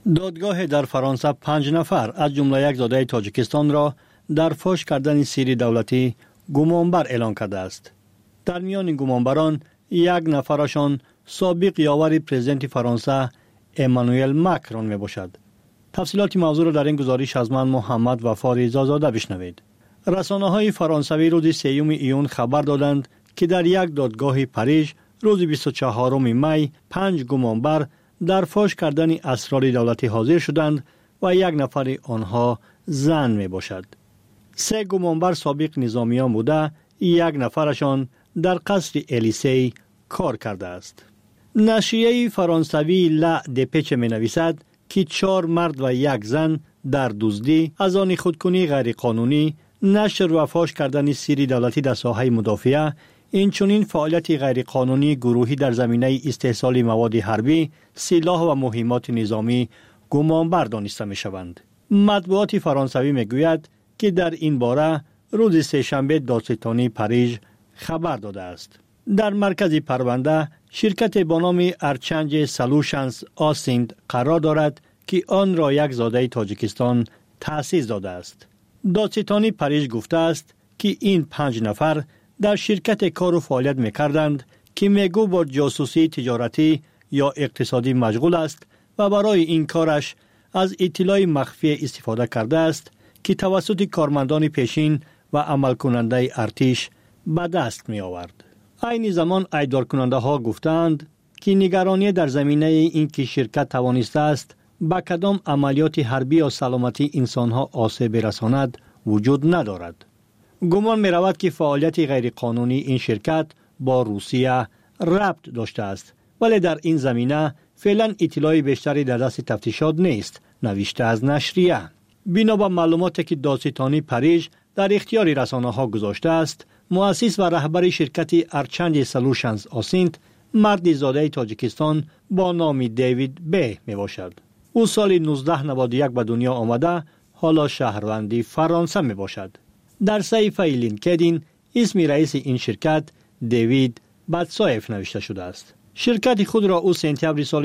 دادگاه در فرانسه 5 نفر از جمله یک زاده تاجیکستان را در فاش کردن سری دولتی گمانبر اعلام کرده است. در میان گمانبران یک نفرشان سابق یاور پرزیدنت فرانسه امانوئل ماکرون می باشد. تفصیلات موضوع را در این گزارش از من محمد وفا رضازاده بشنوید. رسانه‌های فرانسوی روز 3 ایون خبر دادند که در یک دادگاه پاریژ روز 24 می 5 گمانبر در فاش کردن اسرار دولتی حاضر شدند و یک نفر آنها زن می باشد. 3 گمانبر سابق نظامیان بوده، یک نفرشان در قصر الیسی کار کرده است. نشریه فرانسوی لا دپچ می نویسد که 4 مرد و یک زن در دزدی، از آن خودکنی غیر قانونی، نشر و فاش کردن سری دولتی در ساحه مدافعه، اینچنین فعالیت غیر قانونی گروهی در زمینه استحصال مواد حربی، سلاح و مهمات نظامی گمانبر دانسته می شوند. مطبوعات فرانسوی می گوید که در این باره روز سه‌شنبه دادستانی پاریژ خبر داده است. در مرکز پرونده شرکت با نام ارچنج سلوشنز آسینت قرار دارد که آن را یک زاده تاجیکستان تأسیس داده است. دادستانی پاریژ گفته است که این 5 نفر در شرکت کار و فعالیت می‌کردند که میگو با جاسوسی تجارتی یا اقتصادی مشغول است و برای این کارش از اطلاع مخفی استفاده کرده است که توسط کارمندان پیشین و عمل کننده ارتش به دست می آورد. عین زمان ایدار کننده ها گفتند که نگرانی در زمینه این که شرکت توانسته است با کدام عملیات حربی یا سلامتی انسانها آسیب برساند وجود ندارد. گمان می رود که فعالیت غیر قانونی این شرکت با روسیه ربط داشته است، ولی در این زمینه فعلا اطلاع بیشتری در دست تفتیشات نیست، نوشته از نشریه. بنا به معلوماتی که دادستانی پاریژ در اختیار رسانه‌ها گذاشته است، مؤسس و رهبر شرکت ارچنج سلوشنز آسینت مرد زاده تاجیکستان با نام دیوید بی می باشد. او سال 1991 به دنیا آمده، حالا شهروند فرانسه می باشد. در صحیفه لینکدین اسم رئیس این شرکت دیوید باتسایف نوشته شده است. شرکت خود را او سپتامبر سال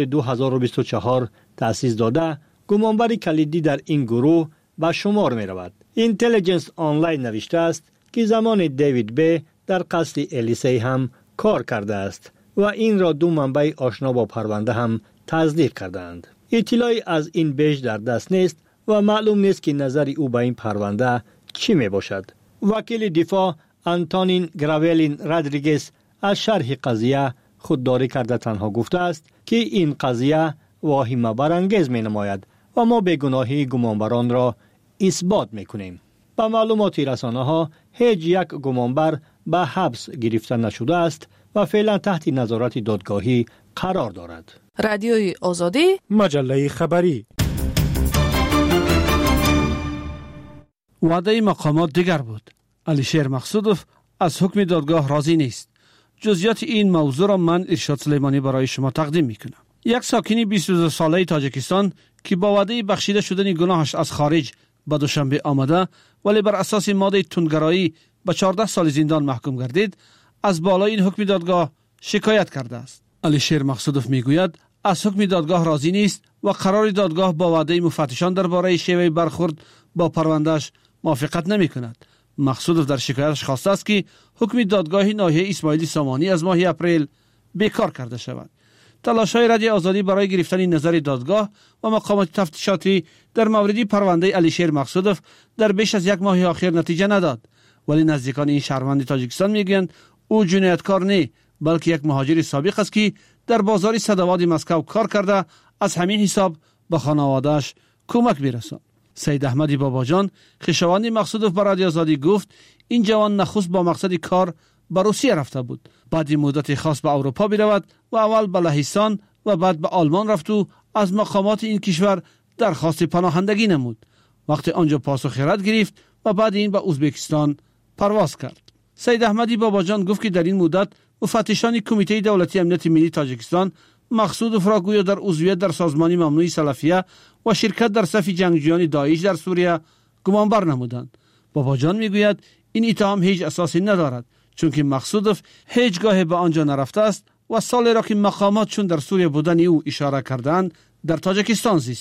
2024 تأسیس داده، گمانبر کلیدی در این گروه به شمار می رود. اینتلیجنس آنلاین نوشته است که زمان دیوید بی در قصر الیسی هم کار کرده است و این را 2 منبع آشنا با پرونده هم تصدیق کردند. اطلاعی از این بیش در دست نیست و معلوم نیست که نظر او به این پرونده چی می باشد. وکیل دفاع آنتونین گراولین رادریگز از شرح قضیه خودداری کرده تنها گفته است که این قضیه واهمه برانگیز می نماید و ما بیگناهی گمانبران را اثبات می کنیم. با معلومات رسانه ها هیچ یک گمانبر به حبس گرفته نشده است و فعلا تحت نظارت دادگاهی قرار دارد. رادیوی آزادی، مجله خبری. وعده مقامات دیگر بود. علیشیر مقصودوف از حکم دادگاه راضی نیست. جزئیات این موضوع را من ارشاد سلیمانی برای شما تقدیم میکنم. یک ساکنی 22 ساله تاجیکستان که با وعده بخشیده شدن گناهش از خارج به دوشنبه آمده ولی بر اساس ماده تندگرایی به 14 سال زندان محکوم گردید، از بالای این حکم دادگاه شکایت کرده است. علیشیر مقصودوف میگوید از حکم دادگاه راضی نیست و قرار دادگاه با وعده مفتشان درباره شیوه برخورد با پروندهش موافقت نمی کند. مقصودوف در شکایتش خواسته است که حکم دادگاه ناحیه اسماعیلی سامانی از ماه اپریل بیکار کرده شود. تلاش‌های رادیو آزادی برای گرفتن نظر دادگاه و مقامات تفتیشاتی در مورد پرونده علیشیر مقصودوف در بیش از 1 ماه اخیر نتیجه نداد، ولی نزدیکان این شهروند تاجیکستان میگویند او جنایتکار نه، بلکه یک مهاجر سابق است که در بازار صدوات مسکو کار کرده، از همین حساب به خانواده‌اش کمک می‌رساند. سید احمدی باباجان خویشاوند مقصودوف به رادیو آزادی گفت این جوان نخست با مقصد کار به روسیه رفته بود، بعد مدت خاص به اروپا برود و اول به لهستان و بعد به آلمان رفت و از مقامات این کشور درخواست پناهندگی نمود. وقتی آنجا پاسخ رد گرفت و بعد این به ازبکستان پرواز کرد. سید احمدی باباجان گفت که در این مدت مفتشان کمیته دولتی امنیت ملی تاجیکستان مقصودوف را گویا در عضویت در سازمان ممنوع سلفیه و شرکت در صف جنگجویان داعش در سوریه گمانبر نمودند. باباجان میگوید این اتهام هیچ اساسی ندارد، چون که مقصودوف هیچگاه به آنجا نرفته است و سالی را که مقامات چون در سوریه بودن او اشاره کردند در تاجیکستان زیسته.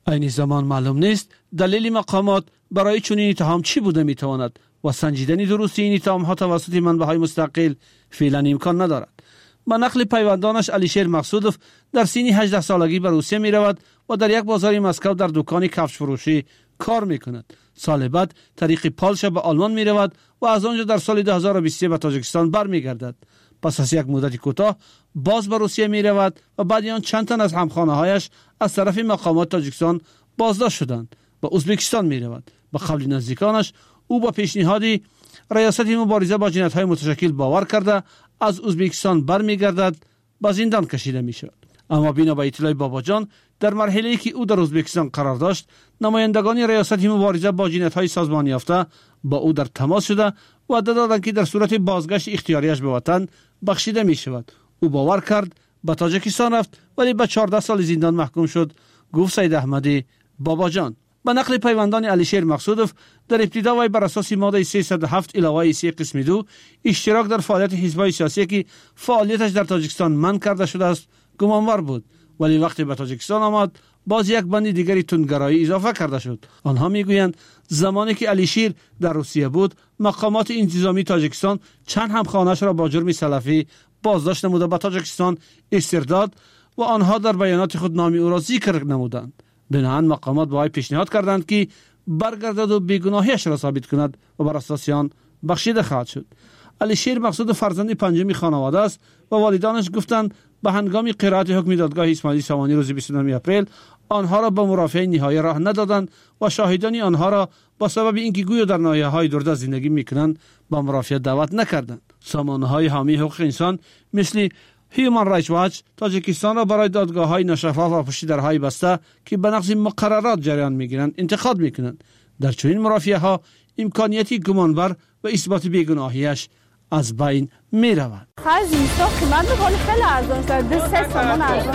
این زمان معلوم نیست دلیل مقامات برای چنین اتهام چی بوده میتواند و سنجیدن درستی این اتهام‌ها توسط منبع‌های مستقل فعلا امکان ندارد. با نقل پیوندانش علیشیر مقصودوف در سن 18 سالگی به روسیه می رود و در یک بازار مسکو در دکان کفش فروشی کار می کند. سال بعد طریق پالشا به آلمان می رود و از آنجا در سال 2023 به تاجیکستان برمیگردد. پس از یک مدت کوتاه باز به روسیه می رود و بعد آن چند تن از همخوانه‌هایش از طرف مقامات تاجیکستان بازداشت شدند. به ازبکستان می رود. به قول نزدیکانش او با پیشنهادی ریاست مبارزه با جنایت‌های متشکل باور کرده از ازبکستان برمیگردد، به زندان کشیده می شود. اما بنا به اطلاع باباجان در مرحله‌ای که او در ازبکستان قرار داشت، نمایندگان ریاست مبارزه با جنایت‌های سازمان یافته با او در تماس شده و دادند که در صورت بازگشت اختیاریش به وطن بخشیده می شود. او باور کرد، به تاجیکستان رفت ولی به 14 سال زندان محکوم شد، گفت سید احمدی باباجان. به نقل پیوندان علیشیر مقصودوف در ابتدا وی بر اساس ماده 307 علاوه 3 قسم 2 اشتراک در فعالیت حزب‌های سیاسی که فعالیتش در تاجیکستان منع کرده شده است گمانبر بود، ولی وقتی به تاجیکستان آمد باز یک بند دیگری تندگرایی اضافه کرده شد. آنها میگویند زمانی که علیشیر در روسیه بود مقامات انتظامی تاجیکستان چند همخوانه‌اش را با جرم سلفی بازداشت نموده به تاجیکستان استرداد و آنها در بیانات خود نام او را ذکر نمودند. بنابراین مقامات با وی پیشنهاد کردند که برگردد و بیگناهیش را ثابت کند و بر اساس آن بخشیده خواهد شد. علیشیر مقصود فرزند پنجم خانواده است و والدانش گفتند به هنگام قرائت حکم دادگاه اسماعیلی سامانی روز 29 اپریل آنها را به مرافعه نهایی راه ندادند و شاهدان آنها را با سبب اینکه گویا در ناحیه‌های دوردست زندگی می‌کنند به مرافعه دعوت نکردند. سامانه‌های حامی حقوق انسان مثل هیومن رایتس واچ تاجیکستان را برای دادگاه‌های ناشفاف و پشت درهای بسته که به نقض مقررات جریان می‌گیرند انتقاد می‌کنند. در چنین مرافعه‌ها امکانیتی گمانبر و اثبات بیگناهیش از بین می‌رود. خرج اینستا قیمت می‌کنه خیلی ارزان شده، 3 تومان ارزان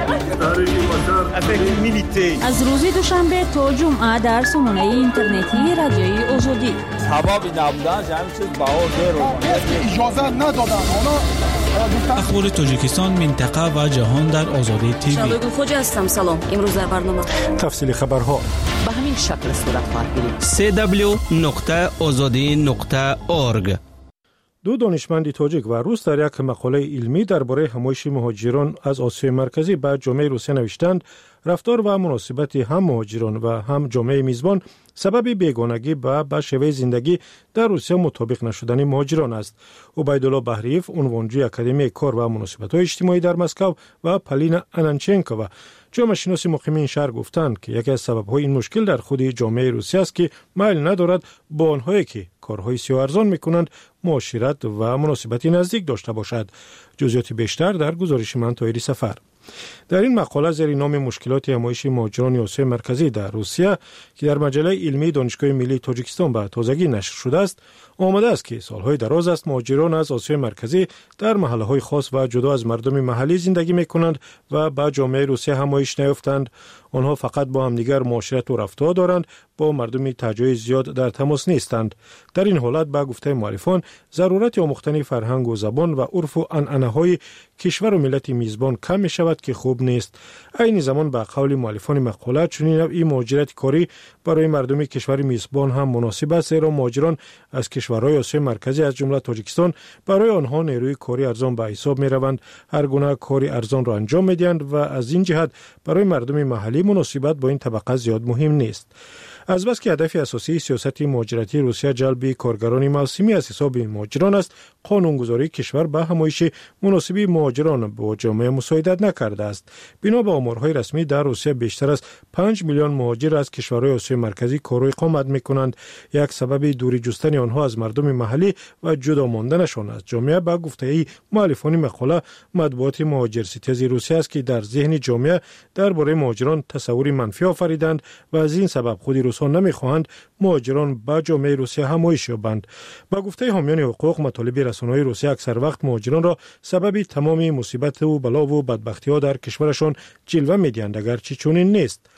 شده. از روز دوشنبه تا جمعه در سامانه اینترنتی رادیوی آزادی سببی نبودن همین چیز بها اجازه ندادن. اخبار تاجیکستان، منطقه و جهان در آزادی تیوی. شادو خوجا هستم. سلام. امروز در برنامه تفصیل خبرها به همین شکل صورت خواهد گرفت. www.azadi.org. دو دانشمند تاجیک و روس در یک مقاله علمی درباره همایش مهاجران از آسیای مرکزی به جامعه روسیه نوشتند رفتار و مناسبت هم مهاجران و هم جامعه میزبان سبب بیگانگی به شیوه زندگی در روسیه مطابق نشدن مهاجران است. عبیدالله بهریف، عنوانجوی اکادمی کار و مناسبت‌های اجتماعی در مسکو، و پالینا انانچنکووا، جامعه شناس مقیم این شهر، گفتند که یکی از سبب‌های این مشکل در خود جامعه روسیه است که میل ندارد با آنهایی که کارهای سیاه ارزان می‌کنند معاشرت و مناسبتی نزدیک داشته باشد. جزئیات بیشتر در گزارش من طاهری سفر. در این مقاله زیر نام مشکلات همایش مهاجران آسیای مرکزی در روسیه که در مجله علمی دانشگاه ملی تاجیکستان به تازگی نشر شده است آمده است که سالهای دراز است مهاجران از آسیای مرکزی در محله‌های خاص و جدا از مردم محلی زندگی می‌کنند و با جامعه روسیه همایش نیافتند. آنها فقط با همدیگر معاشرت و رفتار دارند، با مردم تجای زیاد در تماس نیستند. در این حالت با گفته مؤلفان ضرورت آموختن فرهنگ و زبان و عرف و عنعنه‌های کشور و ملت میزبان کم می‌شود که خوب نیست. عین زمان با قول مؤلفان مقاله چنین نوعی مهاجرت کاری برای مردم کشور میزبان هم مناسب است، زیرا مهاجران از کشورهای آسیای مرکزی از جمله تاجیکستان برای آنها نیروی کاری ارزان به حساب می‌روند، هر گونه کاری ارزان را انجام می‌دهند و از این جهت برای مردم محلی مناسبت با این طبقه زیاد مهم نیست. از بس که هدف اساسی سیاست مهاجرتی روسیه جلب کارگران موسمی از حساب مهاجران است، قانونگذاری کشور به همایش مناسبی مهاجران با جامعه مساعدت نکرده است. بنا به آمارهای رسمی در روسیه بیشتر از 5 میلیون مهاجر از کشورهای آسیای مرکزی کار و اقامت می‌کنند. یک سبب دوری جستن آنها از مردم محلی و جدا ماندنشان از جامعه به گفته مؤلفان مقاله مطبوعات مهاجرستیزی روسیه است که در ذهن جامعه درباره مهاجران تصوری منفی آفریدند و از این سبب خود روسان نمی‌خواهند مهاجران با جامعه روسیه همایش یابند. با گفته حامیان حقوق، مطالب رسانه‌های روسیه اکثر وقت مهاجران را سبب تمام مصیبت و بلا و بدبختی‌ها در کشورشان جلوه می‌دهند، اگرچه چنین نیست.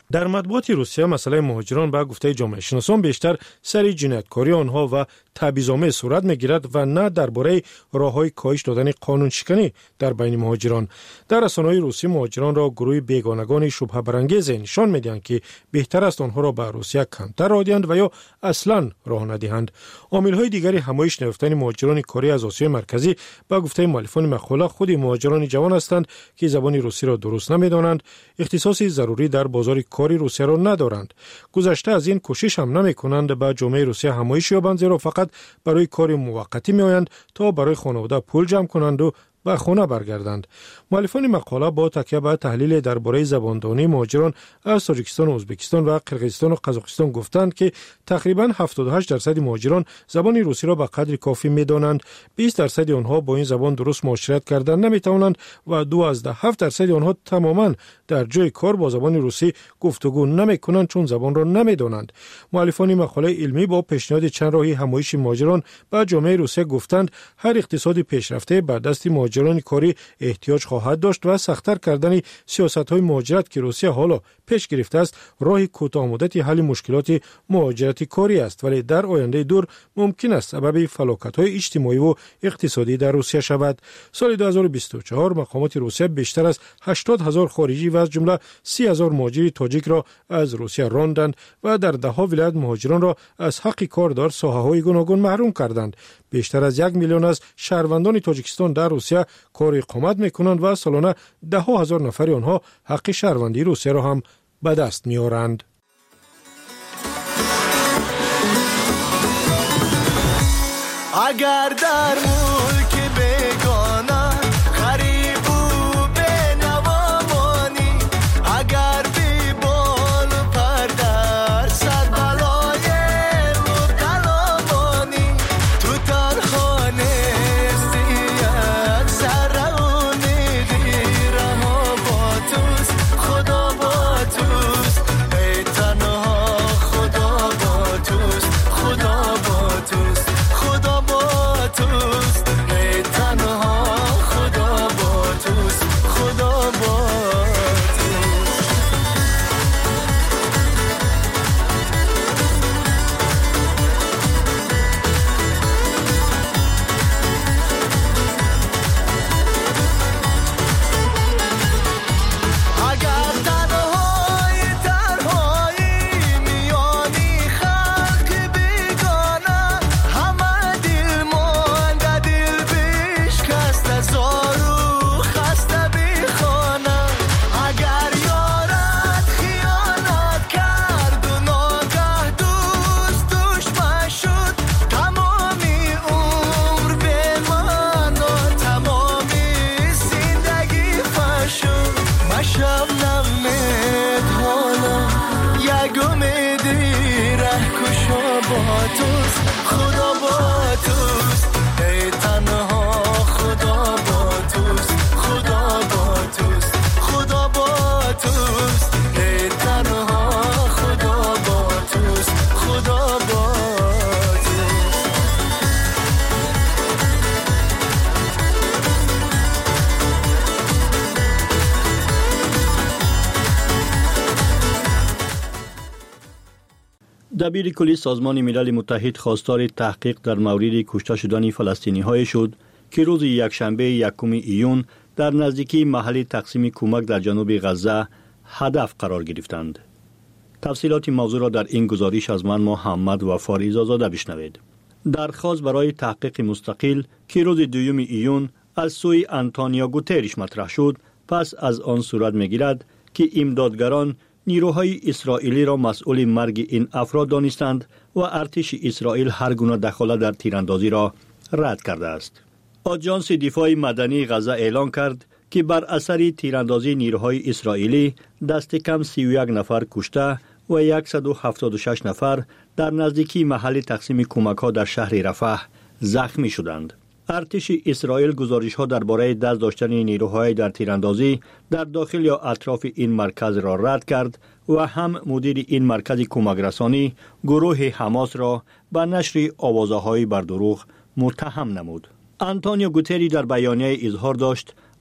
در مطبوعات روسیه مسئله مهاجران به گفته جامعه شناسان بیشتر سر جنایتکاری آنها و تبعیض‌آمیز صورت می‌گیرد و نه درباره راه‌های کاهش دادن قانون شکنی در بین مهاجران. در رسانه‌های روسی مهاجران را گروه بیگانگان شبهه برانگیز نشان می‌دهند که بهتر است آنها را به روسیه کمتر راه دهند و یا اصلاً راه ندهند. عامل‌های دیگری همایش نیافتن مهاجران کاری از آسیای مرکزی به گفته مؤلفان مقاله خود مهاجران جوان هستند که زبان روسی را درست نمی‌دانند، اختصاصی ضروری در بازار کاری روسیه را ندارند. گذشته از این کوشش هم نمی‌کنند به جامعه روسیه همایش یابند، زیرا فقط برای کار موقتی می‌آیند تا برای خانواده پول جمع کنند و به خانه برگردند. مؤلفان مقاله با تکیه به تحلیل درباره زباندانی مهاجران از تاجیکستان و ازبکستان و قرقیزستان و قزاقستان گفتند که تقریباً 78% مهاجران زبان روسی را به قدر کافی می‌دانند، 20% آنها با این زبان درست معاشرت کردن نمی‌توانند و 12% آنها تماماً در جای کار با زبان روسی گفتگو نمی‌کنند چون زبان را نمی‌دانند. مؤلفان مقاله علمی با پیشنهاد چند راهی همایش مهاجران به جامعه روسیه گفتند هر اقتصاد پیشرفته بر دست مهاجران کاری احتیاج خواهد داشت و سخت‌تر کردن سیاست‌های مهاجرت که روسیه حالا پیش گرفته است راه کوتاه‌مدت حل مشکلات مهاجرت کاری است، ولی در آینده دور ممکن است سبب فلاکت‌های اجتماعی و اقتصادی در روسیه شود. سال 2024 مقامات روسیه بیشتر از 80,000 خارجی و از جمله 30,000 مهاجر تاجیک را از روسیه راندند و در ده‌ها ولایت مهاجران را از حق کار در ساحه‌های گوناگون محروم کردند. بیشتر از 1 میلیون از شهروندان تاجیکستان در روسیه کار اقامت می‌کنند و سالانه 10,000 نفر آنها حق شهروندی روسیه را هم به دست می‌آورند. اگر در ملک بیگانه غریب و بینوامانی، اگر بی بال و پر در صد بلای مبتلامانی، تو تنها نیستی یک ذره امیدی، رها با توست، خدا با توست، ای تنها خدا با توست، خدا با توست، خدا با توست، ای تنها خدا با توست، خدا با توست. اگر تنهایی میانی خلق بیگانه، همه دل مانده دل بشکسته زارو خسته بی خانه، اگر یارت خیانت کرد و ناگه دوست دشمن شد، تمامی عمر به من و تمامی زندگی فشد، مشب نمید حالا یک امیدی ره کشا با توست، خدا با توست، ای تنها خدا با توست، خدا با توست، خدا با توست، ای تنها خدا با توست، خدا با توست. دبیر کلی سازمان ملل متحد خواستار تحقیق در مورد کشته شدن فلسطینی‌های شد که روز یکشنبه 1 ایون در نزدیکی محل تقسیم کمک در جنوب غزه هدف قرار گرفتند. تفصیلات موضوع را در این گزارش از من محمد وفار ایزازاده بشنوید. درخواست برای تحقیق مستقل که روز 2 ایون از سوی آنتونیو گوترش مطرح شد، پس از آن صورت می‌گیرد که امدادگران نیروهای اسرائیلی را مسئول مرگ این افراد دانستند و ارتش اسرائیل هر گونه دخالت در تیراندازی را رد کرده است. آژانس دفاع مدنی غزه اعلام کرد که بر اثر تیراندازی نیروهای اسرائیلی دست کم 31 نفر کشته و 176 نفر در نزدیکی محل تقسیم کمک‌ها در شهر رفح زخمی شدند. ارتش اسرائیل گزارش‌ها درباره دست داشتن نیروهای در تیراندازی در داخل یا اطراف این مرکز را رد کرد و هم مدیر این مرکز کمک رسانی گروه حماس را به نشر آوازه‌های بر دروغ متهم نمود. آنتونیو گوتری در بیانیه اظهار داشت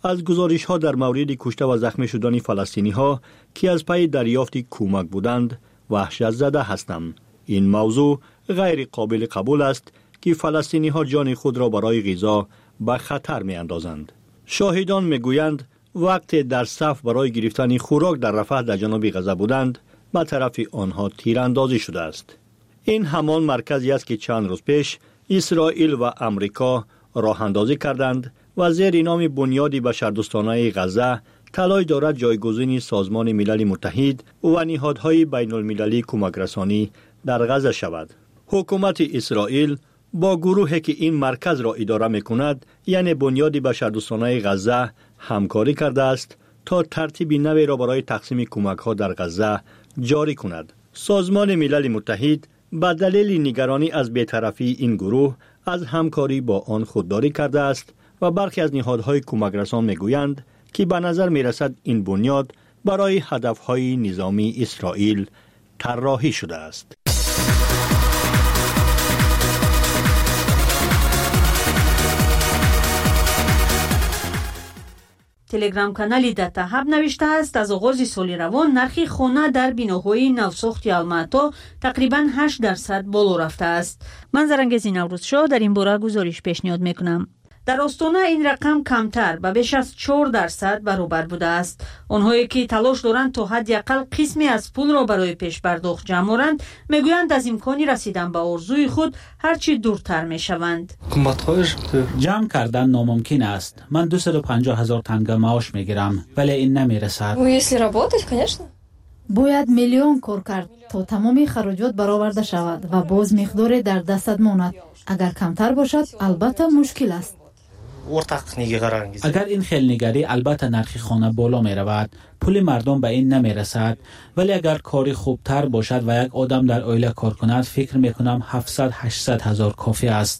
از گزارش‌ها در مورد کشته و زخمی شدن فلسطینی‌ها که از پی دریافت کمک بودند وحشت زده هستم. این موضوع غیر قابل قبول است که فلسطینی‌ها جان خود را برای غذا به خطر می‌اندازند. شاهدان می‌گویند وقتی در صف برای گرفتن خوراک در رفح در جنوب غزه بودند به طرف آنها تیراندازی شده است. این همان مرکزی است که چند روز پیش اسرائیل و امریکا راه اندازی کردند و زیر نام بنیاد بشردوستانه غزه تلاش دارد جایگزین سازمان ملل متحد و نهادهای بین المللی کمک رسانی در غزه شود. حکومت اسرائیل با گروهی که این مرکز را اداره می‌کند یعنی بنیاد بشردوستانه غزه همکاری کرده است تا ترتیب نوی را برای تقسیم کمک‌ها در غزه جاری کند. سازمان ملل متحد به دلیل نگرانی از بی‌طرفی این گروه از همکاری با آن خودداری کرده است و برخی از نهادهای کمک رسان می‌گویند که به نظر می‌رسد این بنیاد برای هدف‌های نظامی اسرائیل طراحی شده است. تلگرام کانالی داتاهاب نوشته است از آغاز سال روان نرخ خانه در بناهای نوساخت الماتا تقریباً 8% بالا رفته است. من زرنگزی نوروزشاه در این باره گزارش پیشنهاد میکنم. در آستانه این رقم کمتر به بیش از 4% برابر بوده است. آنهایی که تلاش دارند تا حداقل قسمی از پول را برای پیش پرداخت جمع آورند میگویند از امکانی رسیدن به آرزوی خود هرچی دورتر میشوند. جمع کردن ناممکن است. من 250,000 تنگه معاش میگیرم ولی این نمیرسد. باید میلیون کار کرد تا تمامی خراجات برآورده شود و باز مقداری در دستت ماند. اگر کمتر باشد البته مشکل است. اگر این خیلنگری البته نرخ خانه بالا می رود پول مردم به این نمی رسد ولی اگر کاری خوبتر باشد و یک آدم در عائله کار کند فکر می کنم 700-800 هزار کافی است.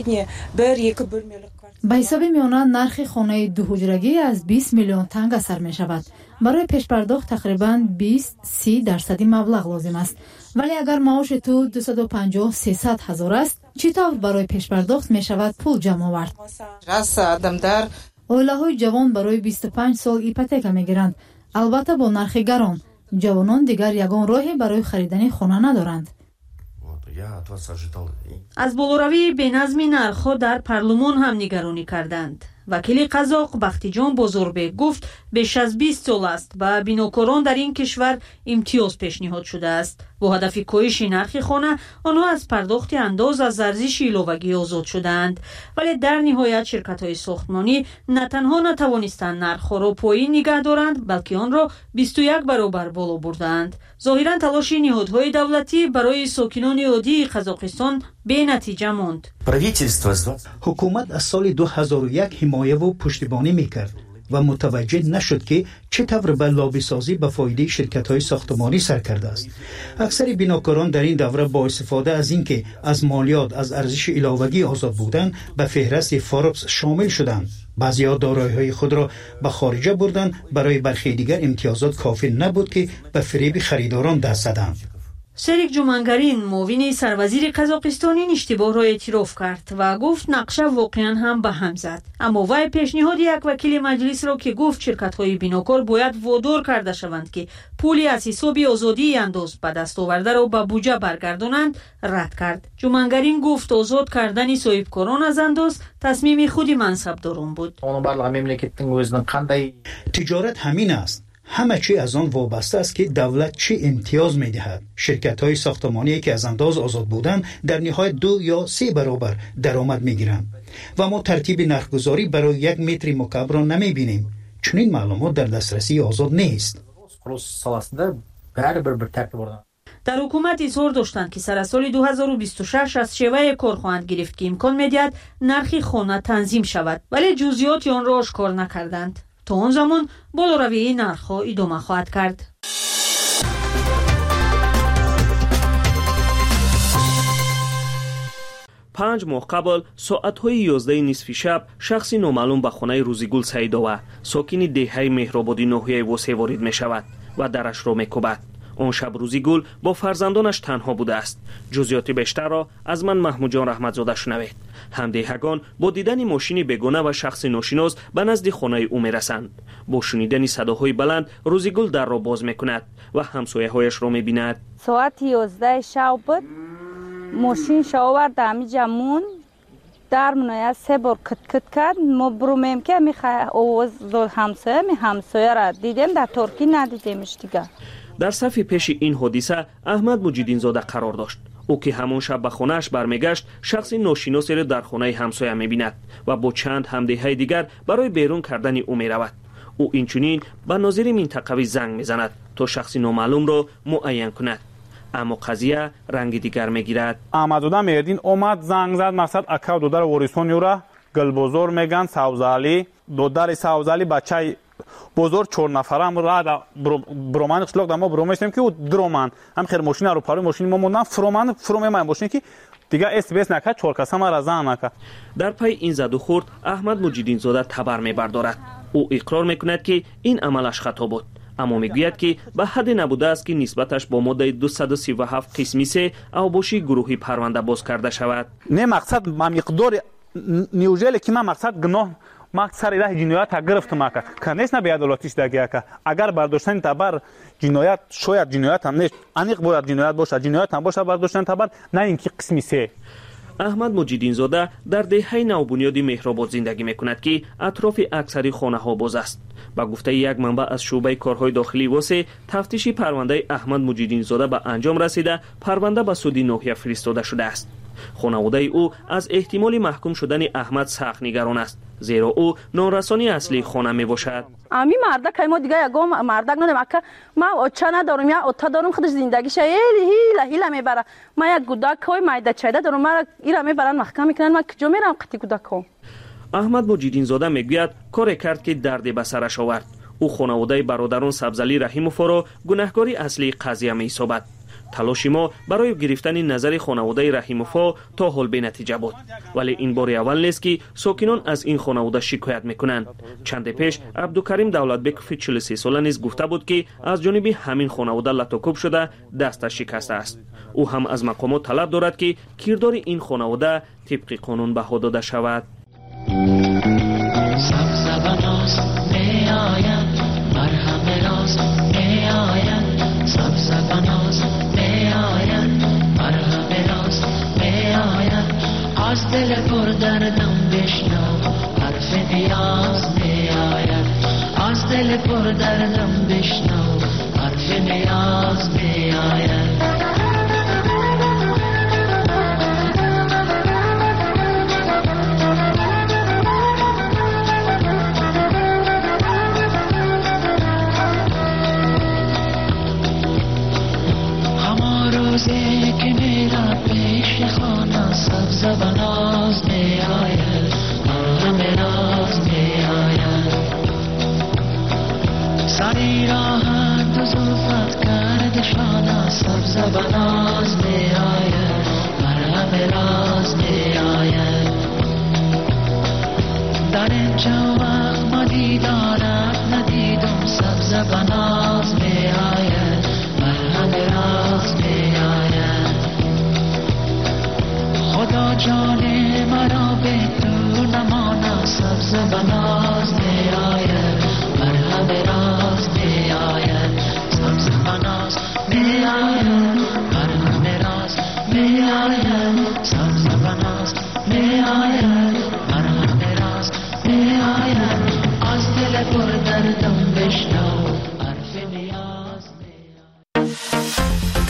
به حساب میانه نرخ خانه دو حجرگی از 20 میلیون تنگ سر می شود. برای پیش پرداخت تقریباً 20-30% مبلغ لازم است. ولی اگر معاش تو 250-300 هزار است چطور برای پیش پرداخت می شود پول جمع آورد؟ عائله های جوان برای 25 سال ایپوتک می گیرند. البته با نرخ گران جوانان دیگر یگان راهی برای خریدن خانه ندارند. از بالاروی بینظمی نرخ‌ها در پارلمان هم نگرانی کردند. وکیل قزاق بختیجان بازاربек گفت بیش از 20 سال است به بیناکاران در این کشور امتیاز پیشنهاد شده است. با هدف کاهش نرخ خانه آنها از پرداخت انداز از ارزش الوه‌گی آزاد شدند ولی در نهایت شرکت‌های ساختمانی نه تنها نتوانستند نرخ‌ها را پایین نگه دارند بلکه آن را 21 برابر بالا بردند. ظاهراً تلاش نهادهای دولتی برای ساکنان عادی قزاقستان بی‌نتیجه ماند. حکومت از سال 2001 حمایه و پشتیبانی میکرد و متوجه نشد که چطور به لابی سازی به فایده شرکت‌های ساختمانی سر کرده است. اکثر بیناکاران در این دوره با استفاده از اینکه از مالیات از ارزش الوه‌گی آزاد بودند به فهرست فوربس شامل شدند. بعضی‌ها دارایی‌های خود را به خارجه بردند. برای برخی دیگر امتیازات کافی نبود که به فریب خریداران دست زدند. سریک جومنگارین معاون سروزیر قزاقستان این اشتباه را اعتراف کرد و گفت نقشه واقعا هم به هم زد. اما وی پیشنهاد یک وکیل مجلس را که گفت شرکت‌های بیناکار باید وادار کرده شوند که پولی از حساب آزادی انداز به دست آورده را به بودجه برگردانند رد کرد. جومنگارین گفت آزاد کردن صاحبکاران از انداز تصمیم خود منصبداران بود. تجارت همین است. همه چی از آن وابسته است که دولت چه امتیاز می دهد. شرکت‌های ساختمانی که از انداز آزاد بودند در نهایت 2 یا 3 برابر درآمد می گیرند و ما ترتیب نرخگذاری برای 1 متر مکعب را نمی بینیم چون این معلومات در دسترسی آزاد نیست. در حکومت اظهار داشتند که سر سال 2026 از شیوه کار خواهند گرفت که امکان می‌دهد نرخ خانه تنظیم شود ولی جزئیات آن را آشکار نکردند. تا آن زمان بالاروی نرخ‌ها ادامه خواهد کرد. پنج ماه قبل ساعت‌های 11 نصف شب شخصی نامعلوم به خانه روزیگل سعیدова ساکن دهه مهرآبادی ناحیه واسه وارد می‌شود و درش را می‌کوبد. آن شب روزیگل با فرزندانش تنها بوده است. جزئیات بیشتر را از من محمود جان رحمتزاده شنوید. همدیهگان با دیدن ماشین بیگانه و شخص ناشناس به نزد خانه او میرسند. با شنیدن صداهای بلند روزیگل در را باز میکند و همسایه‌هایش را میبیند. ساعت 11 شب بود. ماشین شاورد همینجا مون در منایه 3 بار کت کرد. ما برومیم که آواز همسایه را دیدیم، در ترکی ندیدیمش دیگه. در صف پیش این حادثه احمد مجیدین زاده قرار داشت. او که همون شب به خانه‌اش برمیگشت شخصی ناشناسی را در خانه همسایه می‌بیند و با چند همدیهای دیگر برای بیرون کردن او می‌رود. او اینچنین به ناظر منطقوی زنگ می‌زند تا شخصی نامعلوم را معین کند. اما قضیه رنگ دیگر می‌گیرد. احمدزاده مردین اومد زنگ زد، مقصد اکا دودر وریسونیو را گلبزور میگن سوزالی دودر سوزالی بچه بزرگ 4 نفرم را برومان خلق دما برومشتیم که درومان هم خیر ماشین رو پاره ماشین ما موندن فروم من ماشین که دیگه اس نکرد 4 کس ما را زن نکرد. در پی این زد و خورد احمد مجیدین زاده تبر میبردارد. او اقرار میکند که این عملش خطا بود، اما میگوید که به حد نبوده است که نسبتش با ماده 237 قسمی 3 اوباشی گروهی پرونده باز کرده شود. نه مقصد ما مقدار نیوژل که من مقصد گناه ما سر راه جنایت گرفتم که کنیش نباید عدالتیش دگه که اگر برداشتن تبر جنایت شاید جنایت هم نیست، انیق باید جنایت باشه، جنایت هم باشه برداشتن تبر، نه اینکه قسمی 3. احمد مجیدین زاده در دهه نوبنیادی مهرآباد زندگی میکند که اطراف اکثری خانه ها باز است. با گفته یک منبع از شعبه کارهای داخلی واسه تفتیش پرونده احمد مجیدین زاده به انجام رسیده، پرونده به سود ناحیه فرستاده شده است. خانواده او از احتمال محکوم شدن احمد سخت نگران است، زیرا او نانرسانی اصلی خانه می باشد. امی مردک ما دیگه یگام مردک ندارم که ما چه ندارم یا اوتا دارم خودش زندگیش هیله میبره. ما یک گودک های مایده چایده دارم، ما ایرا میبرن محکم میکنن، ما کجا میرم قطی گودک ها. احمد مجیدین زاده میگوید کاری کرد که دردی به سرش آورد. او خانواده برادران سبزعلی رحیموف را گناهکاری اصلی قضیه می‌یابد. تلاش ما برای گرفتن نظر خانواده رحیموف تا حال به نتیجه بود، ولی این بار اول نیست که ساکنان از این خانواده شکایت میکنند. چند پیش عبدالکریم دولتبکوف 43 ساله نیز گفته بود که از جانب همین خانواده لطاکوب شده دستش شکسته است. او هم از مقامات طلب دارد که کردار این خانواده طبق قانون بها داده شود. از دل پر دردم بشنو حرف نیاز می آید، از دل پر دردم بشنو حرف نیاز می آید. همه روزی که میرم پیش خانه سبز و ناز می آید، همه راز می آید. سری راحت و زلفت کرد شانه سبز و ناز می آید، همه راز می آید. در اینجا وقت ما دیدارت ندیدم سبز و ناز می آید، همه راز می آید. خدا جان مرا به تو نماند سبز و ناز می آید، همه راز می آید. سبز و ناز می آید، همه راز می آید. سبز و ناز می آید، همه راز می آید. از دل پر دردم بشنو حرف نیاز می آید.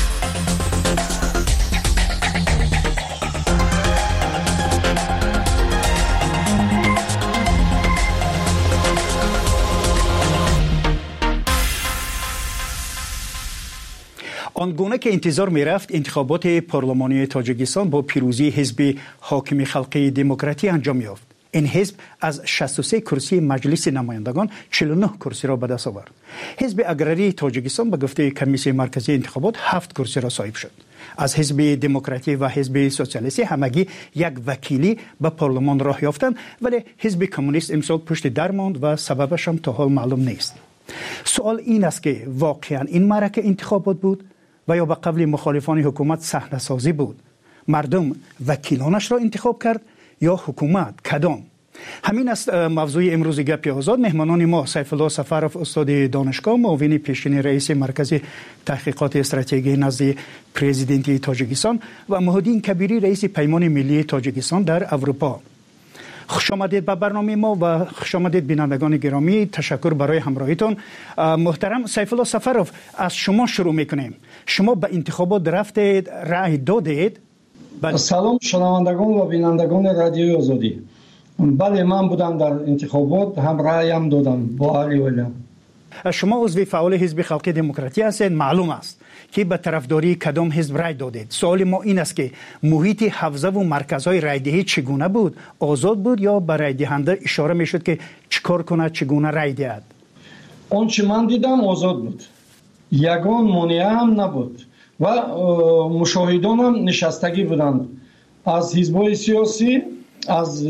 آنگونه که انتظار می رفت انتخابات پارلمانی تاجیکستان با پیروزی حزب حاکم خلقی دموکراتی انجام یافت. این حزب از 63 کرسی مجلس نمایندگان 49 کرسی را به دست آورد. حزب اگراری تاجیکستان به گفته کمیسیون مرکزی انتخابات 7 کرسی را صاحب شد. از حزب دموکراتی و حزب سوسیالیستی همگی یک وکیلی به پارلمان راه یافتند، ولی حزب کمونیست امسال پشت در ماند و سببش هم تا حال معلوم نیست. سوال این است که واقعا این معرکه انتخابات بود و یا به قبل مخالفان حکومت صحنه سازی بود؟ مردم وکیلانش را انتخاب کرد یا حکومت؟ کدام؟ همین است موضوع امروز گپ آزاد. مهمانان ما سیف الله سفرов استاد دانشگاه، معاون پیشین رئیس مرکز تحقیقات استراتژی نزد پرزیدنت تاجیکستان و مهدین کبیری رئیس پیمان ملی تاجیکستان در اروپا. خوش آمدید به برنامه ما و خوش آمدید بینندگان گرامی. تشکر برای همراهیتون. محترم سیف الله سفرов، از شما شروع میکنیم. شما به انتخابات رفتید، رأی دادید؟ سلام شنوندگان و بینندگان رادیوی آزادی. بله، من بودم در انتخابات، هم رأیم دادم با علی ویلیام. شما عضو فعال حزب خلق دموکراتی هستید. معلوم است که به طرفداری کدام حزب رأی دادید. سوال ما این است که محیط حوزه و مرکزهای رأیدهی چگونه بود؟ آزاد بود یا به رأی دهنده اشاره میشد که چیکار کنه، چگونه رأی دهد؟ آنچه من دیدم آزاد بود، یگان مانع هم نبود و مشاهدان هم نشستگی بودند از حزب‌های سیاسی، از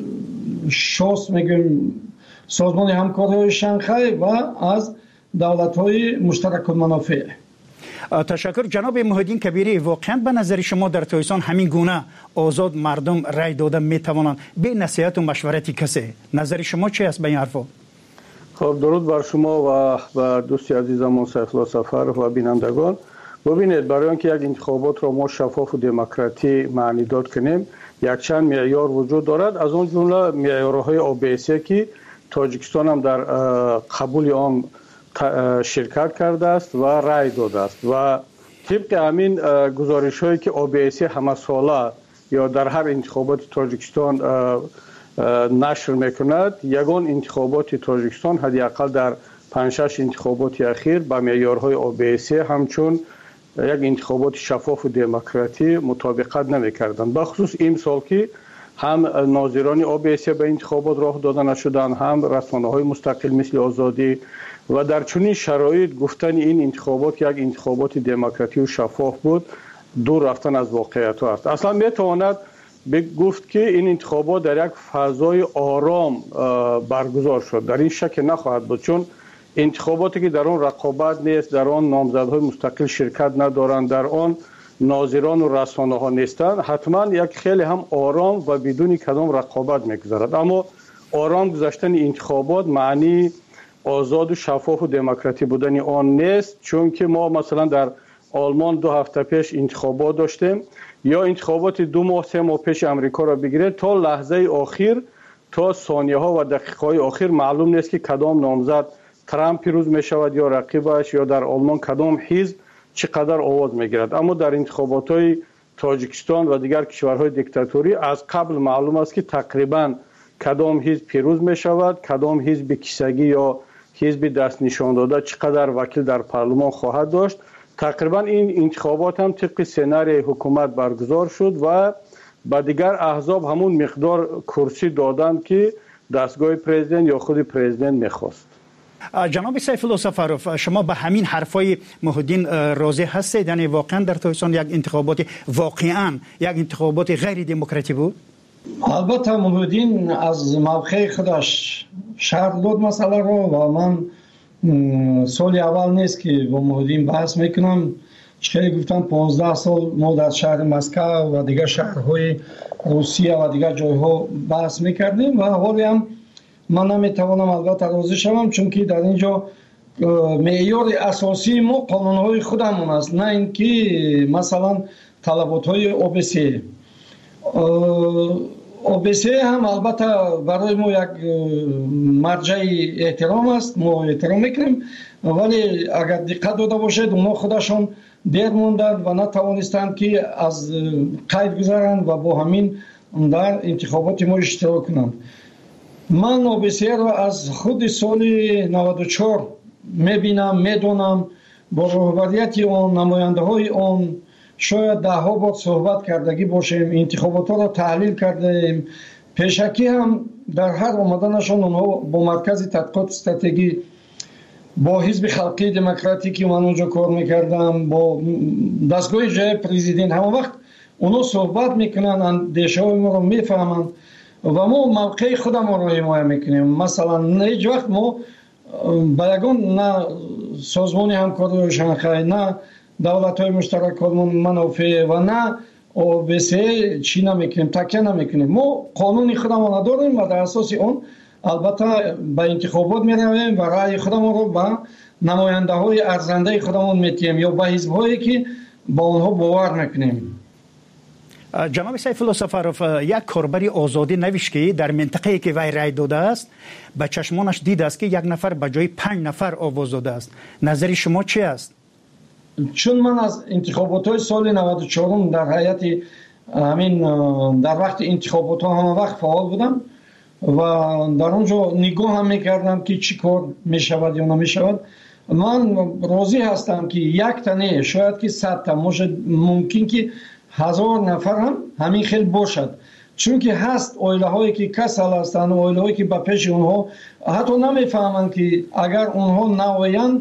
شاس میگیم سازمان همکاری شانگهای و از دولت‌های مشترک المنافع. تشکر. جناب مهدین کبیری، واقعا به نظر شما در تاجیکستان همین گونه آزاد مردم رای داده میتوانند به نصیحت و مشورت کسی؟ نظر شما چی است به این حرفا؟ خب درود بر شما و بر دوستی عزیزمون سیف الله سفرov و بینندگان. ببینید، برای اینکه یک انتخابات را ما شفاف و دموکراتی معنی داد کنیم، یک چند معیار وجود دارد. از اون جمله معیارهای OBSE که تاجیکستان هم در قبول آن شرکت کرده است و رای داده است و طبق همین گزارش هایی که OBSE همه ساله یا در هر انتخابات تاجیکستان نشر میکند، یگان انتخابات تاجیکستان حداقل در 5-6 انتخابات اخیر با معیارهای OBSE همچون یک انتخابات شفاف و دموکراتی مطابقت نمی‌کردند. بخصوص این سال که هم ناظران OBSE به انتخابات راه داده نشدند، هم رسانه‌های مستقل مثل آزادی و در چنین شرایط گفتن این انتخابات یک انتخابات دموکراتی و شفاف بود دور رفتن از واقعیت است. اصلا میتواند گفت که این انتخابات در یک فضای آرام برگزار شد. در این شک نخواهد بود، چون انتخاباتی که در آن رقابت نیست، در آن نامزدهای مستقل شرکت ندارند، در آن ناظران و رسانه ها نیستند، حتما یک خیلی هم آرام و بدون کدام رقابت میگذرد. اما آرام گذشتن انتخابات معنی آزاد و شفاف و دموکراتی بودن آن نیست، چون که ما مثلا در آلمان 2 هفته پیش انتخابات داشتیم، یا انتخابات 2 ماه 3 ماه پیش امریکا را بگیرید، تا لحظه آخر، تا ثانیه ها و دقیقه های آخر معلوم نیست که کدام نامزد ترامپ پیروز می شود یا رقیبش، یا در آلمان کدام حزب چقدر آواز می گیرد. اما در انتخابات های تاجیکستان و دیگر کشورهای دیکتاتوری از قبل معلوم است که تقریبا کدام حزب پیروز می شود، کدام حزب کیسگی یا حزب دست نشان داده چقدر وکیل در پارلمان خواهد داشت. تقریبا این انتخابات هم طبق سناریوی حکومت برگزار شد و با دیگر احزاب همون مقدار کرسی دادند که دستگاه پرزیدنت یا خود پرزیدنت میخواست. جناب سیف الله سفرov، شما به همین حرفای مهدین راضی هستید؟ یعنی واقعا در تاجیکستان یک انتخابات واقعا یک انتخابات غیر دموکراتی بود؟ البته مهدین از موقع خودش شرح داد مسئله رو و من سال اول نیست که با مهدین بحث میکنم. چه گفتم 15 سال ما در شهر مسکو و دیگر شهرهای روسیه و دیگر جایها بحث میکردیم و حالی هم من نمیتوانم البته راضی شوم، چون که در اینجا معیار اساسی ما قانونهای خودمون است، نه اینکه مثلا طلبات‌های OBSE. OBSE هم البته برای ما یک مرجع احترام است، ما احترام میکنیم، ولی اگر دقت داده باشید اونا خودشون دیر موندند و نتوانستند که از قید گذارند و با همین در انتخابات ما اشتراک کنند. من OBSE را از خود سال 94 میبینم، میدونم، با رهبریت آن، نماینده های آن شاید 10 بار صحبت کردگی باشیم، انتخابات را تحلیل کردیم. پیشکی هم در هر آمدنشان اونها با مرکز تحقیقات استراتژی، با حزب خلقی دموکراتی که من اونجا کار میکردم، با دستگاه جای پرزیدنت، همه وقت اونها صحبت میکنن، اندیشه های ما رو میفهمن و ما موقع خودم رو حمایت میکنیم. مثلا هیچ وقت ما با یگان نه سازمان همکاری شانگهای نه دولت‌های مشترک منافع و نه OBSE چی نمیکنیم، تکیه نمیکنیم. ما قانون خودمان داریم و در اساس اون البته به انتخابات میرویم و رأی خودمان رو به نماینده های ارزنده خودمان میتیم یا به حزب هایی که با اونها باور میکنیم. جناب سیف الله سفروف، یک کاربری آزادی نوشت که در منطقه‌ای که وی رای داده است به چشمانش دیده است که یک نفر به جای 5 نفر آواز داده است. نظر شما چی است؟ چون من از انتخابات سال 94 در هیئت همین در وقت انتخابات همه وقت فعال بودم و در اونجا نگاه هم میکردم که چی کار میشود یا نمیشود. من راضی هستم که یک تنه شاید که 100 تا ممکن که 1000 نفر هم همین خیلی باشد، چون که هست اویله هایی که کسل هستند، اویله هایی که به پیش اونها حتی نمیفهمند که اگر اونها نویند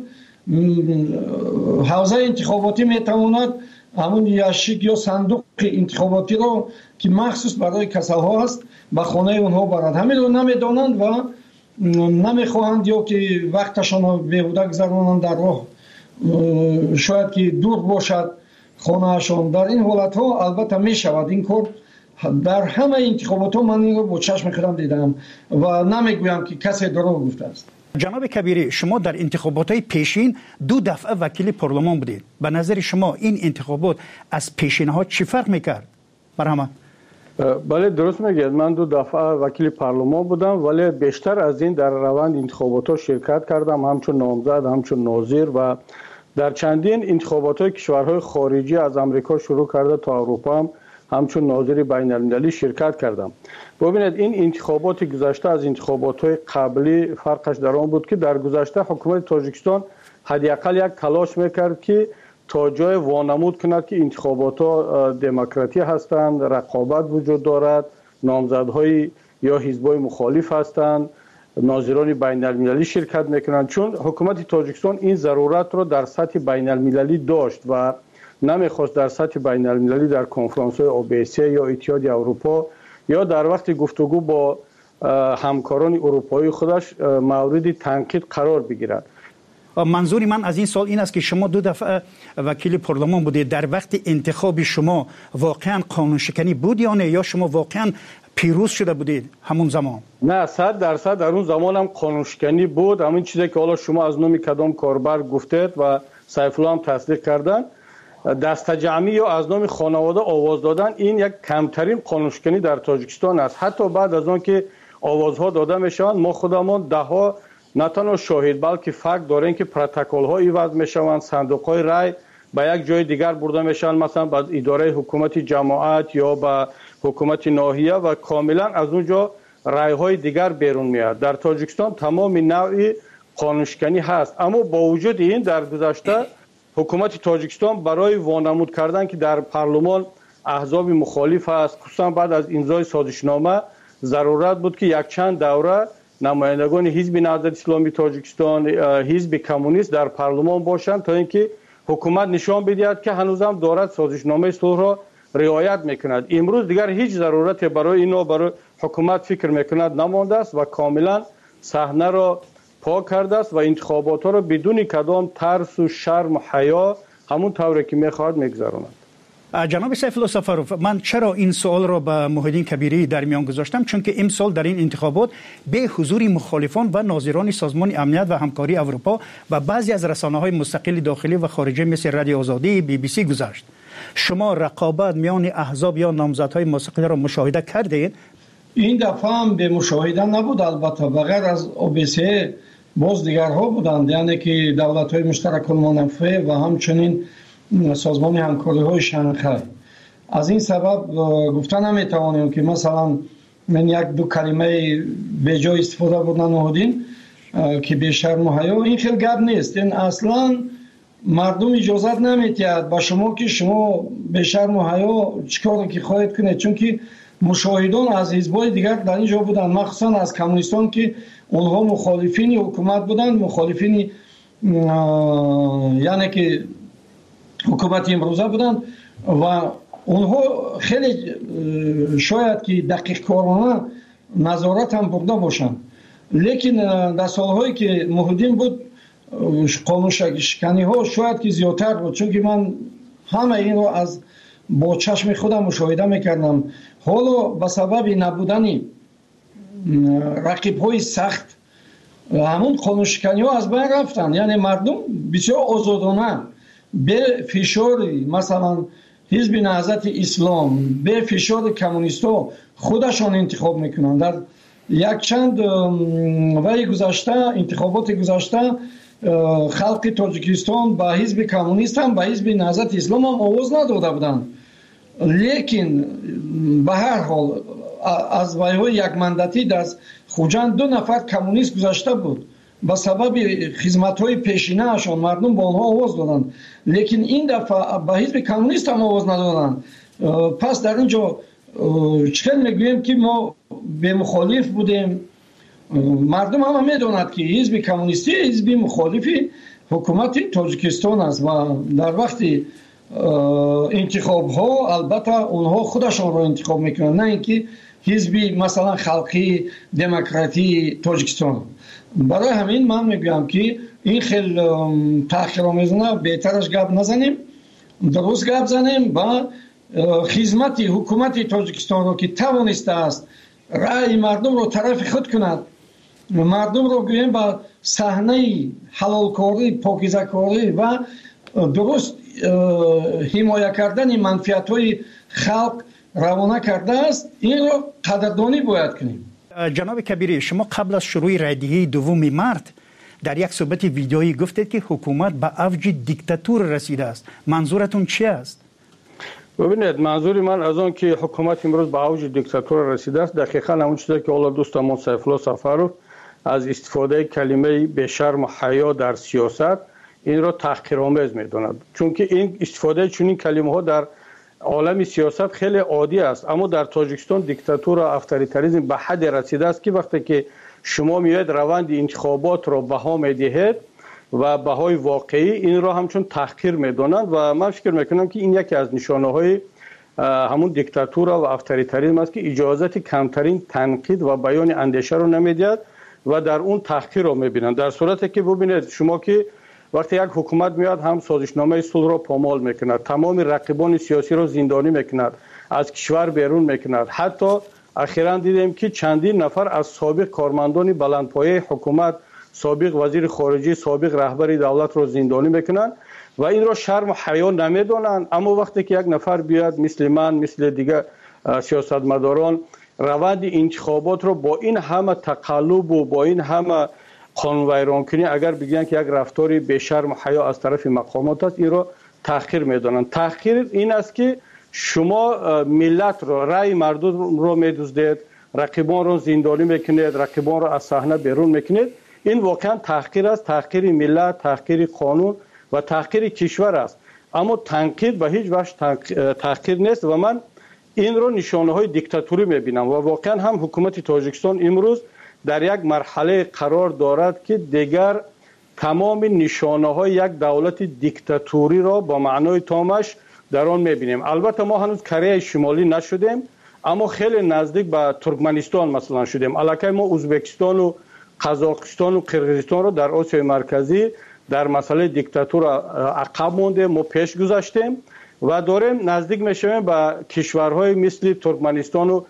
حوزه انتخاباتی میتواند همون یاشیک یا صندوق انتخاباتی رو که مخصوص برای کسل ها هست به خانه اونها برد. همین رو نمیدانند و نمیخواهند یا که وقتشان رو بیهوده گذرانند در راه، شاید که دور باشد خانهشان. در این حالت ها البته میشود این کار. در همه انتخابات ها من این رو با چشم خودم دیدم و نمیگویم که کسی دروغ گفته است. جناب کبیری، شما در انتخابات های پیشین 2 دفعه وکیل پارلمان بودید. به نظر شما این انتخابات از پیشین ها چی فرق میکرد؟ برهمه؟ بله درست میگید. من 2 دفعه وکیل پارلمان بودم ولی بیشتر از این در روند انتخابات ها شرکت کردم، همچون نامزد، همچون ناظر و در چندین انتخابات های کشورهای خارجی از امریکا شروع کرده تا اروپا هم همچون ناظر بین المللی شرکت کردم. ببینید این انتخابات گذشته از انتخابات های قبلی فرقش در آن بود که در گذشته حکومت تاجیکستان حداقل یک تلاش میکرد که تا جای وانمود کند که انتخابات ها دموکراتی هستند، رقابت وجود دارد، نامزدهای یا حزبای مخالف هستند، ناظران بین المللی شرکت میکنند. چون حکومت تاجیکستان این ضرورت رو در سطح بین المللی داشت و نمیخواست در سطح بین المللی در کنفرانس های OBSE یا اتحادیه اروپا یا در وقت گفتگو با همکاران اروپایی خودش مورد تنقید قرار بگیرد. منظور من از این سال این است که شما 2 دفعه وکیل پارلمان بودید. در وقت انتخاب شما واقعا قانون شکنی بود یا نه، یا شما واقعا پیروز شده بودید همون زمان؟ نه 100% در اون زمان هم قانون شکنی بود. همین چیزی که حالا شما از نام کدام کاربر گفتید و سیف الله هم تصدیق کردن، دست جمعی یا از نام خانواده آواز دادن این یک کمترین قانون شکنی در تاجیکستان است. حتی بعد از آن که آوازها داده میشوند ما خودمان دهها نه تنها شاهد بلکه فکت داریم که پروتکل ها ایواز میشوند، صندوق های رای به یک جای دیگر برده میشن، مثلا به اداره حکومت جماعت یا به حکومت ناحیه و کاملا از اونجا رای های دیگر بیرون میاد. در تاجیکستان تمام نوع قانون شکنی هست، اما با وجود این در گذشته حکومت تاجیکستان برای وانمود کردن که در پارلمان احزاب مخالف است، خصوصا بعد از امضای سازشنامه ضرورت بود که یک چند دوره نمایندگان حزب نهضت اسلامی تاجیکستان، حزب کمونیست در پارلمان باشند تا اینکه حکومت نشان بدهد که هنوزم دارد سازشنامه صلح را رعایت میکند. امروز دیگر هیچ ضرورت برای اینو برای حکومت فکر میکند نمانده است و کاملا صحنه را پاک کرده است و انتخابات ها را بدون کدام ترس و شرم و حیا همون طوری که میخواهد میگذراند. جناب سیف الله سفروف، من چرا این سوال را به محیدین کبیری در میان گذاشتم؟ چون که امسال در این انتخابات به حضور مخالفان و ناظران سازمان امنیت و همکاری اروپا و بعضی از رسانه‌های مستقل داخلی و خارجی مثل رادیو آزادی، BBC گذشت. شما رقابت میان احزاب یا نامزدهای مستقل را مشاهده کردید؟ این دفعه هم به مشاهده نبود، البته بغیر از OBSE باز دیگرها بودند، یعنی که دولت‌های مشترک المنافع و همچنین سازمان همکاری های شانگهای. از این سبب گفتن نمیتوانیم که مثلا من 1-2 کلمه به جای استفاده بودن نهادین که به شرم و حیا، این خیلی گپ نیست. این اصلا مردم اجازت نمیتید با شما که شما به شرم و حیا چیکار که خواهید کنید، چون که مشاهدان از حزب‌های دیگر در اینجا بودن، مخصوصا از کمونیستان که اونها مخالفین حکومت بودن، مخالفین یعنی که حکومت امروزه بودن و اونها خیلی شاید که دقیق کارانه نظارت هم برده باشند. لیکن در سالهایی که موحدین بود قانونشکنی ها شاید که زیادتر بود، چون که من همه این رو از با چشم خودم مشاهده میکردم. حالا به سبب نبودن رقیب های سخت همون قانونشکنی ها از بین رفتن. یعنی مردم بسیار آزادانه به فشار مثلا حزب نهضت اسلام، به فشار کمونیست ها خودشان انتخاب میکنن. در یک چند وقت گذشته، انتخابات گذشته، خلق تاجیکستان با حزب کمونیست هم با حزب نهضت اسلام هم آواز نداده بودند. لیکن به هر حال از ویهای یک مندتی در خوجند 2 نفر کمونیست گذشته بود. به سبب خدمت‌های پیشینه اشان مردم با آنها آواز دادند. لیکن این دفعه به حزب کمونیست هم آواز ندادند. پس در اینجا چطور میگوییم که ما به مخالف بودیم؟ مردم هم میدونند که حزب کمونیستی حزب مخالفی حکومت تاجیکستان است و در وقت انتخاب ها البته اونها خودشان رو انتخاب میکنن، نه اینکه حزب مثلا خلقی دموکراتی تاجیکستان. برای همین من میگم که این خیلی تأخیرآمیزانه بهترش گپ نزنیم، درست گپ زنیم و خدمت حکومت تاجیکستان رو که توانسته است رأی مردم رو طرف خود کند، مردم رو گویم با صحنه حلالکاری، پاکیزه‌کاری و درست حمایت کردن منفعت‌های خلق روانه کرده است. این رو قدردانی باید کنیم. جناب کبیری، شما قبل از شروع رایدهی 2 مارس در یک صحبت ویدیویی گفتید که حکومت به اوج دیکتاتور رسیده است. منظورتون چی است؟ ببینید، منظور من از آن که حکومت امروز به اوج دیکتاتور رسیده است دقیقاً همون چیزی که حالا دوستمون سیفالله سفرов از استفاده کلمه به شرم و حیا در سیاست این را تحقیرآمیز می‌داند، چون که این استفاده چنین کلمه‌ها در عالم سیاست خیلی عادی است. اما در تاجیکستان دیکتاتور و افطاریتاریسم به حد رسیده است که وقتی که شما میاید روند انتخابات را بها میدهید و بهای واقعی این را همچون تحقیر میدانند و من فکر میکنم که این یکی از نشانه های همون دیکتاتور و افطاریتاریسم است که اجازت کمترین تنقید و بیان اندیشه رو نمیدهد و در اون تحقیر رو میبینند. در صورتی که ببینید شما که وقتی یک حکومت میاد هم سازشنامه صلح را پامال میکند، تمام رقیبان سیاسی را زندانی میکند، از کشور بیرون میکند. حتی اخیراً دیدیم که چندین نفر از سابق کارمندان بلندپایه حکومت، سابق وزیر خارجه، سابق رهبر دولت را زندانی میکنند و این را شرم و حیا نمیدانند. اما وقتی که یک نفر بیاد مثل من، مثل دیگر سیاستمداران روند انتخابات را با این همه تقلب و با این همه قانون ویران کنی اگر بگن که یک رفتاری به شرم و حیا از طرف مقامات است، این را تحقیر میدانند. تحقیر این است که شما ملت را، رأی مردم را میدزدید، رقیبان را زندانی میکنید، رقیبان را از صحنه بیرون میکنید. این واقعا تحقیر است، تحقیر ملت، تحقیر قانون و تحقیر کشور است. اما تنقید به هیچ وجه تحقیر نیست و من این را نشانه های دیکتاتوری میبینم و واقعا هم حکومت تاجیکستان امروز در یک مرحله قرار دارد که دیگر تمام نشانه های یک دولت دیکتاتوری را با معنای تامش در آن میبینیم. البته ما هنوز کره شمالی نشدیم اما خیلی نزدیک به ترکمنستان مثلا شدیم. الکی ما ازبکستان و قزاقستان و قرقیزستان را در آسیای مرکزی در مسئله دیکتاتور عقب مونده، ما پیش گذاشتیم و داریم نزدیک میشویم به کشورهای مثل ترکمنستان و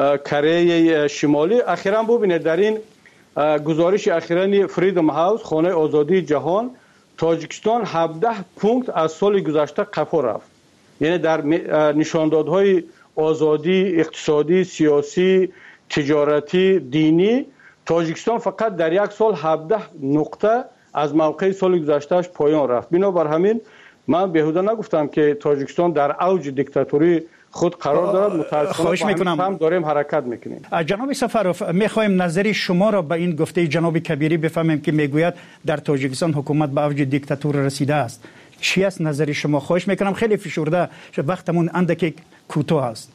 کره شمالی. اخیراً ببینید در این گزارش اخیراً فریدم هاوس، خانه آزادی جهان، تاجیکستان 17 پونکت از سال گذشته قفا رفت. یعنی در نشاندادهای آزادی اقتصادی، سیاسی، تجارتی، دینی تاجیکستان فقط در یک سال 17 نقطه از موقع سال گذشتهش پایان رفت. بنابر همین من بیهوده نگفتم که تاجیکستان در اوج دیکتاتوری خود قرار دارد. متاسفانه هم داریم حرکت میکنیم. جناب سفروف، میخوایم نظری شما را به این گفته جناب کبیری بفهمیم که میگوید در تاجیکستان حکومت به اوج دیکتاتور رسیده است. چی است نظری شما؟ خواهش میکنم، خیلی فشرده وقتمون اندکی کوتاه است.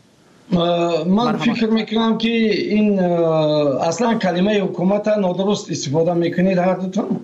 من فکر میکنم که این اصلا کلمه حکومت نادرست استفاده میکنید هر دوتون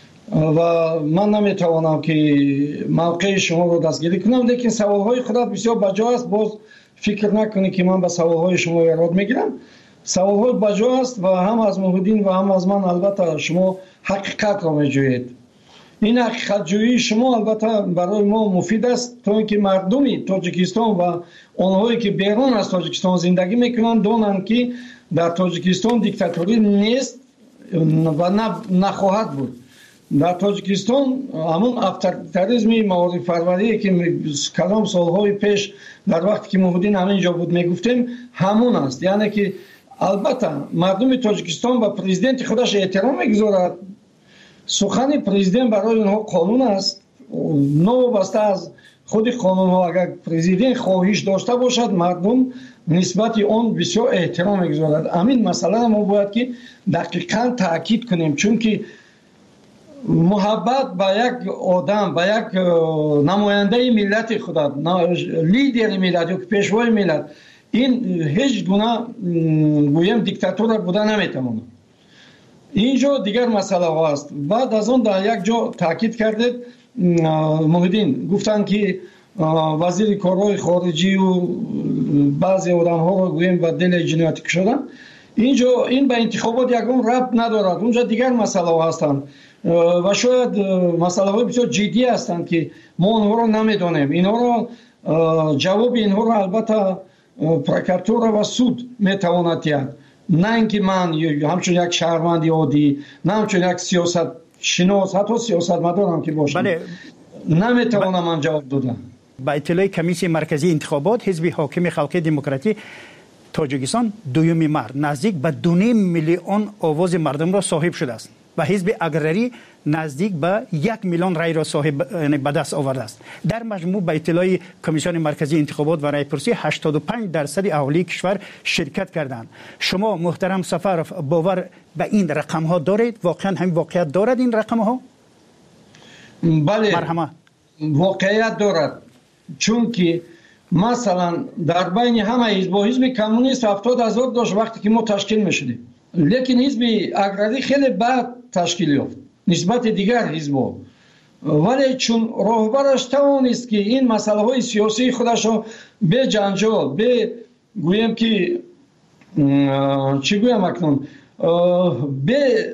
و من نمیتوانم که موقع شما رو دستگیری کنم، لیکن سوالهای خودت بسیار بجا است. باز فکر نکنی که من به سوالهای شما ایراد میگیرم. سوال‌های بجا است و هم از محیدین و هم از من البته شما حقیقت را می‌جویید. این حقیقت جویی شما البته برای ما مفید است تا اینکه مردمی تاجیکستان و آنهایی که بیرون از تاجیکستان زندگی میکنند دانند که در تاجیکستان دیکتاتوری نیست و نخواهد بود. در تاجیکستان همون افطاریسم معارف پروری که کلام سالهای پیش در وقتی که محیدین همینجا بود میگفتیم همون است. یعنی که البته مردم تاجیکستان و پرزیدنت خودش احترام میگذارد. سخن پرزیدنت برای اونها قانون است. نوابسته از خود قانون ها اگر پرزیدنت خواهش داشته باشد مردم نسبت آن بسیار احترام میگذارد. همین مسئله ما باید که دقیقاً تاکید کنیم، چون که محبت به یک آدم، به یک نماینده ملت خود، لیدر ملت یا پیشوای ملت، این هیچ گونه گویم دیکتاتور بوده نمیتواند. اینجا دیگر مسئله هاست. بعد از اون در یک جا تاکید کردید محیدین گفتند که وزیر کارهای خارجی و بعضی آدم ها رو گویم به دل جنایتی کشیدن. اینجا این به انتخابات یکم ربط ندارد. اونجا دیگر مسئله ها هستند و شاید مسئله های بسیار جدی هستند که ما اونها رو نمیدانیم. اینها رو جواب اینها رو البته پروکراتور و سود میتواند دهد، نه اینکه من همچون یک شهروند عادی، نه همچون یک سیاست شناس، حتی سیاستمدارم که باشم، نمیتوانم من جواب دادم. با اطلاع کمیسیون مرکزی انتخابات حزب حاکم خلق دموکراتی تاجیکستان دوم مرد نزدیک به 2.5 میلیون آواز مردم را صاحب شده است و حزب اگرری نزدیک به 1 میلیون رای را صاحب به دست آورده است. در مجموع به اطلاع کمیسیون مرکزی انتخابات و رایپرسی 85% اهالی کشور شرکت کردند. شما محترم سفرов باور به این رقم ها دارید؟ واقعا همین واقعیت دارد این رقم ها؟ بله، واقعیت دارد. چون که مثلا در بین همه حزب کمونیست 70,000 داشت وقتی که ما تشکیل میشدیم، لیکن حزب اگرری خیلی بعد تشکیل یافت نسبت دیگر حزب‌ها، ولی چون راهبرش توانست که این مسئله های سیاسی خودش را به جنجال، به گویم که چی گویم اکنون، به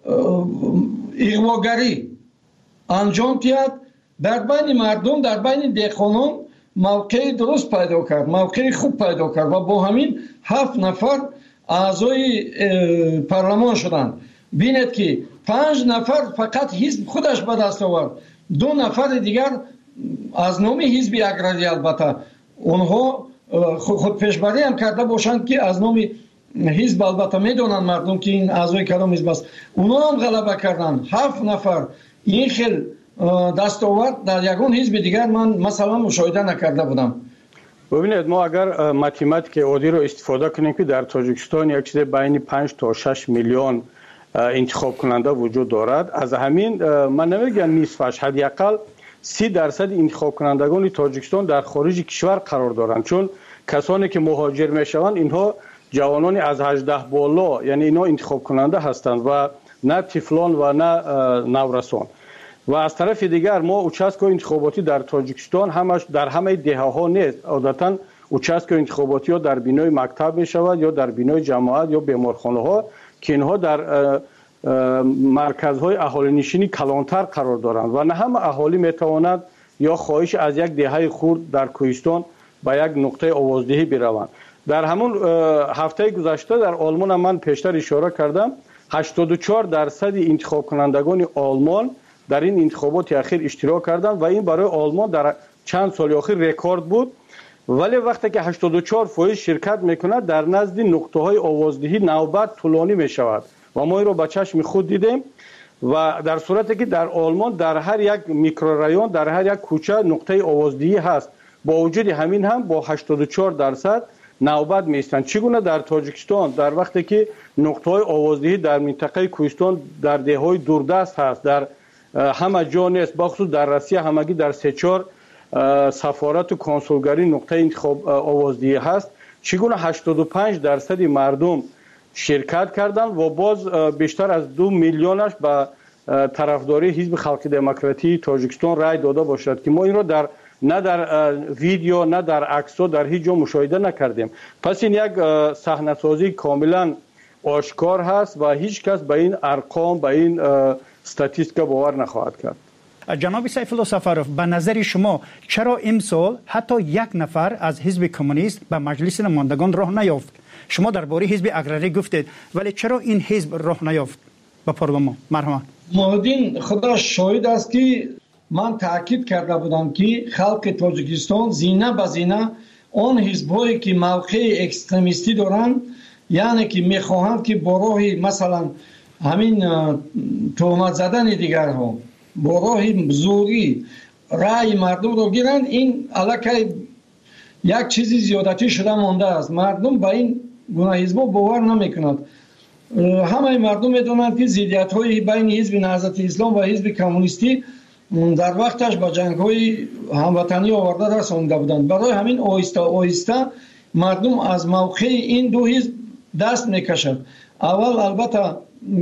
اغواگری انجام دهد، در بین مردم، در بین دهقانان موقع درست پیدا کرد، موقع خوب پیدا کرد و با همین 7 نفر اعضای پارلمان شدند. بینید که 5 نفر فقط حزب خودش به دست آورد، 2 نفر دیگر از نام حزب اگرری، البته اونها خود پیشبری هم کرده باشند که از نام حزب، البته میدونن مردم که این اعضای کدام حزب است، اونها هم غلبه کردند. 7 نفر این خیل دستاورد در یگان حزب دیگر من مثلا مشاهده نکرده بودم. ببینید ما اگر ماتماتیک عادی رو استفاده کنیم که در تاجیکستان یک چیز بین 5 تا 6 میلیون انتخاب کننده وجود دارد، از همین من نمیگم نصفش، حداقل 30% انتخاب کنندگان تاجیکستان در خارج کشور قرار دارند، چون کسانی که مهاجر میشوند اینها جوانان از 18 بالا، یعنی اینا انتخاب کننده هستند و نه طفلان و نه نورسان. و از طرف دیگر ما اوچسکو انتخاباتی در تاجیکستان همش در همه دهه‌ها نیست. عادتاً اوچسکو انتخاباتی ها در بینای مکتب می شود یا در بینای جماعت یا بیمارخانه ها که اینها در مرکزهای اهالی نشینی کلانتر قرار دارند و نه همه اهالی می تواند یا خواهش از یک دهه خرد در کوهستان به یک نقطه آوازدهی بروند. در همون هفته گذشته در آلمان من پیشتر اشاره کردم 84% انتخاب کنندگان آلمان در این انتخابات اخیر اشتراک کردند و این برای آلمان در چند سال اخیر رکورد بود. ولی وقتی که 84% شرکت میکند در نزد نقطه های آوازدهی نوبت طولانی می شود و ما این رو با چشم خود دیدیم و در صورتی که در آلمان در هر یک میکرورایون، در هر یک کوچه نقطه آوازدهی هست، با وجود همین هم با 84% نوبت میستند. چگونه در تاجیکستان در وقتی که نقطه های آوازدهی در منطقه کوهستان در دههای دوردست هست، در همه جا نیست، بخصوص در روسیه همگی در 3-4 سفارت و کنسولگری نقطه انتخاب آوازدهی هست، چگونه 85% مردم شرکت کردند و باز بیشتر از 2 میلیونش به طرفداری حزب خلق دموکراتی تاجیکستان رای داده باشد که ما این را در نه در ویدیو نه در عکس‌ها در هیچ جا مشاهده نکردیم. پس این یک صحنه‌سازی کاملا آشکار هست و هیچ کس به این ارقام به این استاتیستیکا باور نخواهد کرد. جناب سیف الله سفروف، به نظر شما چرا امسال حتی یک نفر از حزب کمونیست به مجلس نمایندگان راه نیافت؟ شما درباره حزب اگراری گفتید، ولی چرا این حزب راه نیافت به پارلمان؟ مرحبا. مهدین خدا شاهد است که من تاکید کرده بودم که خلق تاجیکستان زینه به زینه آن حزب‌هایی که موقع اکستریمیستی دارند، یعنی که میخواهند که با راه مثلا همین تهمت زدن دیگرها با راه زوری رأی مردم رو گیرند، این الکی یک چیزی زیادتی شده مانده است. مردم با این گونه حزب‌ها باور نمیکنند. همه مردم میدونند که ضدیت‌های بین حزب نهضت اسلام و حزب کمونیستی در وقتش با جنگ‌های هموطنی آورده رسانده بودند. برای همین آهسته آهسته مردم از موقع این دو حزب دست میکشد. اول البته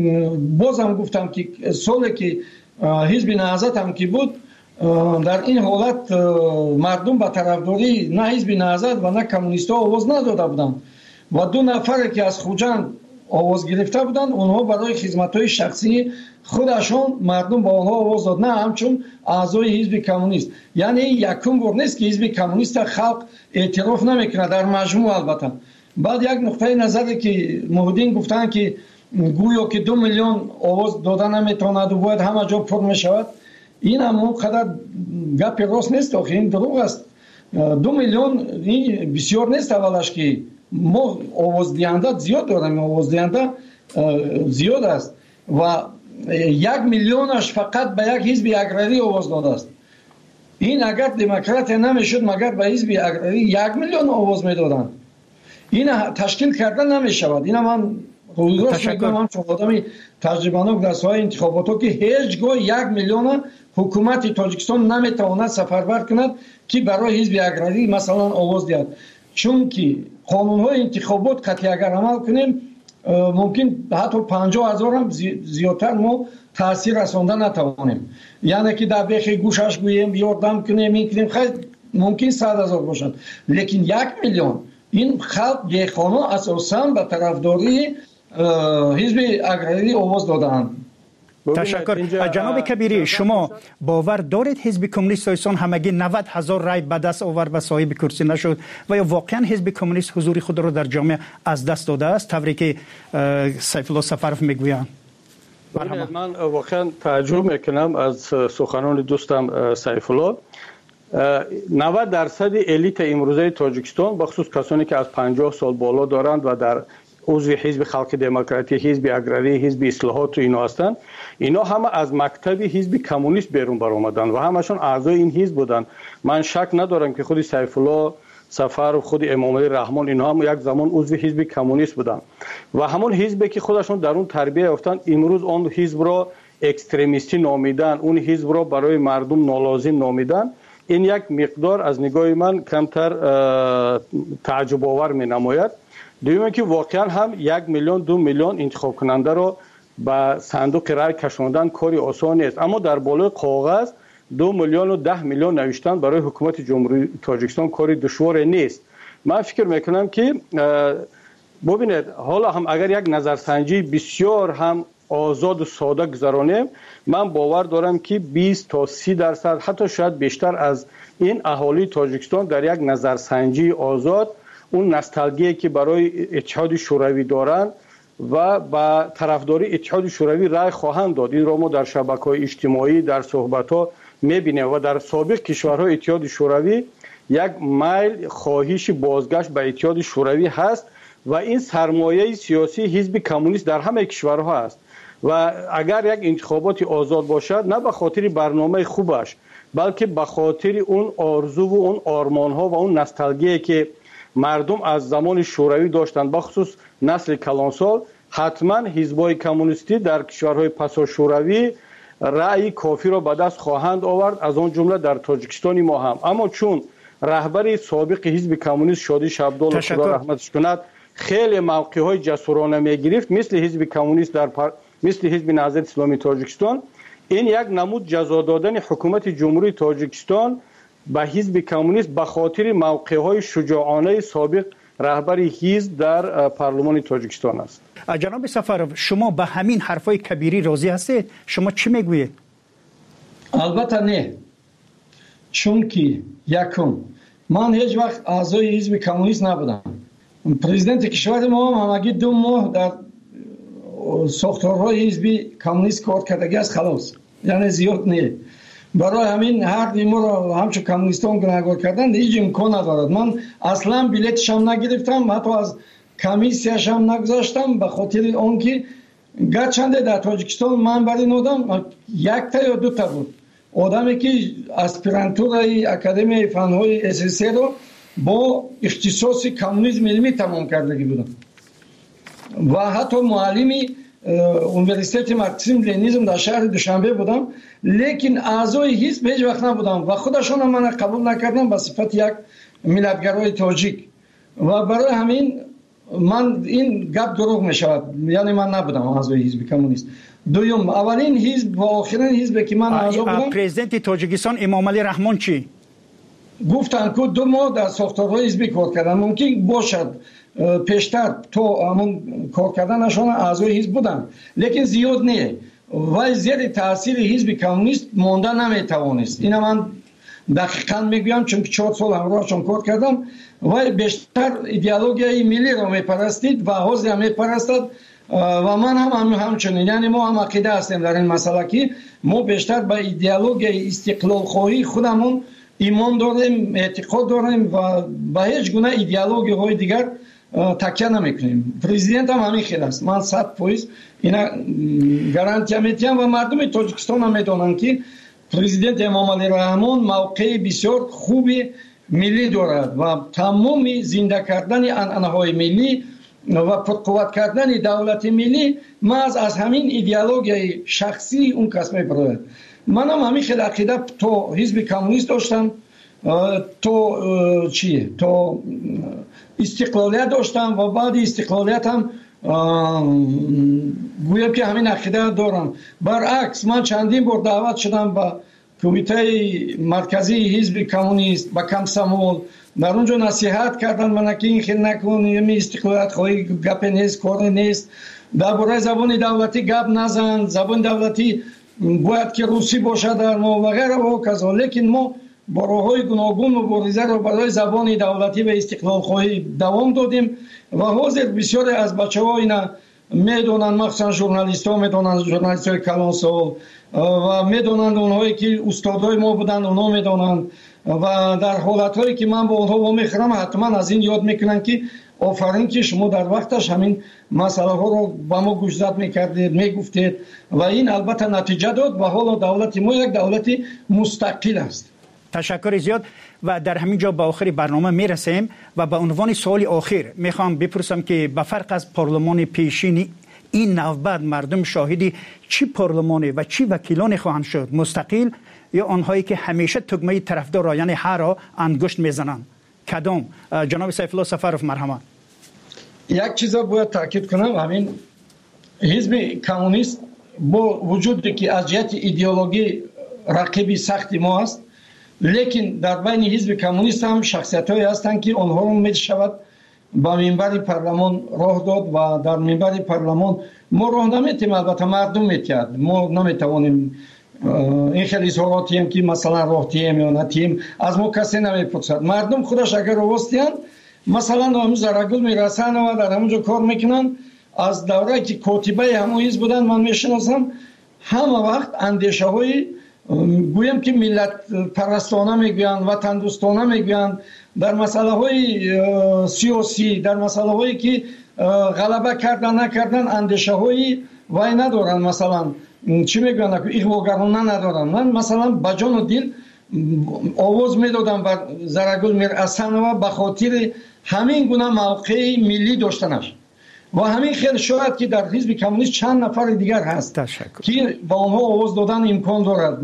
بازم گفتم که سالی که حزب نهضت هم که بود، در این حالت مردم به طرفداری نه حزب نهضت و نه کمونیست‌ها آواز نداده بودند و دو نفر که از خوجند آواز گرفته بودند، اونها برای خدمت‌های شخصی خودشون مردم با آنها آواز داد، نه همچون اعضای حزب کمونیست. یعنی یکم بار نیست که حزب کمونیست خلق اعتراف نمیکنه در مجموع. البته بعد یک نقطه نظری که مهدین گفتن که گویا که 2 میلیون آواز دادن نمیتواند و باید همه جا پر میشود، این هم اونقدر گپ راست نیست، آخه این دروغ است. 2 میلیون این بسیار نیست. اولش که ما آواز دهنده زیاد داریم، آواز دهنده زیاد است و 1 میلیونش فقط به یک حزب اگراری آواز داده است. این اگر دموکرات نمیشد مگر به حزب اگراری 1 میلیون آواز میدادند. این تشکیل کردن نمیشود. این من رویداد میگم چون آدمی تجربه‌ناک در ساحه انتخابات که هیچگاه 1 میلیون حکومت تاجیکستان نمیتواند سفربر کند که برای حزب اگراری مثلا آواز دهد، چون که قانون‌های انتخابات قطعی اگر عمل کنیم ممکن حتی 50,000 هم زیادتر ما تاثیر رساندن نتوانیم. یعنی که در بیخ گوشش گوییم یاردم کنیم این کنیم، خیلی ممکن 100,000 باشد، لیکن 1 میلیون این خلق دیخانه اساساً به طرفداری حزب اگراری آواز دادند. تشکر. جناب کبیری، شما باور دارید حزب کمونیست تاجیکستان همگی 90,000 رای به دست آورد و صاحب کرسی نشد و یا واقعا حزب کمونیست حضور خود را در جامعه از دست داده است طوری که سیف الله سفروف میگویند؟ من واقعا تعجب میکنم از سخنان دوستم سیف الله. 90% الیت امروزه تاجیکستان بخصوص کسانی که از 50 سال بالا دارند و در عضو حزب خلق دموکراتی، حزب اگراری، حزب اصلاحات و اینا هستند، اینا همه از مکتب حزب کمونیست بیرون برآمدند و همشون اعضای این حزب بودند. من شک ندارم که خود سیف الله سفروف، خود امام علی رحمان، اینها هم یک زمان عضو حزب کمونیست بودند و همون حزبی که خودشون در اون تربیت یافتند امروز اون حزب را اکستریمیستی نامیدن، اون حزب را برای مردم نالازم نامیدن. این یک مقدار از نگاه من کمتر تعجب آور می نماید. دوم که واقعا هم 1 میلیون 2 میلیون انتخاب کننده را به صندوق رای کشاندن کاری آسان نیست، اما در بالای کاغذ 2 میلیون و 10 میلیون نوشتن برای حکومت جمهوری تاجیکستان کاری دشوار نیست. من فکر میکنم که ببینید حالا هم اگر یک نظرسنجی بسیار هم آزاد و ساده گذرانیم، من باور دارم که 20 تا 30% حتی شاید بیشتر از این اهالی تاجیکستان در یک نظرسنجی آزاد اون نوستالژی که برای اتحاد شوروی دارند و با طرفداری اتحاد شوروی رای خواهند داد. این را ما در شبکه‌های اجتماعی در صحبت‌ها می‌بینیم و در سابق کشورهای اتحاد شوروی یک میل خواهش بازگشت به اتحاد شوروی هست و این سرمایه سیاسی حزب کمونیست در همه کشورها است و اگر یک انتخابات آزاد باشد نه به خاطر برنامه خوبش بلکه به خاطر اون آرزو و اون آرمان‌ها و اون نوستالژی که مردم از زمان شوروی داشتند، بخصوص نسل کلانسال، حتما حزب‌های کمونیستی در کشورهای پسا شوروی رأی کافی را به دست خواهند آورد، از آن جمله در تاجیکستان ما هم. اما چون رهبر سابق حزب کمونیست شادی شبدال خدا رحمتش کند خیلی موقع‌های جسورانه می‌گرفت مثل حزب کمونیست مثل حزب نهضت اسلامی تاجیکستان، این یک نمود جزا دادن حکومت جمهوری تاجیکستان به حزب کمونیست به خاطر موقع‌های شجاعانه سابق رهبر حزب در پارلمان تاجیکستان است. جناب سفرов شما به همین حرفای کبیری راضی هستید؟ شما چی میگویید؟ البته نه، چون که یکم من هیچ وقت اعضای حزب کمونیست نبودم. پرزیدنت کشور ما همگی 2 ماه در ساختارهای حزب کمونیست کار کردگی است، خلاص، یعنی زیاد نه. برای همین هر ما را همچون کمونیستان گناهکار کردن هیچ امکان ندارد. من اصلا بلیتش هم نگرفتم، حتی از کمیسیش هم نگذاشتم، به خاطر آنکه گرچند در تاجیکستان من برای این آدم 1 تا یا 2 تا بود، آدمی که اسپیرانتورای اکادمی فنهای اساسی رو با اختصاص کمونیسم علمی تمام کردگی بودم و حتی معلمی اونیورسیته مارکسیسم لنینیسم در شهر دوشنبه بودم، لیکن اعضای حزب هیچ وقت نبودم و خودشون هم من قبول نکردم به صفت یک ملتگرای تاجیک و برای همین من این گپ دروغ می شود، یعنی من نبودم اعضای حزب کمونیست. دوم، اولین حزب و آخرین حزب که من اعضا بودم پرزیدنت تاجیکستان امام علی رحمان چی گفتن که 2 ماه در ساختارهای حزبی کار کردن، ممکن باشد پیشتر تو همون کار کردنشان اعضای حزب بودن، لیکن زیاد نه و زیر تاثیر حزب کمونیست مانده نمیتوانست. اینا من دقیقاً میگویم چون 4 سال همراهشان کار کردم و بیشتر ایدئولوژی ملی را میپرستید و حزب هم میپرستد و من هم همچنین، یعنی ما هم عقیده هستیم در این مسئله که ما بیشتر به ایدئولوژی استقلال خواهی خودمون ایمان داریم، اعتقاد داریم و به هیچ گونه ایدئولوژی های دیگر تکیه نمیکنیم. پرزیدنت هم همین خیلی است، من 100% اینا گارانتی میدم و مردم تاجیکستان هم میدونن که پرزیدنت امام علی رحمان موقع بسیار خوبی ملی دارد و تمام زنده کردن عنعنه‌های ملی و پرقوت کردن دولت ملی محض از همین ایدئولوژی شخصی اون کس میبرد. من هم همین خیلی عقیده تو حزب کمونیست داشتم، تو چیه؟ تو استقلالیت داشتم و بعد استقلالیت هم گویم که همین عقیده دارم. برعکس من چندین بار دعوت شدم به کمیته مرکزی حزب کمونیست به کمسمول، در اونجا نصیحت کردن من که این خیلی نکن، یه استقلالیت خواهی گپ نیست، کار نیست، درباره زبان دولتی گپ نزن، زبان دولتی باید که روسی باشه در ما و غیره و کذا. لیکن ما با راه‌های گوناگون مبارزه را برای زبان دولتی و استقلال خواهی دوام دادیم و حاضر بسیاری از بچه‌ها اینا میدونن، مخصوصا ژورنالیست‌ها میدونن، ژورنالیست‌های کلانسال و میدونن، اونهایی که استادای ما بودن اونا میدونن و در حالت‌هایی که من با اونها میخرم حتما از این یاد میکنن که آفرین که شما در وقتش همین مسئله ها رو با ما گوشزد میکردید، میگفتید و این البته نتیجه داد و حالا دولت ما یک دولت مستقل است. تشکر زیاد و در همین جا به آخر برنامه میرسیم و به عنوان سوال آخر میخوام بپرسم که به فرق از پارلمان پیشین این نوبت مردم شاهدی چی پارلمانی و چی وکیلانی خواهند شد؟ مستقل یا آنهایی که همیشه تگمه طرفدار را یعنی هر را انگشت میزنند؟ کدام؟ جناب سیف الله سفرov مرحمت. یک چیز باید تاکید کنم، همین حزب کمونیست با وجودی که از جهت ایدئولوژی رقیبی سختی ما است، لیکن در بین حزب کمونیست هم شخصیت‌هایی هستند که آنها رو میشود با منبر پارلمان راه داد و در منبر پارلمان ما راه نمیتیم، البته مردم میتید، ما نمیتوانیم این خیلی اظهاراتی هم که مثلا راه تیم یا نتیم از ما کسی نمیپرسد. مردم خودش اگر راستین مثلا همون زرگل میرسن و در همونجا کار میکنن. از دوره که کاتبه همون حزب بودن من میشناسم، همه وقت اندیشه های گویم که ملت پرستانه میگویند، وطن دوستانه میگویند، در مسئله های سیاسی، در مسئله هایی که غلبه کردن نکردن اندیشه هایی وای ندارن، مثلا چی میگویند اغواگرانه ندارن. من مثلا با جان و دل آواز میدادم بر زرگل میرحسن و به خاطر همین گونه موقع ملی داشتنش و همین خیلی شاید که در حزب کمونیست چند نفر دیگر هست که با آنها آواز دادن امکان دارد.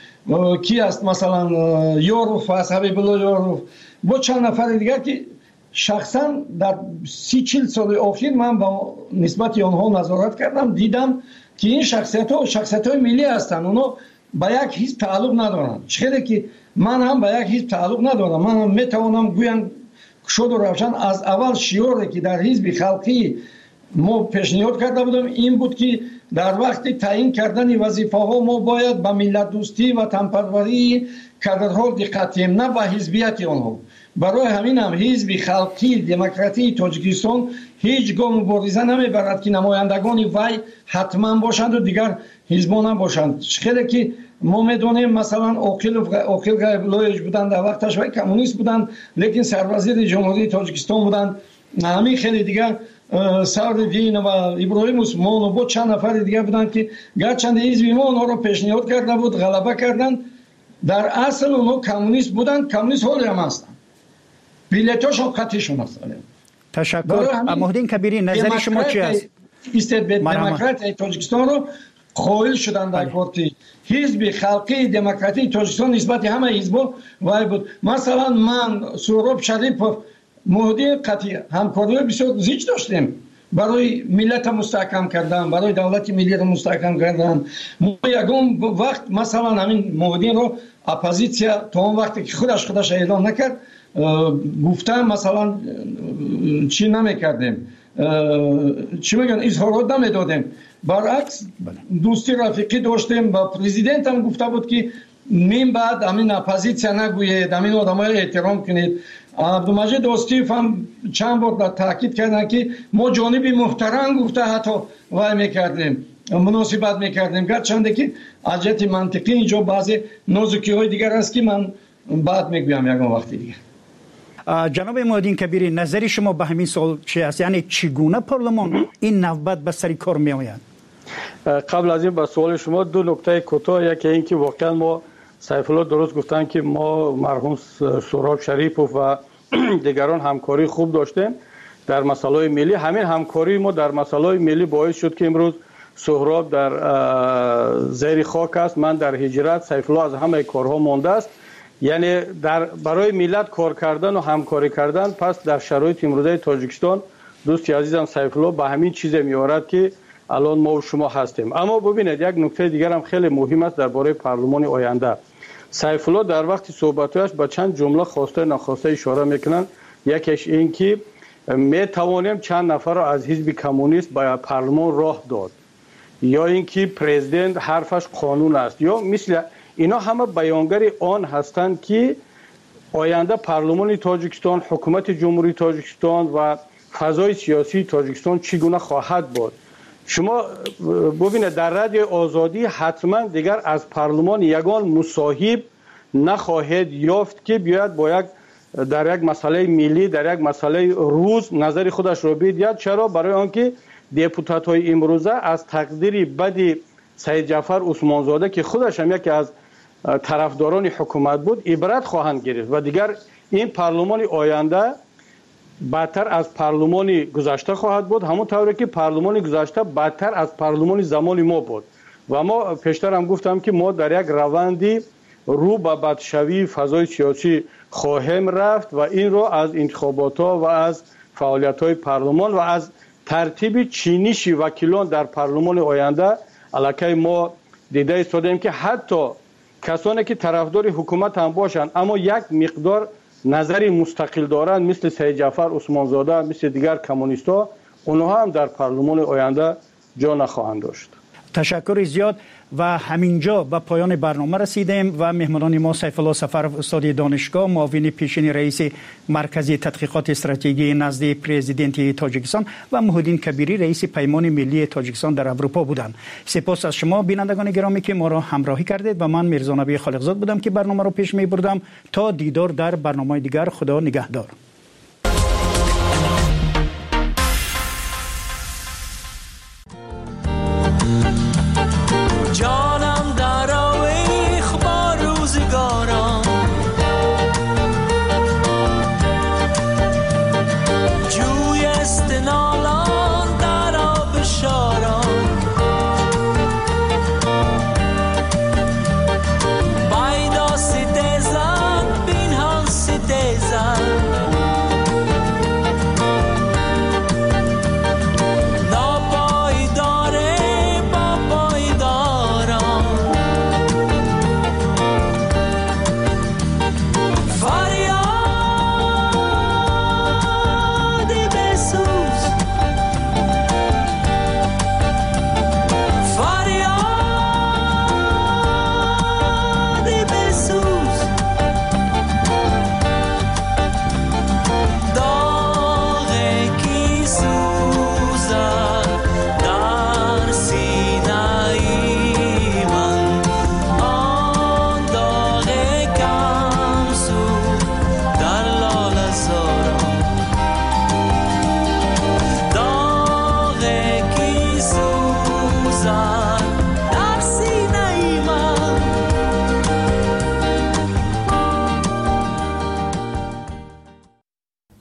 کی است مثلا یاروف است، حبیب الله یاروف، با چند نفر دیگر که شخصا در 30-40 سال اخیر من با نسبت آنها نظارت کردم، دیدم که این شخصیت ها ملی هستند، اونا با یک حزب تعلق ندارند. چرا که من هم به یک حزب تعلق ندارم. من هم میتوانم گویم شد و روشن از اول شعاری که در حزب خلقی ما پیشنهاد کرده بودم این بود که در وقت تعیین کردن وظیفه ها ما باید به ملت دوستی و تنپروری کادرها دقت کنیم، نه به حزبیت آنها. برای همین هم حزب خلقی دموکراتی تاجیکستان هیچ گام مبارزه نمیبرد که نمایندگان وی حتما باشند و دیگر حزبان هم باشند. خیلی که ما میدونیم مثلا عاقل غیبلویچ بودند، در وقتش وی کمونیست بودند لیکن سروزیر جمهوری تاجیکستان بودند. همین خیلی دیگر سردین و ابراهیم عثمان و بود چند نفر دیگر بودند که گرچند حزب ما اونها را پیشنهاد کرده بود غلبه کردند. در اصل اونها کمونیست بودند، کمونیست حالی هم هستند، بیلیتاشون قطعیشون هستند. تشکر. مهدین کبیری نظر شما چی است؟ دموکرات تاجیکستان رو قائل شدن در پارتی حزب خلقی دموکراتی تاجیکستان نسبت همه حزب‌ها وای بود. مثلا من سهراب شریفов مهدی قطعی همکاری بسیار زیاد داشتیم برای ملت مستحکم کردن، برای دولت ملی رو مستحکم کردن. ما یگان وقت مثلا همین مهدی رو اپوزیسیا تا اون وقتی که خودش اعلام نکرد گفتن مثلا چی نمیکردیم، چی میگن اظهارات نمیدادیم. برعکس دوستی رفیقی داشتیم. با پرزیدنت هم گفته بود که من بعد همین اپوزیسیا نگویید، همین آدمای احترام کنید. عبدالمجید دوستیف هم چند بار تاکید کردن که ما جانب محترم گفته حتی وای میکردیم، مناسبت میکردیم، گرچند که از جهت منطقی اینجا بعضی نازکی های دیگر است که من بعد میگویم یکم وقتی دیگه. جناب مهدین کبیری نظر شما به همین سوال چی است؟ یعنی چگونه پارلمان این نوبت به سر کار می آید؟ قبل از این به سوال شما دو نکته کوتاه. یکی این که واقعا ما سیف الله درست گفتن که ما مرحوم سهراب شریفov و دیگران همکاری خوب داشتیم در مسائل ملی. همین همکاری ما در مسائل ملی باعث شد که امروز سهراب در زیر خاک است، من در هجرت، سیف الله از همه کارها مانده است. یعنی برای ملت کار کردن و همکاری کردن. پس در شرایط امروزه تاجیکستان دوستی عزیزم سیف الله به همین چیز میارد که الان ما و شما هستیم. اما ببینید یک نکته دیگر هم خیلی مهم است درباره پارلمان آینده. سیف الله در وقت صحبتش با چند جمله خواسته ناخواسته اشاره میکنن. یکیش این که می توانیم چند نفر را از حزب کمونیست به پارلمان راه داد، یا اینکه پرزیدنت حرفش قانون است، یا مثل اینا همه بیانگر آن هستند که آینده پارلمان تاجیکستان، حکومت جمهوری تاجیکستان و فضای سیاسی تاجیکستان چگونه خواهد بود. شما ببینید در رادیو آزادی حتما دیگر از پارلمان یگان مصاحب نخواهد یافت که بیاید با در یک مسئله ملی، در یک مسئله روز نظر خودش را بدهد. چرا؟ برای آنکه دپوتات های امروزه از تقدیر بد سید جعفر عثمانزاده که خودش هم یکی از طرفداران حکومت بود عبرت خواهند گرفت و دیگر این پارلمان آینده بدتر از پارلمان گذشته خواهد بود، همون طوری که پارلمان گذشته بدتر از پارلمان زمان ما بود. و ما پیشتر هم گفتم که ما در یک روندی رو به بدشوی فضای سیاسی خواهیم رفت و این رو از انتخابات ها و از فعالیت های پارلمان و از ترتیب چینش وکیلان در پارلمان آینده علاقه ما دیده ایستادیم که حتی کسانی که طرفدار حکومت هم باشند اما یک مقدار نظری مستقل دارند مثل سید جعفر عثمانزاده، مثل دیگر کمونیست‌ها، اونها هم در پارلمان آینده جا نخواهند داشت. تشکر زیاد. و همینجا به پایان برنامه رسیدیم و مهمانان ما سیف الله سفرov استاد دانشگاه، معاون پیشین رئیس مرکز تحقیقات استراتژی نزد پرزیدنت تاجیکستان و مهدین کبیری رئیس پیمان ملی تاجیکستان در اروپا بودند. سپاس از شما بینندگان گرامی که ما را همراهی کردید و من میرزا نبی خالقزاد بودم که برنامه را پیش می بردم. تا دیدار در برنامه دیگر، خدا نگهدار. جانم در آویخ با روزگارم، جوی استنالان در آب شارم، بایدا ستیزن بینهان ستیزن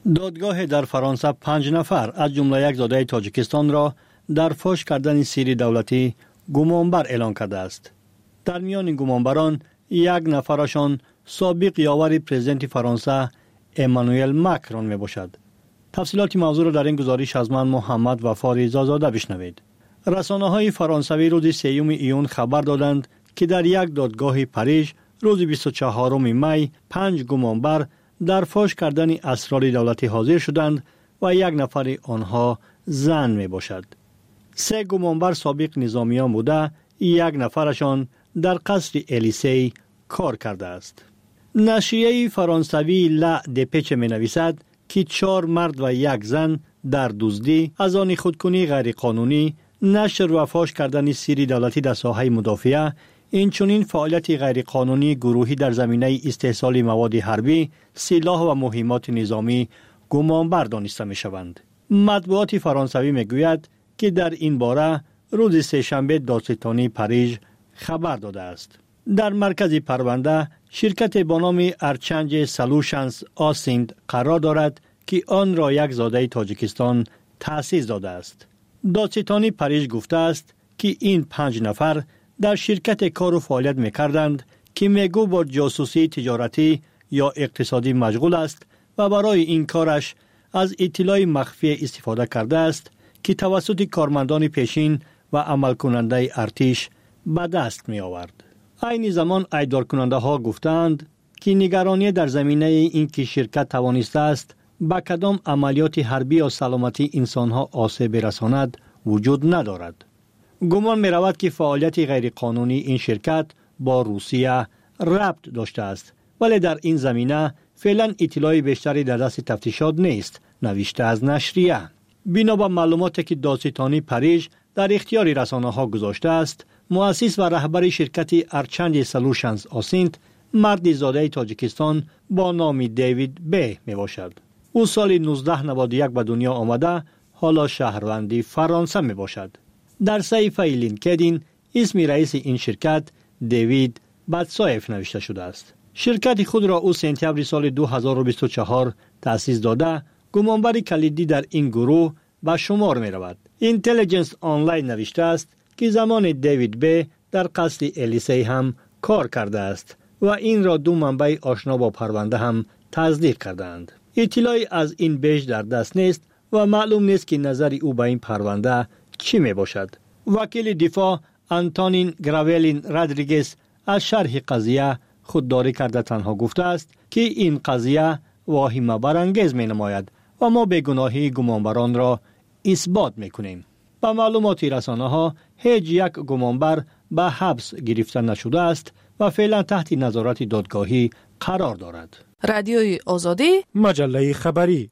دادگاه در فرانسه 5 نفر از جمله یک زاده تاجیکستان را در فاش کردن سری دولتی گمانبر اعلان کرده است. در میان گمانبران یک نفرشان سابق یاور پرزیدنت فرانسه امانوئل ماکرون می باشد. تفصیلات موضوع را در این گزارش از من محمد وفا رضازاده بشنوید. رسانه‌های فرانسوی روز 3 ایون خبر دادند که در یک دادگاه پاریژ روز 24 می 5 گمانبر در فاش کردن اسرار دولتی حاضر شدند و یک نفر آنها زن می باشد. 3 گمانبر سابق نظامیان بوده، یک نفرشان در قصر الیسی کار کرده است. نشریه فرانسوی لا دپچ می نویسد که 4 مرد و یک زن در دزدی، از آن خودکنی غیر قانونی، نشر و فاش کردن سری دولتی در ساحه مدافعه، اینچنین فعالیت غیر قانونی گروهی در زمینه استحصال مواد حربی، سلاح و مهمات نظامی گمانبر دانسته می شوند. مطبوعات فرانسوی می گوید که در این باره روز سه‌شنبه دادستانی پاریژ خبر داده است. در مرکز پرونده شرکت با نام ارچنج سلوشنز آسیند قرار دارد که آن را یک زاده تاجیکستان تأسیس داده است. دادستانی پاریژ گفته است که این 5 نفر در شرکت کار و فعالیت می‌کردند که میگو با جاسوسی تجارتی یا اقتصادی مشغول است و برای این کارش از اطلاع مخفی استفاده کرده است که توسط کارمندان پیشین و عمل کننده ارتش به دست می آورد. عین زمان ایدار کننده ها گفتند که نگرانی در زمینه این که شرکت توانسته است با کدام عملیات حربی یا سلامتی انسانها آسیب برساند وجود ندارد. گمان می رود که فعالیت غیر قانونی این شرکت با روسیه ربط داشته است، ولی در این زمینه فعلا اطلاع بیشتری در دست تفتیشات نیست، نوشته از نشریه. بنا به معلوماتی که دادستانی پاریژ در اختیار رسانه‌ها گذاشته است، مؤسس و رهبر شرکت ارچنج سلوشنز آسینت مرد زاده تاجیکستان با نام دیوید بی می باشد. او سال 1991 به دنیا آمده، حالا شهروند فرانسه می باشد. در صحیفه لینکدین اسم رئیس این شرکت دیوید باتسایف نوشته شده است. شرکت خود را او سپتامبر سال 2024 تأسیس داده، گمانبر کلیدی در این گروه به شمار می رود. اینتلیجنس آنلاین نوشته است که زمان دیوید بی در قصر الیسی هم کار کرده است و این را 2 منبع آشنا با پرونده هم تصدیق کردند. اطلاعی از این بیش در دست نیست و معلوم نیست که نظر او به این پرونده چی می باشد. وکیل دفاع آنتونین گراولین رادریگز از شرح قضیه خودداری کرده تنها گفته است که این قضیه واهمه برانگیز می نماید و ما بیگناهی گمانبران را اثبات می کنیم. با معلومات رسانه ها هیچ یک گمانبر به حبس گرفته نشده است و فعلا تحت نظارت دادگاهی قرار دارد. رادیوی آزادی، مجله خبری.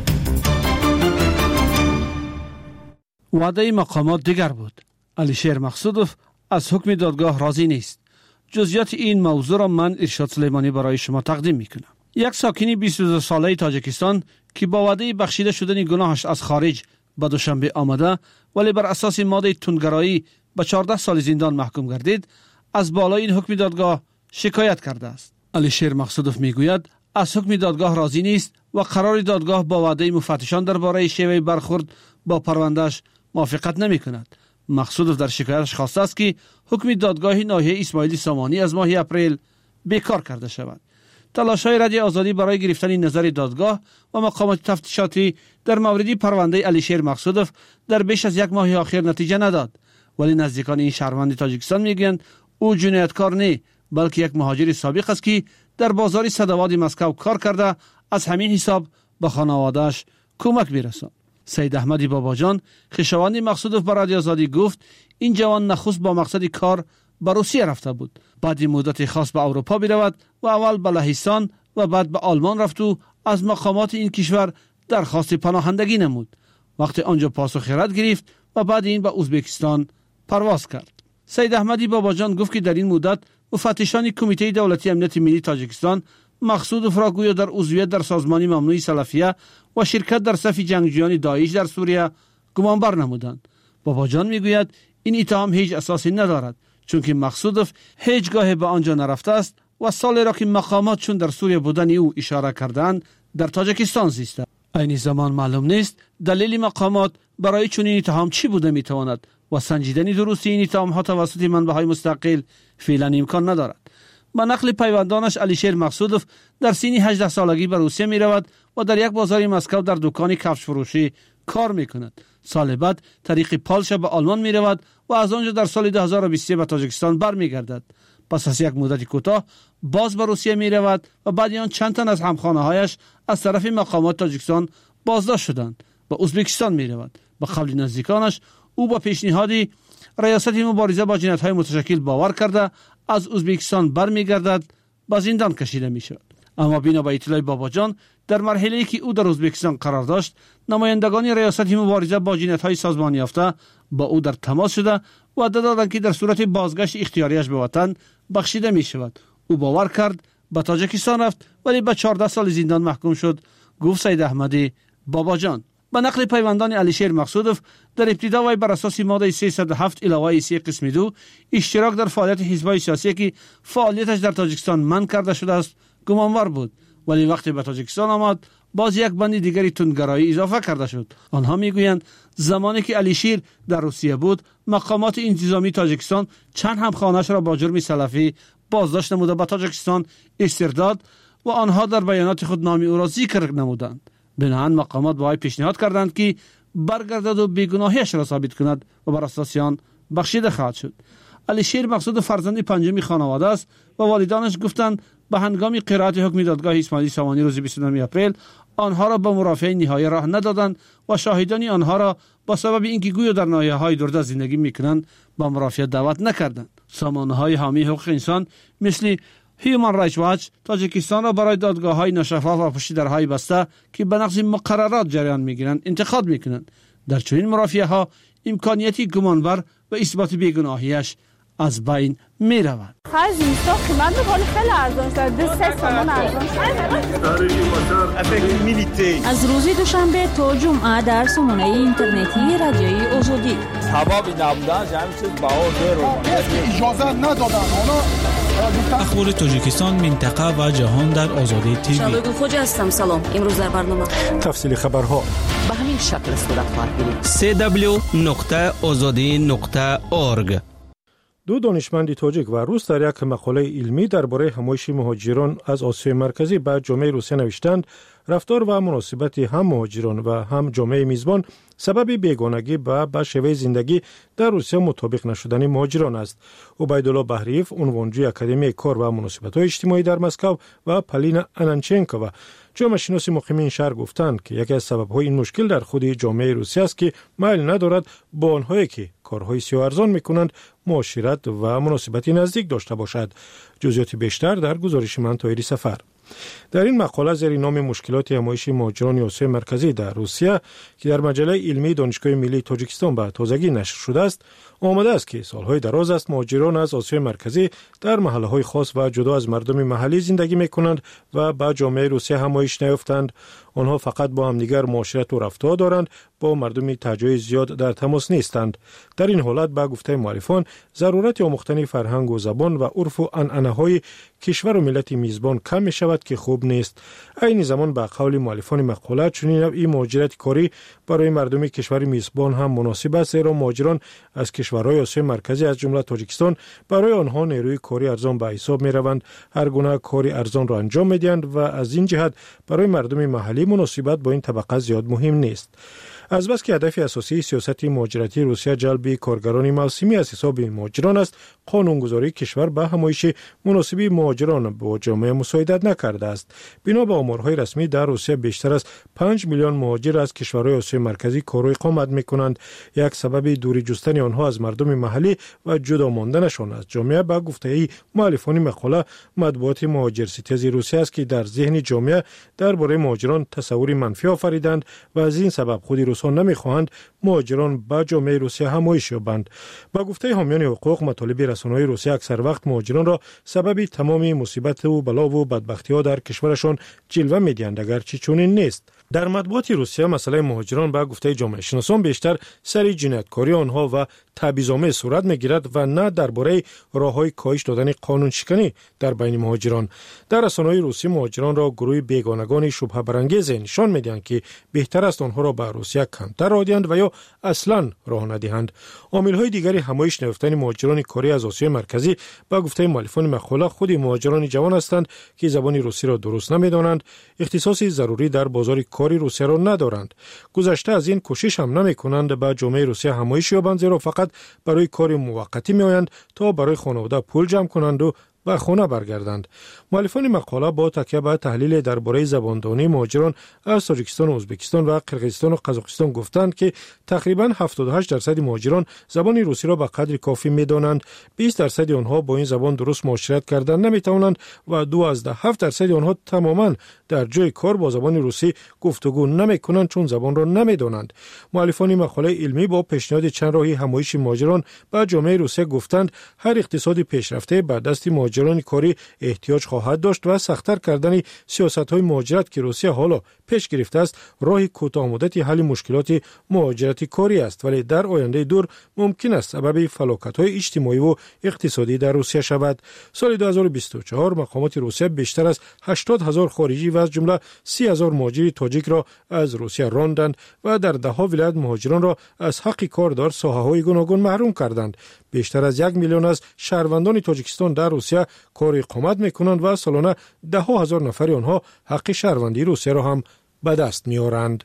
وعده مقامات دیگر بود. علیشیر مقصودوف از حکم دادگاه راضی نیست. جزئیات این موضوع را من ارشاد سلیمانی برای شما تقدیم میکنم. یک ساکنی 22 ساله تاجیکستان که با وعده بخشیده شدن گناهش از خارج به دوشنبه آمده ولی بر اساس ماده تندگرایی به 14 سال زندان محکوم گردید، از بالای این حکم دادگاه شکایت کرده است. علیشیر مقصودوف میگوید از حکم دادگاه راضی نیست و قرار دادگاه با وعده مفتشان درباره شیوه برخورد با پروندهش موافقت نمی‌کند. مقصودوف در شکایتش خواسته است که حکم دادگاه ناحیه اسماعیلی سامانی از ماه اپریل بیکار کرده شود. تلاش‌های رادیو آزادی برای گرفتن نظر دادگاه و مقامات تفتیشاتی در مورد پرونده علیشیر مقصودوف در بیش از 1 ماه اخیر نتیجه نداد، ولی نزدیکان این شهروند تاجیکستان میگویند او جنایتکار نه، بلکه یک مهاجر سابق است که در بازار صدوات مسکو کار کرده، از همین حساب به خانواده‌اش کمک می‌رساند. سید احمدی باباجان خویشاوند مقصودوف به رادیو آزادی گفت این جوان نخست با مقصد کار به روسیه رفته بود، بعد مدت خاص به اروپا برود و اول به لهستان و بعد به آلمان رفت و از مقامات این کشور درخواست پناهندگی نمود. وقتی آنجا پاسخ رد گرفت و بعد این به ازبکستان پرواز کرد. سید احمدی باباجان گفت که در این مدت مفتشان کمیته دولتی امنیت ملی تاجیکستان مقصودوف را گویا در عضویت در سازمان ممنوع سلفیه و شرکت در صف جنگجویان داعش در سوریه گمانبر نمودند. باباجان میگوید این اتهام هیچ اساسی ندارد، چون که مقصودوف هیچگاه به آنجا نرفته است و سالی را که مقامات چون در سوریه بودن او اشاره کردند در تاجیکستان زیسته. این زمان معلوم نیست دلیل مقامات برای چنین اتهام چی بوده میتواند و سنجیدن درستی این اتهام‌ها توسط منبع‌های مستقل فعلا امکان ندارد. با نقل پیوندانش علیشیر مقصودوف در سن 18 سالگی به روسیه می رود و در یک بازار مسکو در دکان کفش فروشی کار می کند. سال بعد طریق پالشا به آلمان می رود و از آنجا در سال 2023 به تاجیکستان برمیگردد. پس از یک مدت کوتاه باز به روسیه می رود و بعد آن چند تن از همخوانه‌هایش از طرف مقامات تاجیکستان بازداشت شدند. به ازبکستان می رود. به قول نزدیکانش او با پیشنهادی ریاست مبارزه با جنایت‌های متشکل باور کرده از ازبکستان برمیگردد به زندان کشیده می شود. اما بنا به اطلاع باباجان در مرحله‌ای که او در ازبکستان قرار داشت نمایندگان ریاست مبارزه با جنایت‌های سازمان یافته با او در تماس شده و دادند که در صورت بازگشت اختیاریش به وطن بخشیده می شود. او باور کرد به تاجیکستان رفت ولی به 14 سال زندان محکوم شد، گفت سید احمدی باباجان. به نقل پیوندان علیشیر مقصودوف در ابتدا وی بر اساس ماده 307 علاوه 3 قسم 2 اشتراک در فعالیت حزب‌های سیاسی که فعالیتش در تاجیکستان منع کرده شده است گمانبر بود، ولی وقتی به تاجیکستان آمد باز یک بند دیگری تندگرایی اضافه کرده شد. آنها میگویند زمانی که علیشیر در روسیه بود مقامات انتظامی تاجیکستان چند همخوانه‌اش را با جرم سلفی بازداشت نموده به تاجیکستان استرداد و آنها در بیانات خود نام او را ذکر نمودند. بنابراین مقامات با وی پیشنهاد کردند که برگردد و بیگناهیش را ثابت کند و بر اساس آن بخشیده خواهد شد. علیشیر مقصود فرزند پنجم خانواده است و والدانش گفتند به هنگام قرائت حکم دادگاه اسماعیلی سامانی روز 29 اپریل آنها را به مرافعه نهایی راه ندادند و شاهدان آنها را با سبب اینکه گویا در ناحیه‌های دوردست زندگی می‌کنند به مرافعه دعوت نکردند. سامانه‌های حامی حقوق انسان مثل هیومن رایتس واچ تاجیکستان را برای دادگاه‌های ناشفاف و پشت درهای بسته که به نقض مقررات جریان می‌گیرند انتقاد می‌کنند. در چنین مرافعه‌ها امکانیتی گمانبر و اثبات بیگناهیش از بین می‌رود. خرج اینستا قیمت بالا خیلی ارزان شده، 3 سامان ارزان شده. از روز دوشنبه تا جمعه در سامانه اینترنتی رادیوی آزادی. سببی نبودن همین چیز بها اجازه ندادن. اخبار تاجیکستان، منطقه و جهان در آزادی تیوی. شادو خوجا هستم. سلام. امروز در برنامه تفصیل خبرها به همین شکل صورت خواهد گرفت. www.azadi.org. دو دانشمند تاجیک و روس در یک مقاله علمی درباره همایش مهاجران از آسیای مرکزی به جامعه روسیه نوشتند رفتار و مناسبت هم مهاجران و هم جامعه میزبان سبب بیگانگی به شیوه زندگی در روسیه مطابق نشدن مهاجران است. عبیدالله بهریف، عنوانجوی اکادمی کار و مناسبت‌های اجتماعی در مسکو و پالینا انانچنکووا، جامعه شناس مقیمین شهر گفتند که یکی از سبب‌های این مشکل در خود جامعه روسیه است که میل ندارد با آنهایی که کارهای سیاه ارزان می‌کنند معاشرت و مناسبتی نزدیک داشته باشد. جزئیات بیشتر در گزارش من طاهری سفر. در این مقاله زیر نام مشکلات همایش مهاجران آسیای مرکزی در روسیه که در مجله علمی دانشگاه ملی تاجیکستان به تازگی نشر شده است آمده است که سالهای دراز است مهاجران از آسیای مرکزی در محله‌های خاص و جدا از مردم محلی زندگی می‌کنند و با جامعه روسیه همایش نیافتند. آنها فقط با همدیگر معاشرت و رفتار دارند، با مردم تجای زیاد در تماس نیستند. در این حالت با گفته مؤلفان ضرورت آموختن فرهنگ و زبان و عرف و عنعنه‌های کشور و ملت میزبان کم می شود که خوب نیست. این زمان با قول مؤلفان مقاله چنین نوعی مهاجرت کاری برای مردم کشور میزبان هم مناسب است، زیرا مهاجران از کشورهای آسیای مرکزی از جمله تاجیکستان برای آنها نیروی کاری ارزان به حساب می روند، هر گونه کاری ارزان را انجام می دهند و از این جهت برای مردم محلی مناسبت با این طبقه زیاد مهم نیست. از بس که هدف اساسی سیاست مهاجرتی روسیه جلب کارگران موسمی از حساب مهاجران است، قانونگذاری کشور به همایش مناسبی مهاجران با جامعه مساعدت نکرده است. بنا به آمارهای رسمی در روسیه بیشتر از 5 میلیون مهاجر از کشورهای آسیای مرکزی کار و اقامت می‌کنند. یک سبب دوری جستن آنها از مردم محلی و جدا ماندنشان از جامعه به گفته مؤلفان مقاله مطبوعات مهاجرستیزی روسیه است که در ذهن جامعه درباره مهاجران تصوری منفی آفریدند و از این سبب خود روسان نمی‌خواهند مهاجران به جامعه روسیه همایش یابند. با گفته حامیان حقوق، مطالب رسانه‌های روسیه اکثر وقت مهاجران را سبب تمام مصیبت و بلا و بدبختی‌ها در کشورشان جلوه می‌دهند، اگرچه چنین نیست. در مطبوعات روسیه مسئله مهاجران به گفته جامعه شناسان بیشتر سر جنایتکاری آنها و تبعیض‌آمیز صورت می‌گیرد و نه درباره راه‌های کاهش دادن قانون شکنی در بین مهاجران. در رسانه‌های روسی مهاجران را گروه بیگانگان شبهه برانگیز نشان می‌دهند که بهتر است آنها را به روسیه کمتر راه دهند و یا اصلاً راه ندهند. عامل‌های دیگری همایش نیافتن مهاجران کاری از آسیای مرکزی به گفته مؤلفان مقاله خود مهاجران جوان هستند که زبان روسی را درست نمی‌دانند، اختصاص ضروری در بازار کاری روسیه را ندارند. گذشته از این کوشش هم نمی‌کنند به جامعه روسیه همایش یابند، زیرا فقط برای کار موقتی می‌آیند تا برای خانواده پول جمع کنند و به خانه برگردند. مؤلفان مقاله با تکیه به تحلیل درباره زباندانی مهاجران از تاجیکستان و ازبکستان و قرقیزستان و قزاقستان گفتند که تقریباً 78% مهاجران زبان روسی را به قدر کافی می‌دانند، 20% آنها با این زبان درست معاشرت کردن نمی‌توانند و 2.7% آنها تماماً در جای کار با زبان روسی گفتگو نمی‌کنند چون زبان را نمی‌دانند. مؤلفان مقاله علمی با پیشنهاد چند راهی همایش مهاجران به جامعه روسیه گفتند هر اقتصاد پیشرفته به دست مهاجران کاری احتیاج خواهد داشت و سخت‌تر کردن سیاست‌های مهاجرت که روسیه حالا پیش گرفته است راه کوتاه‌مدت حل مشکلات مهاجرت کاری است، ولی در آینده دور ممکن است سبب فلاکت‌های اجتماعی و اقتصادی در روسیه شود. سال 2024 مقامات روسیه بیشتر از 80,000 خارجی و از جمله 30,000 مهاجر تاجیک را از روسیه راندند و در ده‌ها ولایت مهاجران را از حق کار در ساحه‌های گوناگون محروم کردند. بیشتر از 1 میلیون از شهروندان تاجیکستان در روسیه کار اقامت می‌کنند و سالانه 10,000 نفر آنها حق شهروندی روسیه را هم به دست می‌آورند.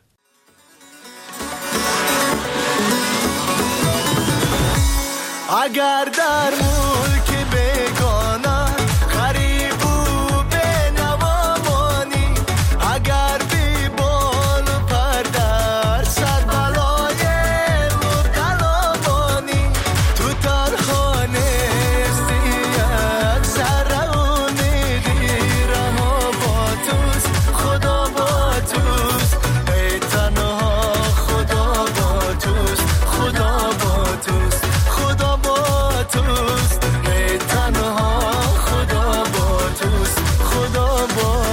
اگر در ملک بیگانه غریب و بینوا مانی، اگر بی بال و پر در سر بلای مبتلا مانی، تو تنها نیستی یک ذره امیدی رها با توست، خدا با توست، ای تنها خدا با توست، خدا با توست، خدا با توست، ای تنها خدا با توست، خدا با توست.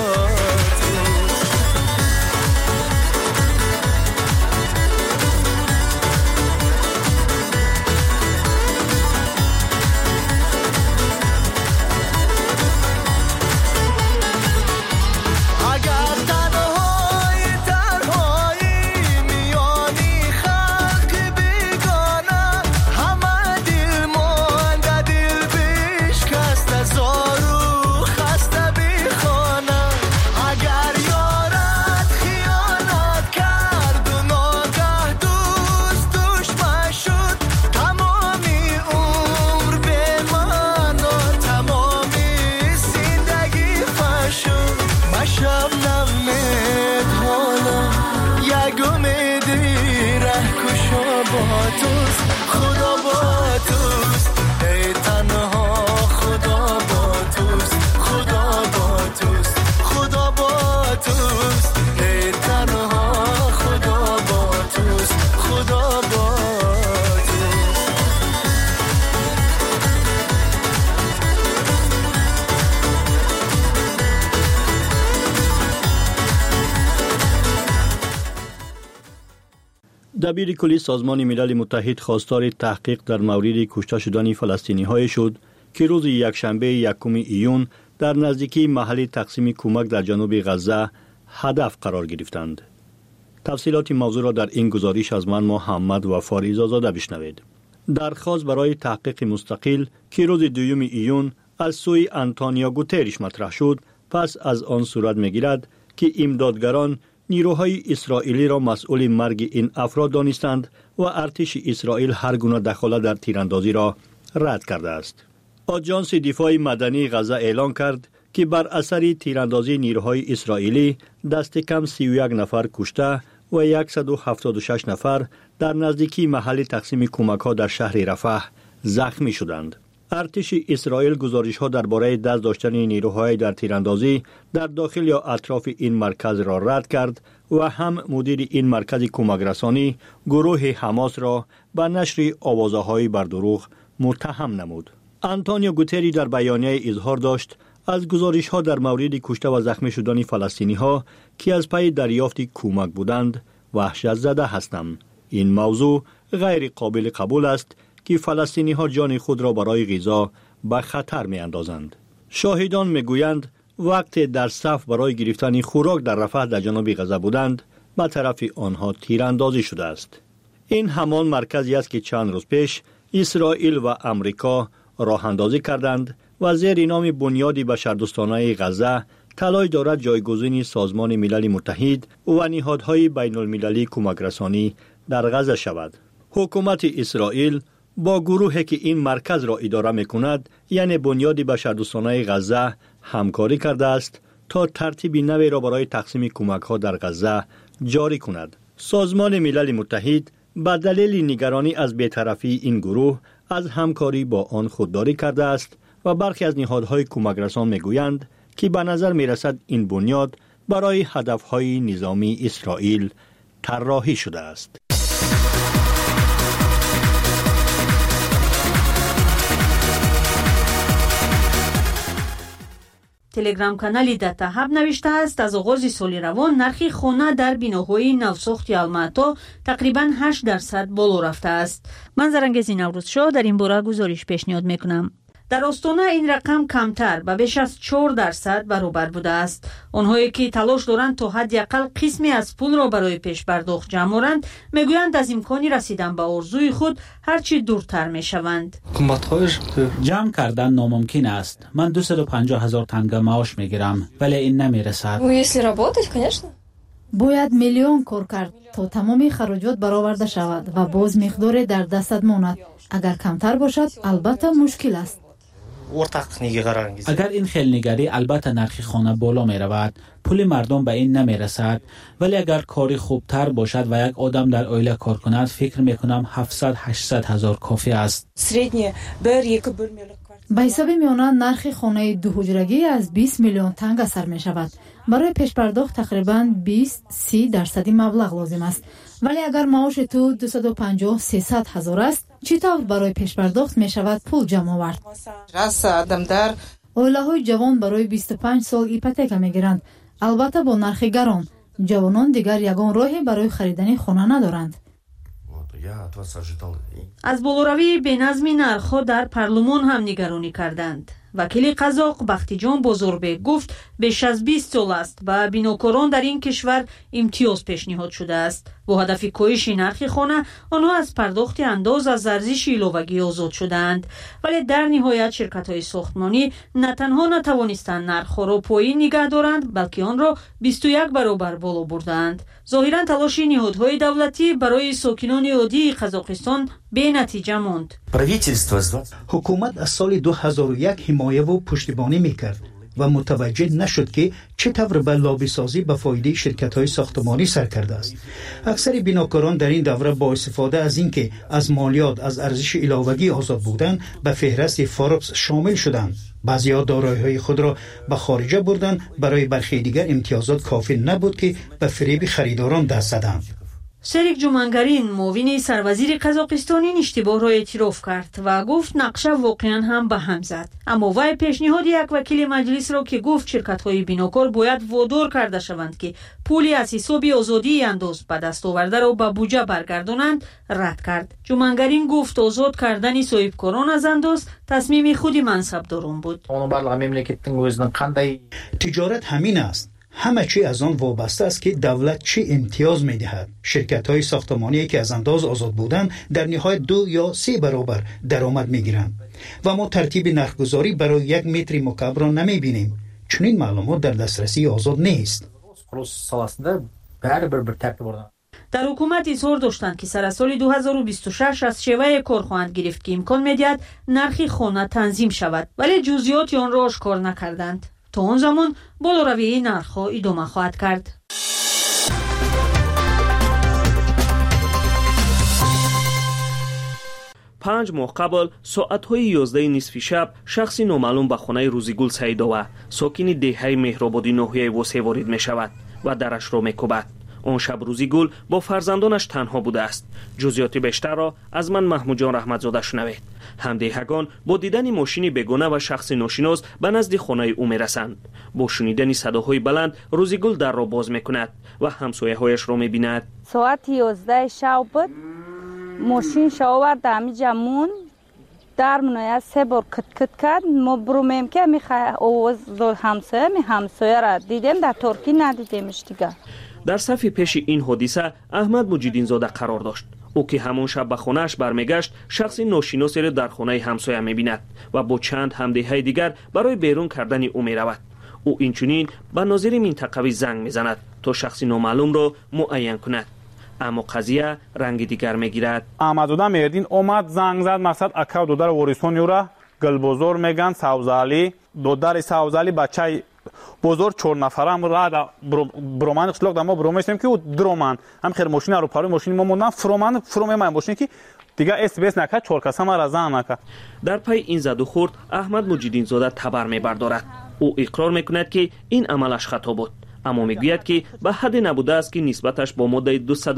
اگر تنهایی میانی خلق بیگانه، همه دل مانده دل بشکسته زارو خسته بی خانه، اگر یارت خیانت کرد و ناگه دوست دشمن شد، تمامی عمر به معنا تمامی زندگی فشد، مشب نمید حالا یک امیدی ره کشا با توست، خدا با توست، ای تنها خدا با توست، خدا با توست، خدا با توست، ای تنها خدا با توست، خدا با توست. دبیر کلی سازمان ملل متحد خواستار تحقیق در مورد کشته شدن فلسطینی‌های شد که روز یکشنبه 1 ایون در نزدیکی محل تقسیم کمک در جنوب غزه هدف قرار گرفتند. تفصیلات موضوع را در این گزارش از من محمد وفار ایزازاده بشنوید. درخواست برای تحقیق مستقل که روز 2 ایون از سوی آنتونیو گوترش مطرح شد پس از آن صورت می‌گیرد که امدادگران نیروهای اسرائیلی را مسئول مرگ این افراد دانستند و ارتش اسرائیل هر گونه دخالت در تیراندازی را رد کرده است. آژانس دفاع مدنی غزه اعلام کرد که بر اثر تیراندازی نیروهای اسرائیلی دست کم 31 نفر کشته و 176 نفر در نزدیکی محل تقسیم کمک‌ها در شهر رفح زخمی شدند. ارتش اسرائیل گزارش‌ها درباره دست داشتن نیروهای در تیراندازی در داخل یا اطراف این مرکز را رد کرد و هم مدیر این مرکز کمک رسانی گروه حماس را به نشر آوازه‌های بر دروغ متهم نمود. آنتونیو گوتری در بیانیه اظهار داشت از گزارش‌ها در مورد کشته و زخمی شدن فلسطینی‌ها که از پی دریافت کمک بودند وحشت زده هستم. این موضوع غیر قابل قبول است که فلسطینی‌ها جان خود را برای غذا به خطر می‌اندازند. شاهدان می‌گویند وقتی در صف برای گرفتن خوراک در رفح در جنوب غزه بودند به طرف آنها تیراندازی شده است. این همان مرکزی است که چند روز پیش اسرائیل و امریکا راه اندازی کردند و زیر نام بنیاد بشردوستانه غزه تلاش دارد جایگزین سازمان ملل متحد و نهادهای بین المللی کمک رسانی در غزه شود. حکومت اسرائیل با گروهی که این مرکز را اداره می‌کند یعنی بنیاد بشردوستانه غزه همکاری کرده است تا ترتیب نوی را برای تقسیم کمک‌ها در غزه جاری کند. سازمان ملل متحد به دلیل نگرانی از بی‌طرفی این گروه از همکاری با آن خودداری کرده است و برخی از نهادهای کمک رسان می‌گویند که به نظر می‌رسد این بنیاد برای هدف‌های نظامی اسرائیل طراحی شده است. تلگرام کانالی داتاهاب نوشته است از آغاز سال روان نرخ خانه در بناهای نوساخت الماتا تقریباً 8% بالا رفته است. من زرنگزی نوروزشاه در این باره گزارش پیشنهاد میکنم. در استانه این رقم کمتر به بیش از 4% برابر بوده است. آنهایی که تلاش دارند تا حداقل قسمی از پول را برای پیش پرداخت جمع کنند میگویند از امکانی رسیدن به آرزوی خود هرچی دورتر میشوند. جمع کردن ناممکن است. من 250,000 تنگه معاش میگیرم ولی این نمیرسد. باید میلیون کار کرد تا تمامی خراجات برآورده شود و باز مقدار در دستت ماند. اگر کمتر باشد البته مشکل است. اگر این خیلنگری البته نرخ خانه بالا می رود پول مردم به این نمی رسد ولی اگر کاری خوبتر باشد و یک آدم در عائله کار کند فکر می کنم 700-800 هزار کافی است. به حساب میانه نرخ خانه دو حجرگی از 20 میلیون تنگ سر می شود. برای پیش پرداخت تقریباً 20-30% مبلغ لازم است. ولی اگر معاش تو 250-300 هزار است چطور برای پیش پرداخت می شود پول جمع آورد؟ عائله های جوان برای 25 سال ایپوتека می گیرند. البته با نرخ گران جوانان دیگر یگان راهی برای خریدن خانه ندارند. از بالاروی بینظمی نرخ‌ها در پارلمان هم نگرانی کردند. وکیل قزاق بختیجان بزرگبک گفت بیش از 20 سال است و بیناکاران در این کشور امتیاز پیشنهاد شده است. با هدف کاهش نرخ خانه آنها از پرداخت انداز از ارزش ایلاوگی آزاد شدند ولی در نهایت شرکت‌های ساختمانی نه تنها نتوانستند نرخ‌ها را پایین نگه دارند بلکه آن را 21 برابر بالا بردند. ظاهراً تلاش نهادهای دولتی برای ساکنان عادی قزاقستان بی‌نتیجه ماند. حکومت از سال 2001 حمایه و پشتیبانی میکرد و متوجه نشد که چطور به لابی سازی به فایده شرکت‌های ساختمانی سر کرده است. اکثر بیناکاران در این دوره با استفاده از اینکه از مالیات از ارزش ایلاوگی آزاد بودند به فهرست فوربس شامل شدند. بعضی‌ها دارایی‌های خود را به خارجه بردند. برای برخی دیگر امتیازات کافی نبود که به فریب خریداران دست زدند. سریک جومنگارین معاون سروزیر قزاقستان این اشتباه را اعتراف کرد و گفت نقشه واقعا هم به هم زد. اما وی پیشنهاد یک وکیل مجلس را که گفت شرکت‌های بیناکار باید وادار کرده شوند که پولی از حساب آزادی انداز به دست آورده را به بودجه برگردانند رد کرد. جومنگارین گفت آزاد کردن صاحبکاران از انداز تصمیم خود منصبداران بود. تجارت همین است. همه چی از آن وابسته است که دولت چه امتیاز می دهد. شرکت های ساختمانی که از انداز آزاد بودند در نهایت 2 یا 3 برابر درآمد می گیرند و ما ترتیب نرخگذاری برای 1 متر مکعب را نمی بینیم چون این معلومات در دسترسی آزاد نیست. در حکومت اظهار داشتند که سر سال 2026 از شیوه کار خواهند گرفت که امکان می‌دهد نرخ خانه تنظیم شود ولی جزئیات آن را آشکار نکردند. تا آن زمان بالاروی نرخ‌ها ادامه خواهد کرد. پنج ماه قبل ساعت‌های 11 نصف شب شخصی نامعلوم به خانه روزیگل سعیدова ساکن دهه مهرآبادی ناحیه واسه وارد می‌شود و درش را می‌کوبد. آن شب روزیگل با فرزندانش تنها بوده است. جزئیات بیشتر را از من محمود جان رحمتزاده شنوید. همدیهگان با دیدن ماشین بیگانه و شخص ناشناس به نزد خانه او میرسند. با شنیدن صداهای بلند روزیگل در را باز میکند و همسایه‌هایش را میبیند. ساعت 11 شب بود. ماشین شاورد همینجا مون در منوی 3 بار کت کرد. ما برومیم که میخواه آواز همسایه را دیدیم، در ترکی ندیدیمش دیگه. در صف پیش این حادثه احمد مجیدین زاده قرار داشت. او که همون شب به خانه‌اش برمیگشت شخصی ناشناسی را در خانه همسایه میبیند و با چند همدیهای دیگر برای بیرون کردن او میرود. او اینچنین به ناظر منطقوی زنگ میزند تا شخصی نامعلوم را معین کند. اما قضیه رنگ دیگر میگیرد. احمدزاده مهردین اومد زنگ زد، مقصد اکا دودر وریسون را گلبزور میگن سوزالی دودر سوزالی بچه بزرگ 4 نفرم را برومان قشلوق دما برومشیم که درومان هم خیر ماشین رو پاره ماشین ما موندن فروم من ماشین که دیگه اس نکرد 4 کس ما را زن نکرد. در پی این زد و خورد احمد مجیدین زاده تبر میبردارد. او اقرار میکند که این عملش خطا بود، اما میگوید که به حد نبوده است که نسبتش با ماده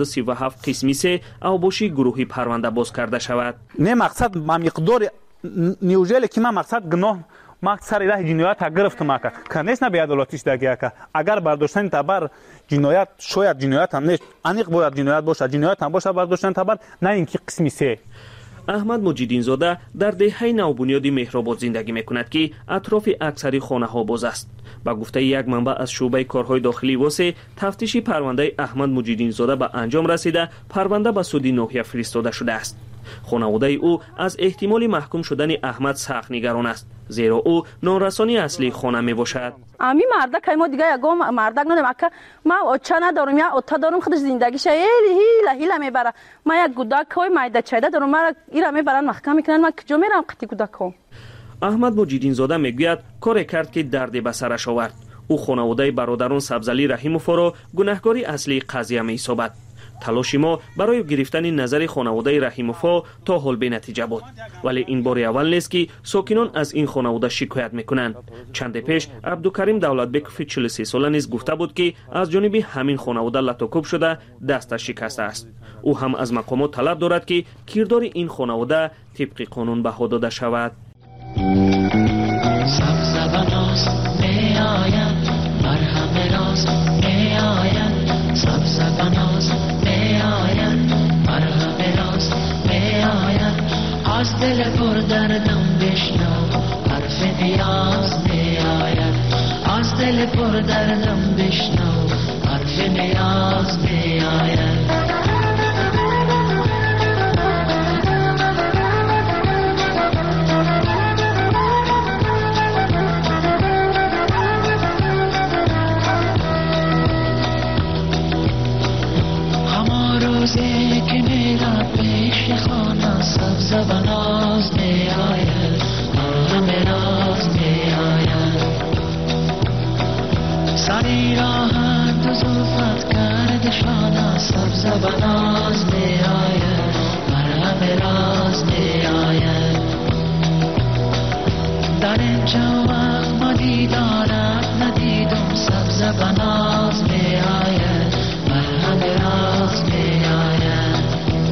237 قسمی 3 اوباشی گروهی پرونده باز کرده شود. نه مقصد مقدار نیوژل که من مقصد گناه ما سر راه جنایت گرفتم که کنیش نبی عدالتیش دگه که اگر برداشتن تبر جنایت شاید جنایت هم نیست، انیق باید جنایت باشه، جنایت هم باشه برداشتن تبر، نه اینکه قسمی 3. احمد مجیدین زاده در دهه نوبنیادی مهرآباد زندگی میکند که اطراف اکثری خانه ها باز است. با گفته یک منبع از شعبه کارهای داخلی واسه تفتیش پرونده احمد مجیدین زاده به انجام رسیده، پرونده به سود ناحیه فرستاده شده است. خانواده او از احتمال محکوم شدن احمد سخت نگران است، زیرا او نانرسانی اصلی خانه می باشد. امی مردک ما دیگه یگام مردک ندارم، اکا ما اوچا ندارم یا اوتا دارم، خودش زندگیش هیلا میبره. ما یک گودک های مایده چایده دارم، ما ایرا میبرن محکم میکنن، ما کجا میرم قطی گودک ها. احمد مجیدین زاده میگوید کاری کرد که دردی به سرش آورد. او خانواده برادران سبزعلی رحیموف را گناهکاری اصلی قضیه می‌یابد. تلاش ما برای گرفتن نظر خانواده رحیموف تا حال به نتیجه بود، ولی این بار اول نیست که ساکنان از این خانواده شکایت میکنند. چند پیش عبدالکریم دولتبکوف 43 ساله نیز گفته بود که از جانب همین خانواده لطاکوب شده دستش شکسته است. او هم از مقامات طلب دارد که کردار این خانواده طبق قانون بها داده شود. از دل پر دردم بشنو حرف نیاز می آید، از دل پر دردم بشنو حرف نیاز می آید. همه روزی که میرم پیش خانه سبز و ناز می آید، همه راز می آید. سری راحت و زلفت کرد شانه سبز و ناز می آید، همه راز می آید. در اینجا وقت ما دیدارت ندیدم سبز و ناز می آید، همه راز می آید.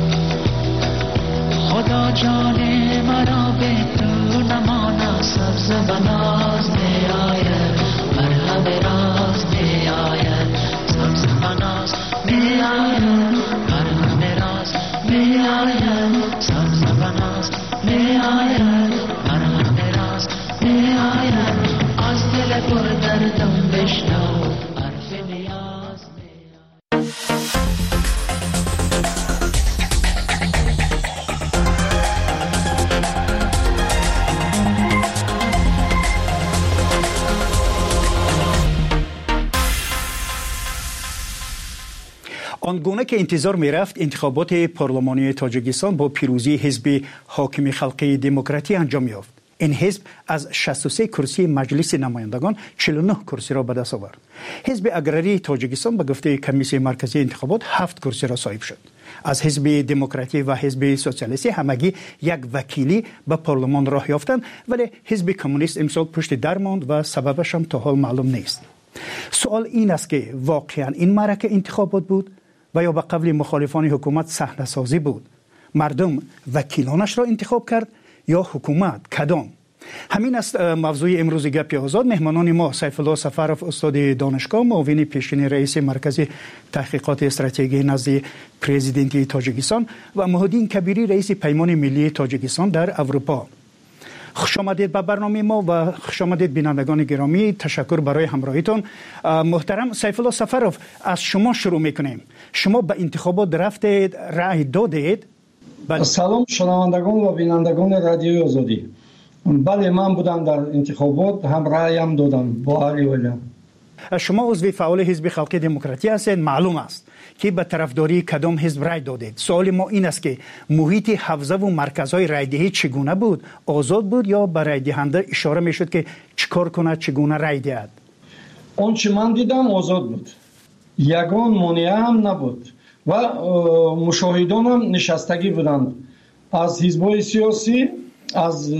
خدا جان مرا به تو نماند سبز و ناز می آید، مرهم راز می آید. سبز و ناز می آید، مرهم راز می آید. سبز و ناز می آید، مرهم راز می آید. از دل پر دردم بشنو حرف نیاز می آید. آنگونه که انتظار می رفت انتخابات پارلمانی تاجیکستان با پیروزی حزب حاکم خلقی دموکراتی انجام یافت. این حزب از 63 کرسی مجلس نمایندگان 49 کرسی را به دست آورد. حزب اگراری تاجیکستان به گفته کمیسیون مرکزی انتخابات 7 کرسی را صاحب شد. از حزب دموکراتی و حزب سوسیالیستی همگی یک وکیلی به پارلمان راه یافتند، ولی حزب کمونیست امسال پشت در ماند و سببش هم تا حال معلوم نیست. سوال این است که واقعا این معرکه انتخابات بود و یا به قول مخالفان حکومت صحنه سازی بود؟ مردم وکیلانش را انتخاب کرد یا حکومت؟ کدام؟ همین است موضوع امروز گپ آزاد. مهمانان ما سیف الله سفرов استاد دانشگاه، معاون پیشین رئیس مرکز تحقیقات استراتژی نزد پرزیدنت تاجیکستان و محمدین کبیری رئیس پیمان ملی تاجیکستان در اروپا. خوش آمدید به برنامه ما و خوش آمدید بینندگان گرامی. تشکر برای همراهیتون. محترم سیف الله سفرов، از شما شروع میکنیم. شما به انتخابات رفتید، رأی دادید؟ سلام شنوندگان و بینندگان رادیوی آزادی. بله، من بودم در انتخابات، هم رأیم دادم با علی ولیان. شما عضو فعال حزب خلقی دموکراتی هستید. معلوم است که به طرفداری کدام حزب رأی دادید. سوال ما این است که محیط حوزه و مرکزهای رأیدهی چگونه بود؟ آزاد بود یا به رأی دهنده اشاره میشد که چیکار کنه، چگونه رأی دهد؟ آنچه من دیدم آزاد بود، یگان مانع هم نبود و مشاهدان هم نشستگی بودند از حزب‌های سیاسی، از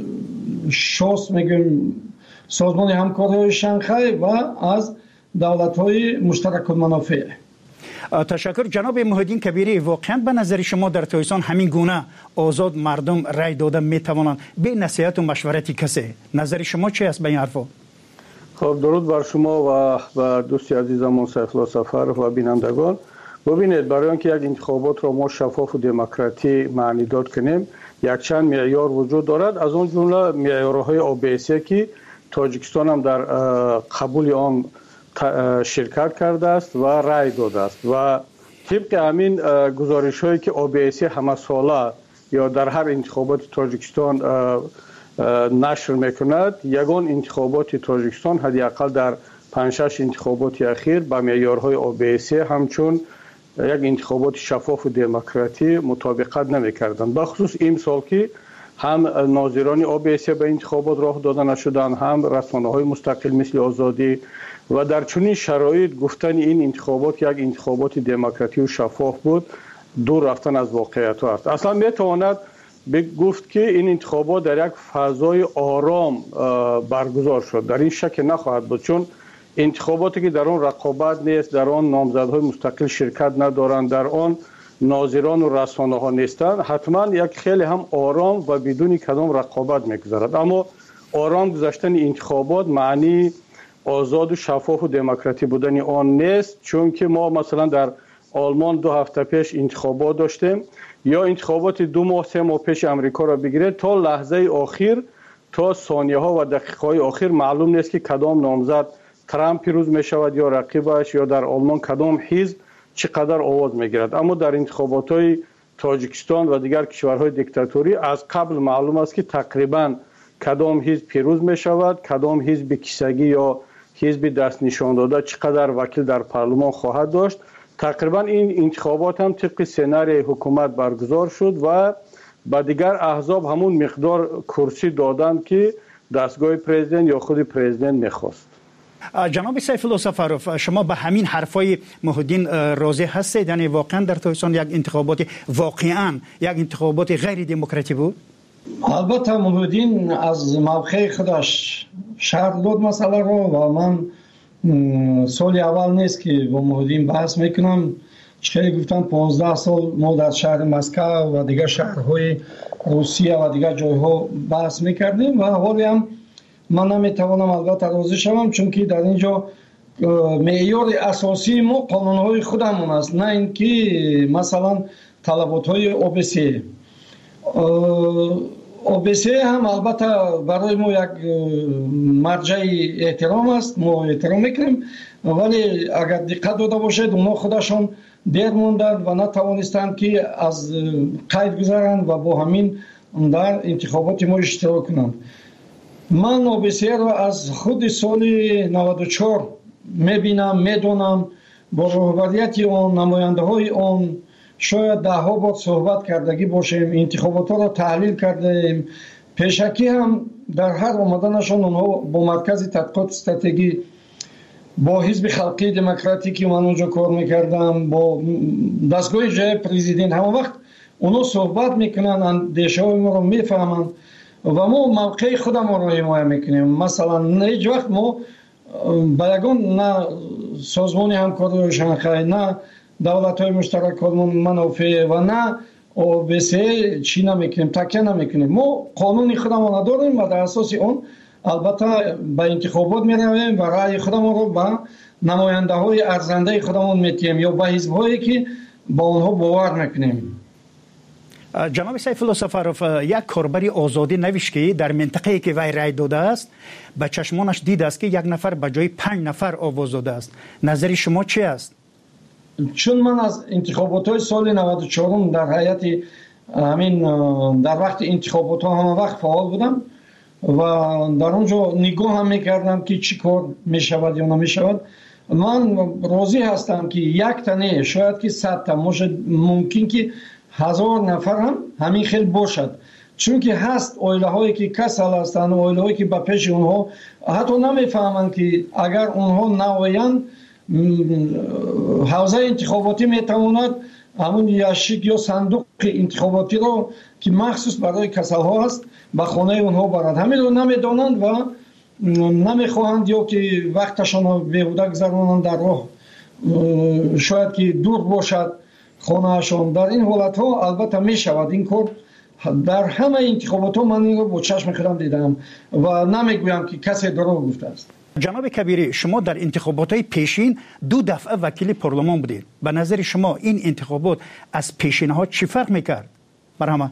شاس میگیم سازمان همکاری شانگهای و از دولت‌های مشترک المنافع. تشکر. جناب محمدین کبیری، واقعا به نظر شما در تاجیکستان همین گونه آزاد مردم رأی داده میتوانند به نصیحت و مشورت کسی؟ نظر شما چی است به این حرفا؟ خب درود بر شما و بر دوستی عزیزمون سیف الله سفرov و بینندگان. ببینید، برای اینکه یک انتخابات را ما شفاف و دموکراتی معنی داد کنیم، یک چند معیار وجود دارد. از اون جمله معیارهای OBSE که تاجیکستان هم در قبول آن شرکت کرده است و رأی داده است و طبق همین گزارش هایی که OBSE همه ساله یا در هر انتخابات تاجیکستان نشر میکند، یگان انتخابات تاجیکستان حداقل در 5-6 انتخابات اخیر با معیارهای OBSE همچون یک انتخابات شفاف و دموکراتی مطابقت نمی‌کردند. بخصوص این سال که هم ناظران OBSE به انتخابات راه داده نشدند، هم رسانه‌های مستقل مثل آزادی و در چنین شرایط گفتن این انتخابات یک انتخابات دموکراتی و شفاف بود دور رفتن از واقعیت است. اصلا میتواند گفت که این انتخابات در یک فضای آرام برگزار شد. در این شک نخواهد بود، چون انتخاباتی که در آن رقابت نیست، در آن نامزدهای مستقل شرکت ندارند، در آن ناظران و رسانه ها نیستند، حتما یک خیلی هم آرام و بدون کدام رقابت میگذرد. اما آرام گذشتن انتخابات معنی آزاد و شفاف و دموکراتی بودن آن نیست، چون که ما مثلا در آلمان 2 هفته پیش انتخابات داشتیم، یا انتخابات 2 ماه 3 ماه پیش امریکا را بگیرید، تا لحظه آخر، تا ثانیه ها و دقیقه های آخر معلوم نیست که کدام نامزد ترامپ پیروز می شود یا رقیبش، یا در آلمان کدام حزب چقدر آواز می گیرد. اما در انتخابات های تاجیکستان و دیگر کشورهای دیکتاتوری از قبل معلوم است که تقریبا کدام حزب پیروز می شود، کدام حزب کیسگی یا حزب دست نشان داده چقدر وکیل در پارلمان خواهد داشت. تقریبا این انتخابات هم طبق سناریوی حکومت برگزار شد و با دیگر احزاب همون مقدار کرسی دادند که دستگاه پرزیدنت یا خود پرزیدنت میخواست. جناب سیف الله سفرov، شما به همین حرفای محمدین راضی هستید؟ یعنی واقعا در تاجیکستان یک انتخابات واقعا یک انتخابات غیر دموکراتی بود؟ البته محمدین از موقع خودش شرح داد مسئله رو و من سال اول نیست که با محمدین بحث میکنم. چه گفتم 15 سال ما در شهر مسکو و دیگر شهرهای روسیه و دیگر جایها بحث میکردیم و حالی هم من نمیتوانم البته راضی شوم، چون که در اینجا معیار اساسی ما قانونهای خودمون است، نه اینکه مثلا طلبات‌های OBSE. OBSE هم البته برای ما یک مرجع احترام است، ما احترام میکنیم، ولی اگر دقت داده باشید ما خودشان دیر موندند و نتوانستند که از قید گذارند و با همین در انتخابات ما اشتراک کنند. من OBSE را از خود سال 94 میبینم، میدونم، با رهبریت آن، نماینده های آن شاید 10 بار صحبت کردگی باشیم، انتخابات را تحلیل کردیم. پیشکی هم در هر آمدنشان اونها با مرکز تحقیقات استراتژی، با حزب خلقی دموکراتی که من اونجا کار میکردم، با دستگاه جای پرزیدنت، همه وقت اونها صحبت میکنن، اندیشه های ما رو میفهمن و ما موقع خودم رو حمایت میکنیم. مثلا هیچ وقت ما با یگان نه سازمان همکاری شانگهای نه دولت‌های مشترک منافع و نه OBSE چی نمیکنیم، تکیه نمیکنیم. ما قانون خودمان داریم و در اساس اون البته به انتخابات میرویم و رأی خودمان رو به نماینده های ارزنده خودمان میتیم یا به حزب هایی که با اونها باور میکنیم. جناب سیف الله سفروف، یک کاربری آزادی نوشت که در منطقه‌ای که وی رای داده است به چشمانش دیده است که یک نفر به جای 5 نفر آواز داده است. نظر شما چی است؟ چون من از انتخابات های سال 94 در هیئت همین در وقت انتخابات ها همه وقت فعال بودم و در اونجا نگاه هم میکردم که چی کار میشود یا نمیشود. من راضی هستم که یک تنه شاید که 100 تا ممکن که 1000 نفر هم همین خیلی باشد، چون که هست اویله هایی که کسل هستند، اویله هایی که به پیش اونها حتی نمیفهمند که اگر اونها نویند حوزه انتخاباتی میتواند همون یاشیک یا صندوق انتخاباتی رو که مخصوص برای کسل ها هست به خانه اونها برد. همین رو نمیدانند و نمیخواهند یا که وقتشان رو بیهوده گذرانند در راه، شاید که دور باشد خانهشان. در این حالت ها البته میشود این کار. در همه انتخابات ها من این رو با چشم خودم دیدم و نمیگویم که کسی دروغ گفته است. جناب کبیری، شما در انتخابات های پیشین 2 دفعه وکیل پارلمان بودید. به نظر شما این انتخابات از پیشین ها چی فرق میکرد؟ مرحمت.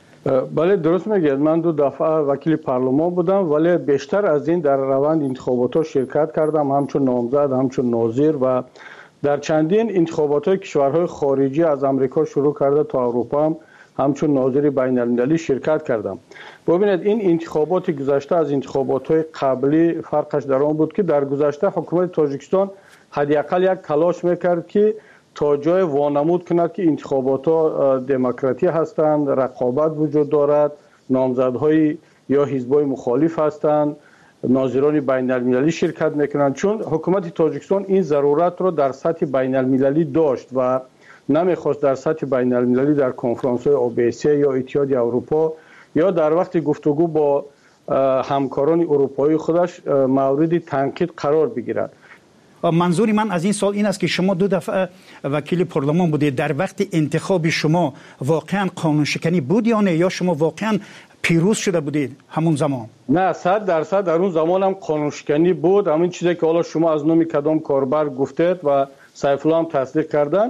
بله درست میگید، من 2 دفعه وکیل پارلمان بودم ولی بیشتر از این در روند انتخابات ها شرکت کردم، همچون نامزد، همچون ناظر و در چندین انتخابات های کشورهای خارجی از امریکا شروع کرده تا اروپا هم همچون ناظر بین المللی شرکت کردم. ببینید این انتخابات گذشته از انتخابات های قبلی فرقش در آن بود که در گذشته حکومت تاجیکستان حداقل یک تلاش میکرد که تا جای وانمود کند که انتخابات ها دموکراتی هستند، رقابت وجود دارد، نامزدهای یا حزبای مخالف هستند، ناظران بین المللی شرکت میکنند. چون حکومت تاجیکستان این ضرورت رو در سطح بین المللی داشت و نمیخواست در سطح بین المللی در کنفرانس های OBSE یا اتحادیه اروپا یا در وقت گفتگو با همکاران اروپایی خودش مورد تنقید قرار بگیرد. منظور من از این سال این است که شما 2 دفعه وکیل پارلمان بودید. در وقت انتخاب شما واقعا قانون شکنی بود یا نه، یا شما واقعا پیروز شده بودید همون زمان؟ نه 100% در اون زمان هم قانون شکنی بود. همین چیزی که حالا شما از نام کدام کاربر گفتید و سیف الله هم تصدیق کردن،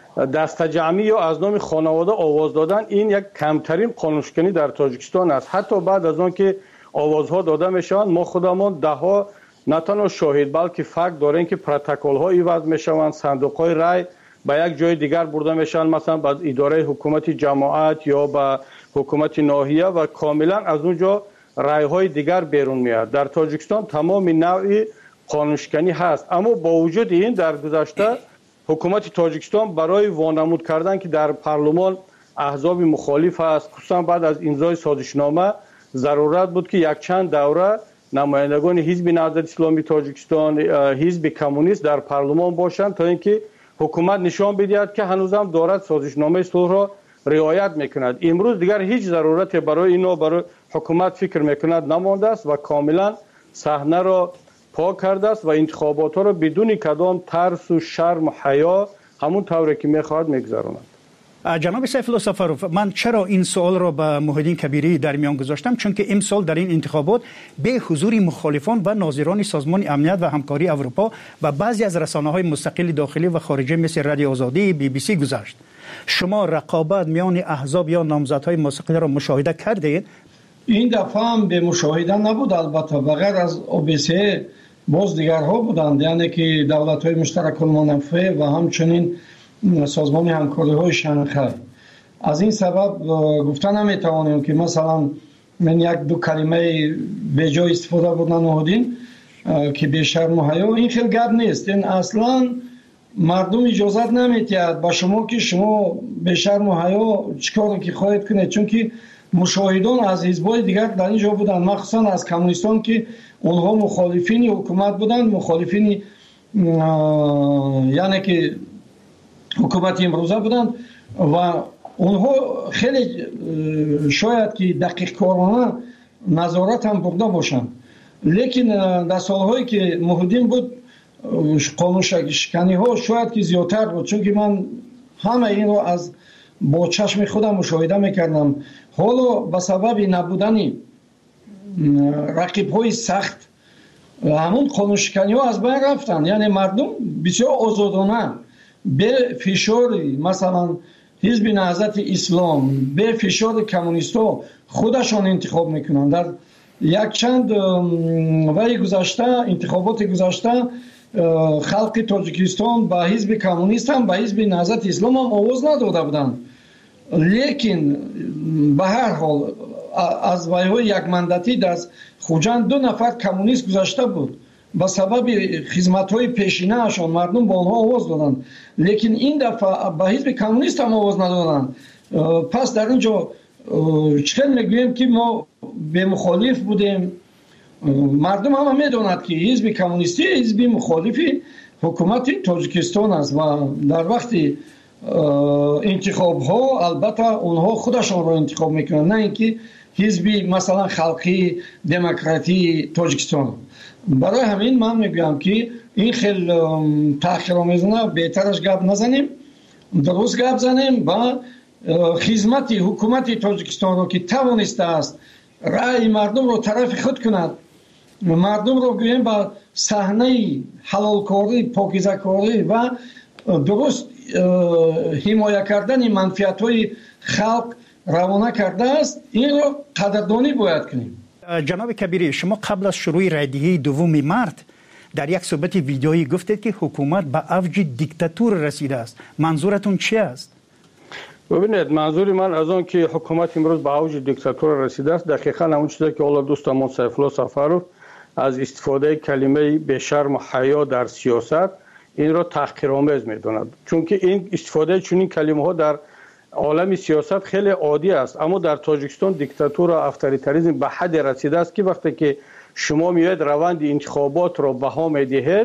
دست جمعی یا از نام خانواده آواز دادن این یک کمترین قانون شکنی در تاجیکستان است. حتی بعد از آن که آوازها داده میشوند ما خودمان دهها نه تنها شاهد بلکه فکت داریم که پروتکل ها ایواز میشوند، صندوق های رای به یک جای دیگر برده میشن، مثلا به اداره حکومت جماعت یا به حکومت ناحیه و کاملا از اونجا رای های دیگر بیرون میاد. در تاجیکستان تمام نوع قانون شکنی هست، اما با وجود این در گذشته حکومت تاجیکستان برای وانمود کردن که در پارلمان احزاب مخالف است، خصوصا بعد از امضای سازشنامه ضرورت بود که یک چند دوره نمایندگان حزب نهضت اسلامی تاجیکستان، حزب کمونیست در پارلمان باشند تا اینکه حکومت نشان بدهد که هنوزم دارد سازشنامه صلح را رعایت میکند. امروز دیگر هیچ ضرورت برای اینو برای حکومت فکر میکند نمانده است و کاملا صحنه را پاک کرده است و انتخابات ها را بدون کدام ترس و شرم و حیا همون طوری که میخواهد میگذراند. جناب سیف الله سفروف، من چرا این سوال را به محیدین کبیری در میان گذاشتم؟ چون که امسال در این انتخابات به حضور مخالفان و ناظران سازمان امنیت و همکاری اروپا و بعضی از رسانه‌های مستقل داخلی و خارجی مثل رادیو آزادی، BBC گذشت. شما رقابت میان احزاب یا نامزدهای مستقل را مشاهده کردید؟ این دفعه هم به مشاهده نبود، البته بغیر از OBSE باز دیگرها بودند، یعنی که دولت‌های مشترک المنافع و همچنین سازمان همکاری های شانگهای. از این سبب گفتن نمیتوانیم که مثلا من 1-2 کلمه به جای استفاده بودن نهادین که به شرم و حیا، این خیلی گپ نیست. این اصلا مردم اجازت نمیتید با شما که شما به شرم و حیا چیکار که خواهید کنید، چون که مشاهدان از حزب‌های دیگر در اینجا بودن، مخصوصا از کمونیستان که اونها مخالفین حکومت بودن، مخالفین یعنی که حکومت امروزه بودن و اونها خیلی شاید که دقیق کارانه نظارت هم برده باشند لیکن در سالهایی که مهدین بود قانون شکنی ها شاید که زیادتر بود، چون که من همه این رو از با چشم خودم مشاهده میکردم. حالا به سبب نبودن رقیب های سخت همون قانون شکنی ها از بین رفتن. یعنی مردم بسیار آزادانه به فشار مثلا حزب نهضت اسلام، به فشار کمونیست ها خودشان انتخاب میکنن. در یک چند وقت گذشته، انتخابات گذشته، خلق تاجیکستان با حزب کمونیست هم با حزب نهضت اسلام هم آواز نداده بودند. لیکن به هر حال از ویهای یک مندتی در خوجند 2 نفر کمونیست گذاشته بود. به سبب خدمت‌های پیشینه اشان مردم با آنها آواز دادند. لیکن این دفعه به حزب کمونیست هم آواز ندادند. پس در اینجا چطور میگوییم که ما به مخالف بودیم؟ مردم هم میدونند که حزب کمونیستی حزب مخالفی حکومت تاجیکستان است و در وقت انتخاب ها البته اونها خودشان رو انتخاب میکنن، نه اینکه حزب مثلا خلقی دموکراتی تاجیکستان. برای همین من میگم که این خیلی تأخیرآمیزانه بهترش گپ نزنیم، درست گپ زنیم و خدمت حکومت تاجیکستان رو که توانسته است رأی مردم رو طرف خود کند، مردم رو گویم با صحنه حلالکاری، پاکیزه‌کاری و درست حمایت کردن منفعت‌های خلق روانه کرده است. این رو قدردانی باید کنیم. جناب کبیری، شما قبل از شروع رایدهی 2 مارس در یک صحبت ویدیویی گفتید که حکومت به اوج دیکتاتور رسیده است. منظورتون چی است؟ ببینید، منظور من از آن که حکومت امروز به اوج دیکتاتور رسیده است دقیقاً همون چیزی که حالا دوستمون سیفالله سفرов از استفاده کلمه به شرم و حیا در سیاست این را تحقیرآمیز می‌داند، چون که این استفاده چنین کلمه‌ها در عالم سیاست خیلی عادی است. اما در تاجیکستان دیکتاتور و افطاریتاریسم به حد رسیده است که وقتی که شما میاید روند انتخابات را بها میدهید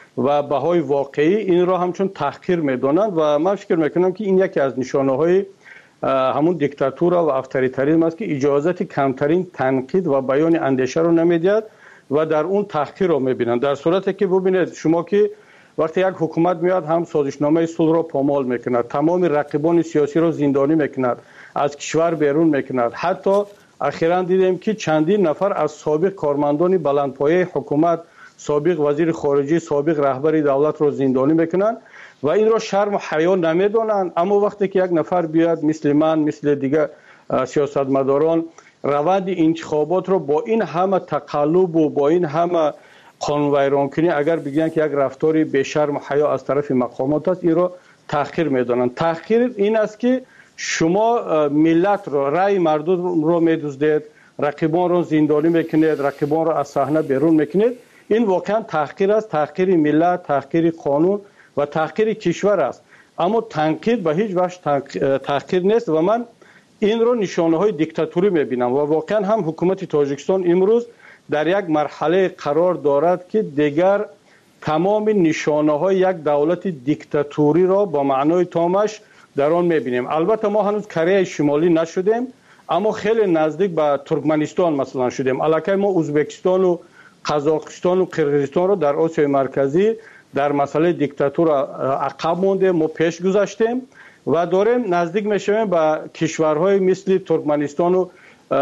و بهای واقعی این را همچون تحقیر میدانند و من فکر میکنم که این یکی از نشانه های همون دیکتاتور و افطاریتاریسم است که اجازت کمترین تنقید و بیان اندیشه رو نمیدهد و در اون تحقیر رو میبینند. در صورتی که ببینید شما که وقتی یک حکومت میاد هم سازشنامه صلح را پامال میکند، تمام رقیبان سیاسی را زندانی میکند، از کشور بیرون میکند. حتی اخیراً دیدیم که چندین نفر از سابق کارمندان بلندپایه حکومت، سابق وزیر خارجه، سابق رهبر دولت را زندانی میکنند و این را شرم و حیا نمیدانند. اما وقتی که یک نفر بیاد مثل من، مثل دیگه سیاستمداران روند انتخابات را با این همه تقلب و با این همه قانون ویران کنی اگر بگن که یک رفتاری به شرم و حیا از طرف مقامات است، این را تحقیر میدانند. تحقیر این است که شما ملت را، رأی مردم را میدزدید، رقیبان را زندانی میکنید، رقیبان را از صحنه بیرون میکنید. این واقعا تحقیر است، تحقیر ملت، تحقیر قانون و تحقیر کشور است. اما تنقید به هیچ وجه تحقیر نیست و من این را نشانه های دیکتاتوری میبینم و واقعا هم حکومت تاجیکستان امروز در یک مرحله قرار دارد که دیگر تمام نشانه های یک دولت دیکتاتوری را با معنای تامش در آن میبینیم. البته ما هنوز کره شمالی نشدیم اما خیلی نزدیک به ترکمنستان مثلا شدیم. الکی ما ازبکستان و قزاقستان و قرقیزستان را در آسیای مرکزی در مسئله دیکتاتور عقب مونده، ما پیش گذاشتیم و داریم نزدیک میشویم به کشورهای مثل ترکمنستان و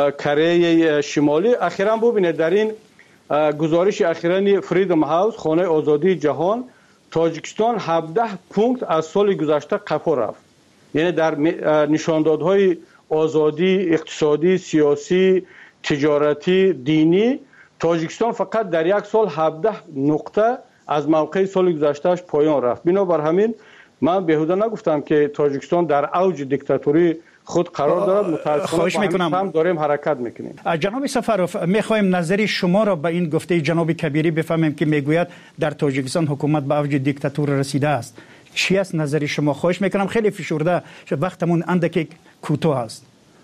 کره شمالی. اخیراً ببینید در این گزارش اخیراً فریدم هاوس، خانه آزادی جهان، تاجیکستان 17 پونکت از سال گذشته قفا رفت. یعنی در نشاندادهای آزادی اقتصادی، سیاسی، تجارتی، دینی تاجیکستان فقط در یک سال 17 نقطه از موقع سال گذشتهش پایان رفت. بنابر همین من بیهوده نگفتم که تاجیکستان در اوج دیکتاتوری خود قرار دارد. متاسفانه هم داریم حرکت میکنیم. جناب سفروف، میخوایم نظری شما را به این گفته جناب کبیری بفهمیم که میگوید در تاجیکستان حکومت به اوج دیکتاتور رسیده است. چی است نظری شما؟ خواهش میکنم، خیلی فشرده وقتمون اندک کوتاه است.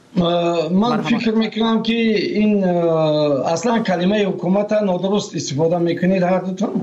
من فکر میکنم که این اصلا کلمه حکومت نادرست استفاده میکنید هر دوتون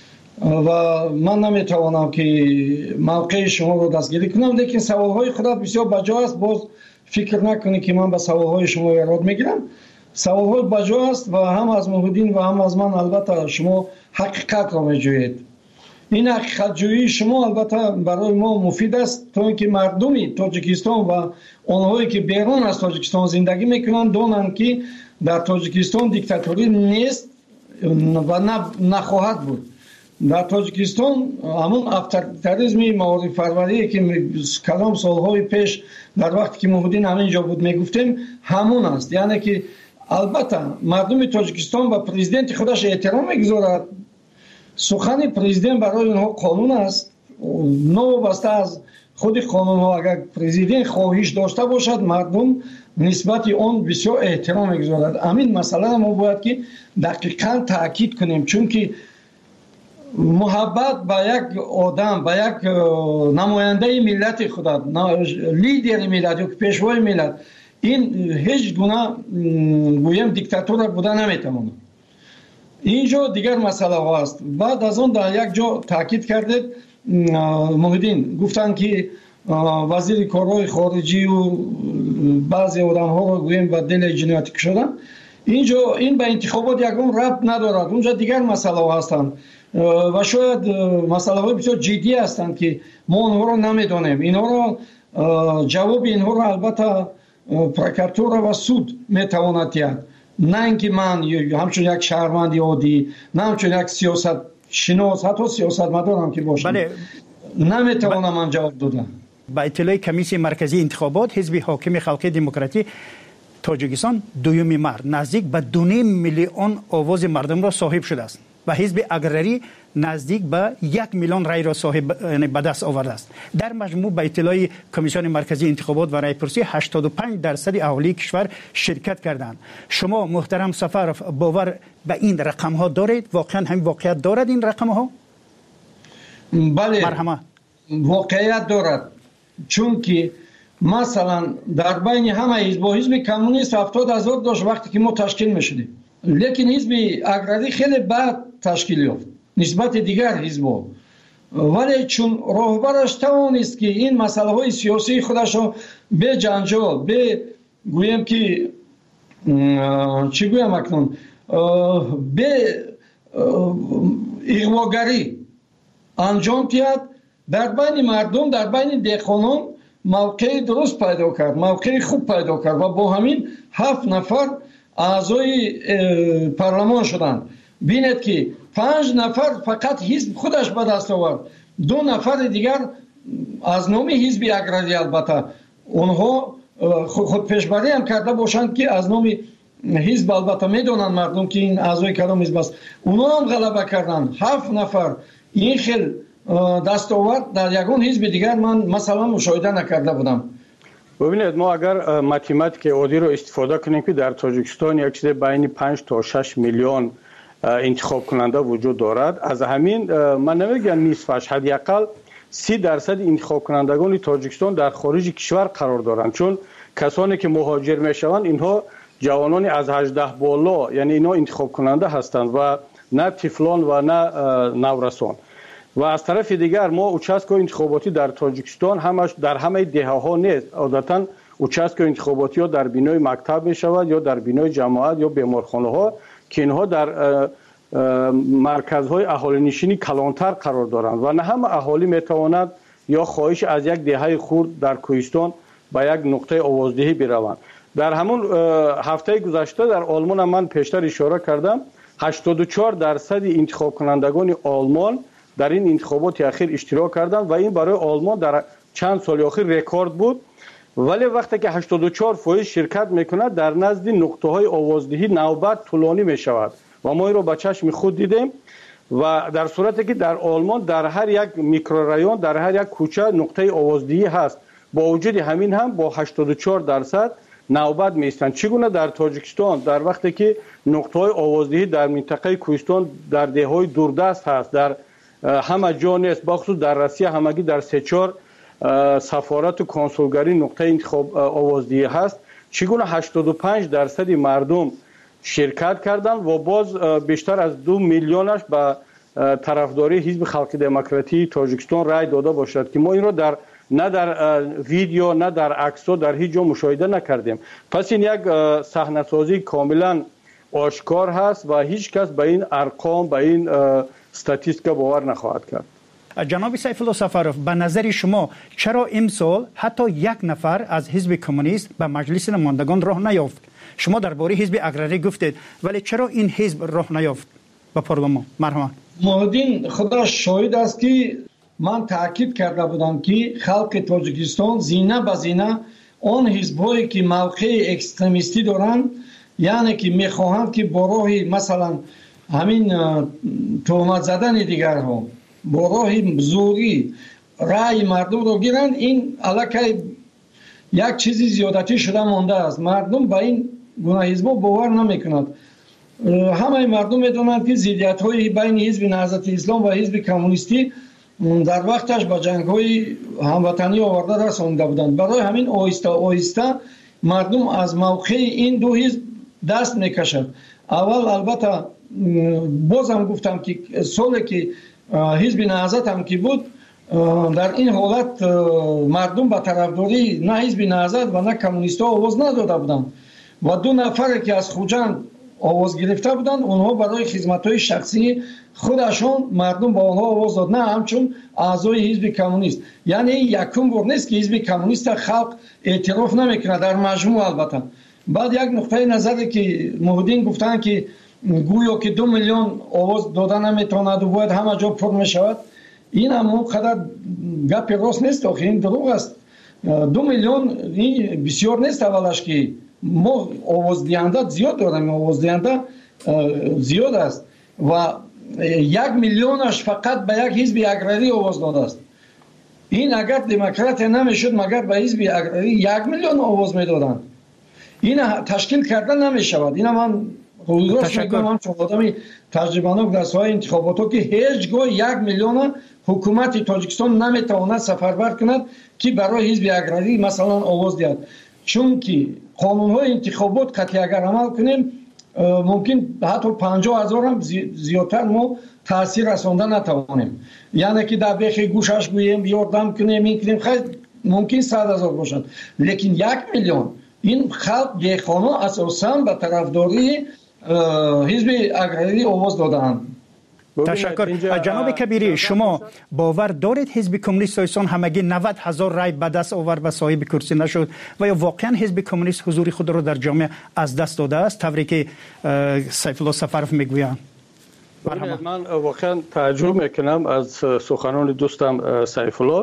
و من نمیتوانم که موقع شما رو دستگیری کنم، لیکن سوالهای خودت بسیار بجا است. باز فکر نکنی که من به سوالهای شما ایراد میگیرم. سوال‌های بجا است و هم از محمدین و هم از من البته شما حقیقت را می‌جویید. این حقیقت جویی شما البته برای ما مفید است تا اینکه مردمی تاجیکستان و آنهایی که بیرون از تاجیکستان زندگی میکنند دانند که در تاجیکستان دیکتاتوری نیست و نخواهد بود. در تاجیکستان همون افطاریسم معارف پروری که کلام سالهای پیش در وقتی که محمدین همینجا بود میگفتیم همون است. یعنی که البته مردم تاجیکستان و پرزیدنت خودش احترام میگذارد. سخن پرزیدنت برای اونها قانون است. نوابسته از خود قانون ها اگر پرزیدنت خواهش داشته باشد مردم نسبت آن بسیار احترام میگذارد. همین مسئله ما باید که دقیقاً تاکید کنیم، چون که محبت به یک آدم، به یک نماینده ملت خود، لیدر ملت یا پیشوای ملت، این هیچ گونه گویم دیکتاتور بوده نمیتواند. اینجا دیگر مسئله ها است. بعد از اون در یک جا تاکید کردید محمدین گفتند که وزیر کارهای خارجی و بعضی آدم ها رو گویم به دل جنایتی کشیدن. اینجا این به انتخابات یکم ربط ندارد. اونجا دیگر مسئله ها هستند و شاید مسئله های بسیار جدی هستند که ما اونها رو نمیدانیم. اینها رو جواب اینها رو البته پروکراتور و سود میتواند دهد، نه اینکه من همچون یک شهروند عادی، نه همچون یک سیاست شناس، حتی سیاستمدارم که باشم، نمیتوانم من جواب دادم. با اطلاع کمیسیون مرکزی انتخابات حزب حاکم خلق دموکراتی تاجیکستان دویمین مرد نزدیک به 2.5 میلیون آواز مردم را صاحب شده است و حزب اگرری نزدیک به 1 میلیون رای را صاحب به دست آورده است. در مجموع به اطلاع کمیسیون مرکزی انتخابات و رایپرسی 85% اهالی کشور شرکت کردند. شما محترم سفرов باور به این رقم ها دارید؟ واقعا همین واقعیت دارد این رقم ها؟ بله، مرحمت واقعیت دارد، چون که مثلا در بین همه حزب کمونیست 70,000 داشت وقتی که ما تشکیل میشدیم، لیکن حزب اگرری خیلی بعد تشکیل یافت نسبت دیگر حزب‌ها، ولی چون راهبرش توانست که این مسئله های سیاسی خودش رو به جنجال، به گویم که چی گویم اکنون، به اغواگری انجام دهد، در بین مردم، در بین دهقانان موقع درست پیدا کرد، موقع خوب پیدا کرد و با همین 7 نفر اعضای پارلمان شدند. بینید که 5 نفر فقط حزب خودش به دست آورد، 2 نفر دیگر از نام حزب اگرری، البته اونها خود پیشبری هم کرده باشند که از نام حزب، البته میدونن مردم که این اعضای کدام حزب است، اونها هم غلبه کردند. 7 نفر این خیل دستاورد در یگان حزب دیگر من مثلا مشاهده نکرده بودم. ببینید ما اگر ماتماتیک عادی رو استفاده کنیم که در تاجیکستان یک چیز بین 5 تا 6 میلیون انتخاب کننده وجود دارد، از همین من نمیگم نصفش، حداقل 30% انتخاب کنندگان تاجیکستان در خارج کشور قرار دارند، چون کسانی که مهاجر میشوند اینها جوانان از 18 بالا، یعنی اینا انتخاب کننده هستند و نه طفلان و نه نورسان. و از طرف دیگر ما اوچسکو انتخاباتی در تاجیکستان همش در همه دهه ها نیست. عادتا اوچسکو انتخاباتی ها در بینای مکتب می شود یا در بینای جماعت یا بیمارخانه ها که اینها در مرکزهای اهالی نشینی کلانتر قرار دارند و نه همه اهالی می تواند یا خواهش از یک دهه خورد در کوهستان به یک نقطه آوازدهی بروند. در همون هفته گذشته در آلمان من پیشتر اشاره کردم 84% انتخاب کنندگان آلمان در این انتخابات اخیر اشتراک کردند و این برای آلمان در چند سال اخیر رکورد بود. ولی وقتی که 84% شرکت میکند در نزد نقطه های آوازدهی نوبت طولانی می شود و ما این رو با چشم خود دیدیم و در صورتی که در آلمان در هر یک میکرورایون، در هر یک کوچه نقطه آوازدهی هست، با وجود همین هم با 84% نوبت میستند. چگونه در تاجیکستان در وقتی که نقطه های آوازدهی در منطقه کوهستان در دههای دوردست هست، در همه جا نیست، بخصوص در روسیه همگی در 3-4 سفارت و کنسولگری نقطه انتخاب آوازدهی هست، چگونه 85% مردم شرکت کردند و باز بیشتر از 2 میلیونش به طرفداری حزب خلق دموکراتی تاجیکستان رای داده باشد که ما این را در نه در ویدیو نه در عکس‌ها در هیچ جا مشاهده نکردیم. پس این یک صحنه‌سازی کاملا آشکار هست و هیچ کس به این ارقام به این استاتیستیکا باور نخواهد کرد. جناب سیف الله سفروف، به نظر شما چرا امسال حتی یک نفر از حزب کمونیست به مجلس نمایندگان راه نیافت؟ شما درباره حزب اگراری گفتید، ولی چرا این حزب راه نیافت به پارلمان؟ مرحبا. محمدین خدا شاهد است که من تاکید کرده بودم که خلق تاجیکستان زینه به زینه آن حزب‌هایی که موقع اکستریمیستی دارند، یعنی که میخواهند که با راه مثلا همین تهمت زدن دیگرها با راه زوری رأی مردم رو گیرند، این الکی یک چیزی زیادتی شده مانده است. مردم با این گونه حزب‌ها باور نمیکنند. همه مردم میدونند که ضدیت‌های بین حزب نهضت اسلام و حزب کمونیستی در وقتش با جنگ‌های هموطنی آورده رسانده بودند. برای همین آهسته آهسته مردم از موقع این دو حزب دست میکشد. اول البته بازم گفتم که سالی که حزب نهضت هم که بود، در این حالت مردم به طرفداری نه حزب نهضت و نه کمونیست‌ها آواز نداده بودند و دو نفر که از خوجند آواز گرفته بودند، اونها برای خدمت‌های شخصی خودشون مردم با اونها آواز داد، نه همچون اعضای حزب کمونیست. یعنی یکم بار نیست که حزب کمونیست خلق اعتراف نمیکنه در مجموع. البته بعد یک نقطه نظری که محمدین گفتن که گویا که 2 میلیون آواز دادن نمیتواند و باید همه جا پر میشود، این هم اونقدر گپ راست نیست، آخه این دروغ است. 2 میلیون این بسیار نیست. اولش که ما آواز دهنده زیاد داریم، آواز دهنده زیاد است و 1 میلیونش فقط به یک حزب اگراری آواز داده است. این اگر دموکرات نمیشد مگر به حزب اگراری 1 میلیون آواز میدادند. این تشکیل کردن نمیشود. این من رویدادش میکنم چون آدمی تجربه‌ناک در ساحه انتخابات که هیچگاه 1 میلیون حکومت تاجیکستان نمیتواند سفربر کند که برای حزب اگراری مثلا آواز دهد، چون که قانون‌های انتخابات قطعی اگر عمل کنیم ممکن حتی 50,000 هم زیادتر ما تاثیر رساندن نتوانیم. یعنی که در بیخ گوشش گوییم یاردم کنیم این کنیم، خیلی ممکن 100,000 باشد، لیکن 1 میلیون این خلق دیخانه اساساً به طرفداری حزب اگراری آواز دادند. تشکر. جناب کبیری، شما باور دارید حزب کمونیست تاجیکستان همگی 90,000 رای به دست آورد و صاحب کرسی نشد و یا واقعا حزب کمونیست حضور خود را در جامعه از دست داده است طوری که سیف الله سفروف میگویند؟ من واقعا تعجب میکنم از سخنان دوستم سیف الله.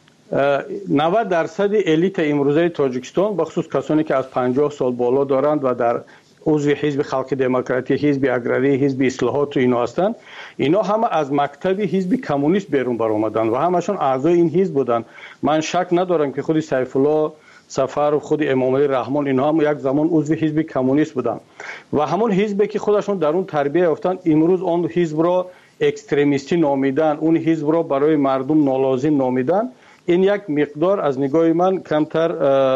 90% الیت امروزه تاجیکستان بخصوص کسانی که از 50 سال بالا دارند و در عضو حزب خلق دموکراتی، حزب اگراری، حزب اصلاحات و اینا هستند، اینا همه از مکتب حزب کمونیست بیرون برآمدند و همشون اعضای این حزب بودند. من شک ندارم که خود سیف الله سفروف، خود امام علی رحمان، اینها هم یک زمان عضو حزب کمونیست بودند و همون حزبی که خودشون در اون تربیت یافتند امروز اون حزب را اکستریمیستی نامیدن، اون حزب را برای مردم نالازم نامیدن. این یک مقدار از نگاه من کمتر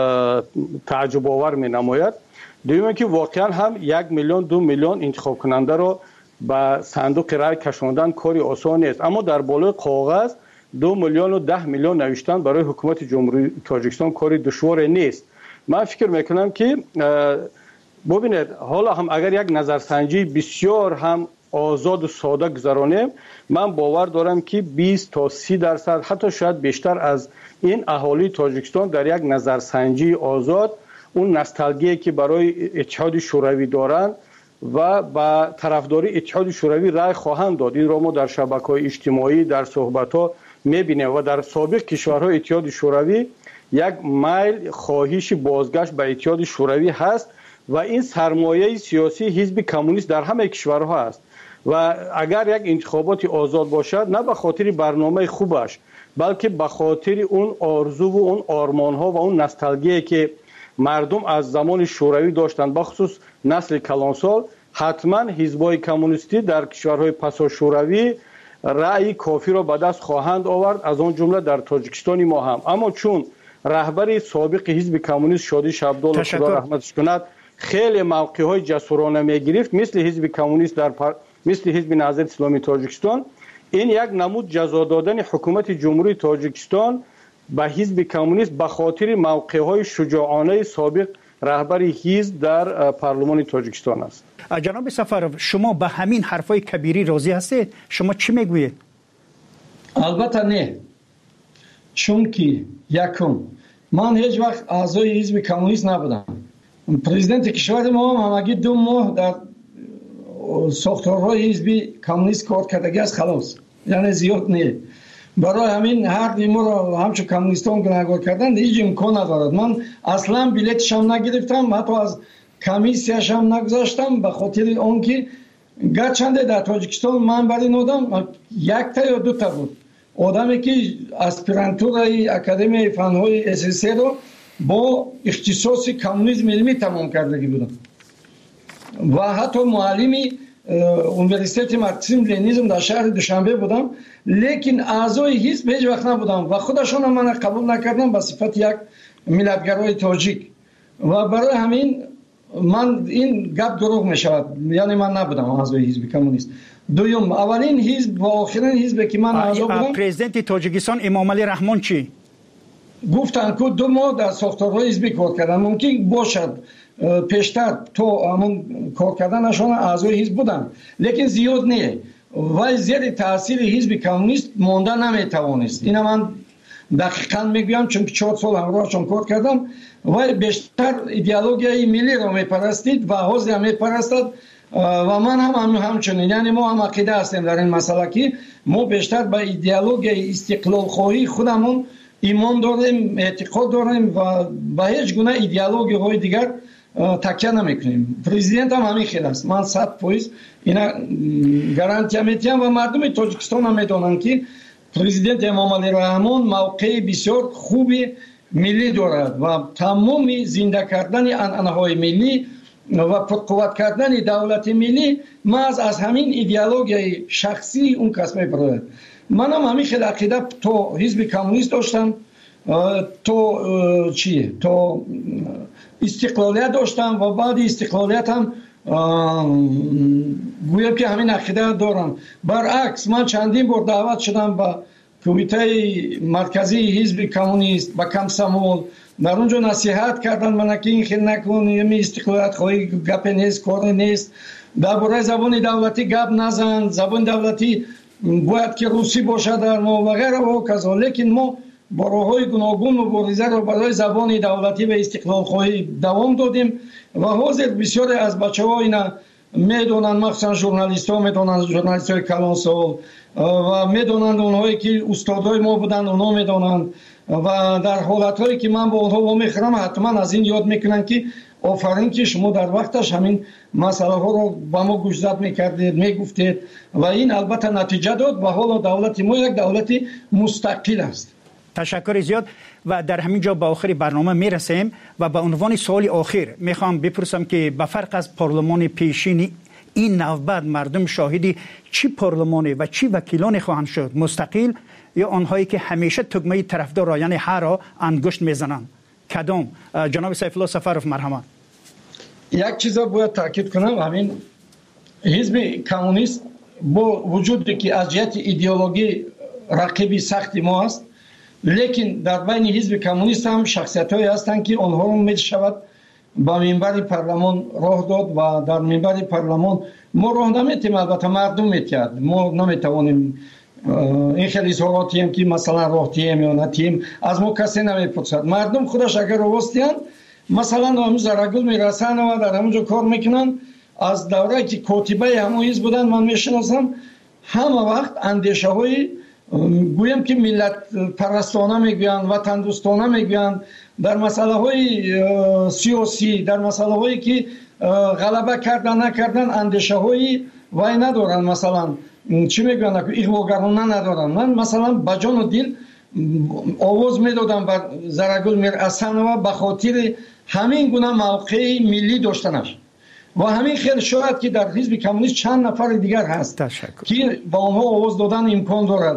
تعجب آور می نماید. دویمه که واقعا هم 1 میلیون 2 میلیون انتخاب کننده را به صندوق رای کشاندن کاری آسان نیست، اما در بالای کاغذ 2 میلیون و 10 میلیون نوشتن برای حکومت جمهوری تاجیکستان کاری دشوار نیست. من فکر میکنم که ببینید حالا هم اگر یک نظرسنجی بسیار هم آزاد و ساده گذرانیم، من باور دارم که 20 تا 30% حتی شاید بیشتر از این اهالی تاجیکستان در یک نظرسنجی آزاد اون نوستالژی که برای اتحاد شوروی دارند و با طرفداری اتحاد شوروی رای خواهند داد. این را ما در شبکه‌های اجتماعی در صحبت‌ها می‌بینیم و در سابق کشورهای اتحاد شوروی یک میل خواهش بازگشت به اتحاد شوروی هست و این سرمایه سیاسی حزب کمونیست در همه کشورها است و اگر یک انتخابات آزاد باشد نه به خاطر برنامه خوبش بلکه به خاطر اون آرزو و اون آرمان‌ها و اون نوستالژی که مردم از زمان شوروی داشتند، بخصوص نسل کلانسال، حتما حزب‌های کمونیستی در کشورهای پسا شوروی رأی کافی را به دست خواهند آورد، از آن جمله در تاجیکستان ما هم. اما چون رهبر سابق حزب کمونیست شادی شبدال خدا رحمتش کند خیلی موقع‌های جسورانه می‌گرفت مثل حزب کمونیست مثل حزب نهضت اسلامی تاجیکستان، این یک نمود جزا دادن حکومت جمهوری تاجیکستان به حزب کمونیست به خاطر موقع‌های شجاعانه سابق رهبر حزب در پارلمان تاجیکستان است. جناب سفرов شما به همین حرفای کبیری راضی هستید؟ شما چی میگویید؟ البته نه، چون که یکم من هیچ وقت اعضای حزب کمونیست نبودم. پرزیدنت کشور ما همگی 2 ماه در ساختارهای حزب کمونیست کار کردگی است خلاص، یعنی زیاد نه. برای همین هر دیمو را همچون کمونیستان گناهکار کردن هیچ امکان ندارد. من اصلا بلیتش هم نگرفتم، حتی از کمیسیش هم نگذاشتم، به خاطر آنکه گرچنده در تاجیکستان من برای این آدم 1 تا یا 2 تا بود، آدمی که اسپیرانتورای اکادمی فنهای اساسی رو با اختصاص کمونیسم علمی تمام کردگی بودم و حتی معلمی اونیورسیته مارکسیسم لنینیسم در شهر دوشنبه بودم، لیکن اعضای حزب هیچ وقت نبودم و خودشون هم من قبول نکردم به صفت یک ملتگرای تاجیک و برای همین من این گپ دروغ می شود، یعنی من نبودم اعضای حزب کمونیست. دوم، اولین حزب و آخرین حزب که من اعضا بودم پرزیدنت تاجیکستان امام علی رحمان چی گفتن که 2 ماه در ساختارهای حزبی کار کردن، ممکن باشد پیشتر تو همون کار کردنشان اعضای حزب بودن لیکن زیاد نه و زیر تاثیر حزب کمونیست مانده نمیتوانست. اینا من دقیقاً میگویم چون 4 سال همراهشون کار کردم و بیشتر ایدئولوژی ملی را میپرستید و حزب هم میپرستد و من هم همچنین، یعنی ما هم عقیده هستیم در این مسئله که ما بیشتر به ایدئولوژی استقلال خواهی خودمون ایمان داریم، اعتقاد داریم و به هیچ گونه ایدئولوژی های دیگر تکیه نمیکنیم. پرزیدنت هم همین خیلی است، من 100% اینا گارانتی میدم و مردم تاجیکستان هم میدونن که پرزیدنت امام علی رحمان موقع بسیار خوبی ملی دارد و تمام زنده کردن عنعنه‌های ملی و پرقوت کردن دولت ملی محض از همین ایدئولوژی شخصی اون کس میبرد. من هم همین خیلی عقیده تو حزب کمونیست داشتم، تو چیه؟ تو استقلالیت داشتم و بعد استقلالیت هم گویم که همین عقیده دارم. برعکس من چندین بار دعوت شدم به کمیته مرکزی حزب کمونیست با کمسمول، در اونجا نصیحت کردن من که این خیلی نکن، یه استقلالیت خواهی گپ نیست، کار نیست، درباره زبان دولتی گپ نزن، زبان دولتی باید که روسی باشه در ما و غیره و کذا. لیکن ما با راه‌های گوناگون مبارزه را برای زبان دولتی و استقلال خواهی دوام دادیم و حاضر بسیاری از بچه‌ها اینا میدونن، مخصوصا ژورنالیست‌ها میدونن، ژورنالیست‌های کلانسال و میدونن، اونهایی که استادای ما بودن اونا میدونن و در حالت‌هایی که من با اونها میخرم حتما از این یاد میکنن که آفرین که شما در وقتش همین مسئله ها رو با ما گوشزد میکردید، میگفتید و این البته نتیجه داد و حالا دولت ما یک دولت مستقل است. تشکر زیاد و در همین جا به آخر برنامه میرسیم و به عنوان سوال آخر میخوام بپرسم که به فرق از پارلمان پیشین این نوبت مردم شاهدی چی پارلمانی و چی وکیلانی خواهند شد؟ مستقل یا آنهایی که همیشه تگمه طرفدار را یعنی هر را انگشت میزنند؟ کدام؟ جناب سیف الله سفرov مرحمت. یک چیز را باید تاکید کنم، همین حزب کمونیست با وجودی که از جهت ایدئولوژی رقیبی سختی ما است، لیکن در بین حزب کمونیست هم شخصیت‌هایی هستند که آنها رو میشود با منبر پارلمان راه داد و در منبر پارلمان ما راه نمیتیم، البته مردم میتید، ما نمیتوانیم این خیلی اظهاراتی هم که مثلا راه تیم یا نتیم از ما کسی نمیپرسد. مردم خودش اگر راستیان مثلا همون زرگل میرسن و در همونجا کار میکنن. از دوره که کاتبه همون حزب بودن من میشناسم، همه وقت اندیشه های گویم که ملت پرستانه میگویند، وطن دوستانه میگویند، در مسئله های سیاسی، در مسئله هایی که غلبه کردن نکردن اندیشه هایی وای ندارن، مثلا چی میگویند ایغواگرانه ندارن. من مثلا با جان و دل آواز میدادم بر زرگل میرسن و به خاطر همین گونه موقع ملی داشتنش و همین خیلی شاید که در حزب کمونیست چند نفر دیگر هست که با آنها آواز دادن امکان دارد.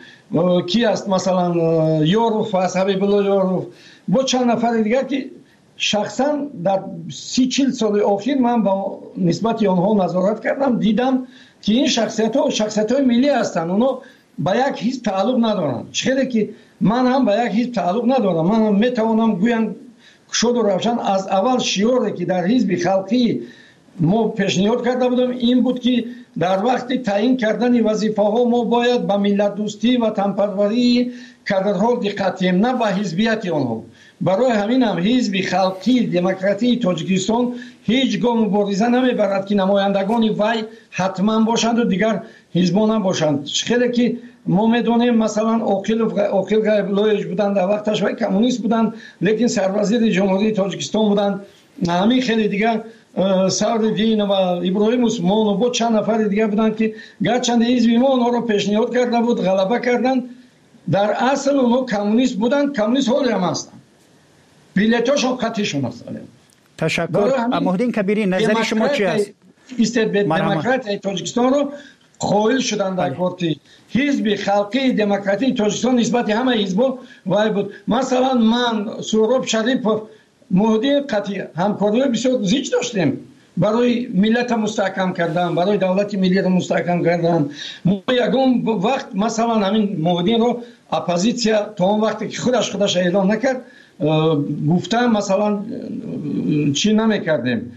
کی است مثلا یاروف است، حبیب الله یاروف، با چند نفر دیگر که شخصا در 30-40 سال اخیر من با نسبت آنها نظارت کردم، دیدم که این شخصیت ها ملی هستند. اونا به یک حزب تعلق ندارند. چرا که من هم به یک حزب تعلق ندارم. من هم میتوانم گویم شد و روشن از اول شیوری که در حزب خلقی ما پیشنهاد کرده بودم این بود که در وقت تعیین کردن وظیفه ها ما باید به ملت دوستی و تنپروری کادرها دقت کنیم، نه به حزبیت آنها. برای همین هم حزب خلقی دموکراتی تاجیکستان هیچ گام مبارزه نمیبرد که نمایندگان وی حتما باشند و دیگر حزبان هم باشند. خیلی که ما میدونیم مثلا عاقل غیبلویچ بودند، در وقتش وی کمونیست بودند لیکن سروزیر جمهوری تاجیکستان بودند. همین خیلی دیگر سعدالدین و ابراهیم عثمان و بود چند نفر دیگر بودند که گرچند حزب ما اونها رو پیشنهاد کرده بود غلبه کردند. در اصل اونها کمونیست بودند، کمونیست حالی هم هستند، بیلیتاشون قطعیشون هستند. تشکر. محمدین کبیری نظر شما چی است؟ دموکرات تاجیکستان رو قائل شدن در پارتی حزب خلقی دموکراتی تاجیکستان نسبت همه حزب‌ها وای بود. مثلا من سهراب شریپов مهدی قطعی همکاری بسیار زیاد داشتیم برای ملت مستحکم کردن، برای دولت ملی رو مستحکم کردن. ما یگان وقت مثلا همین مهدی رو اپوزیسیا تا اون وقتی که خودش اعلام نکرد گفتم مثلا چی نمیکردیم،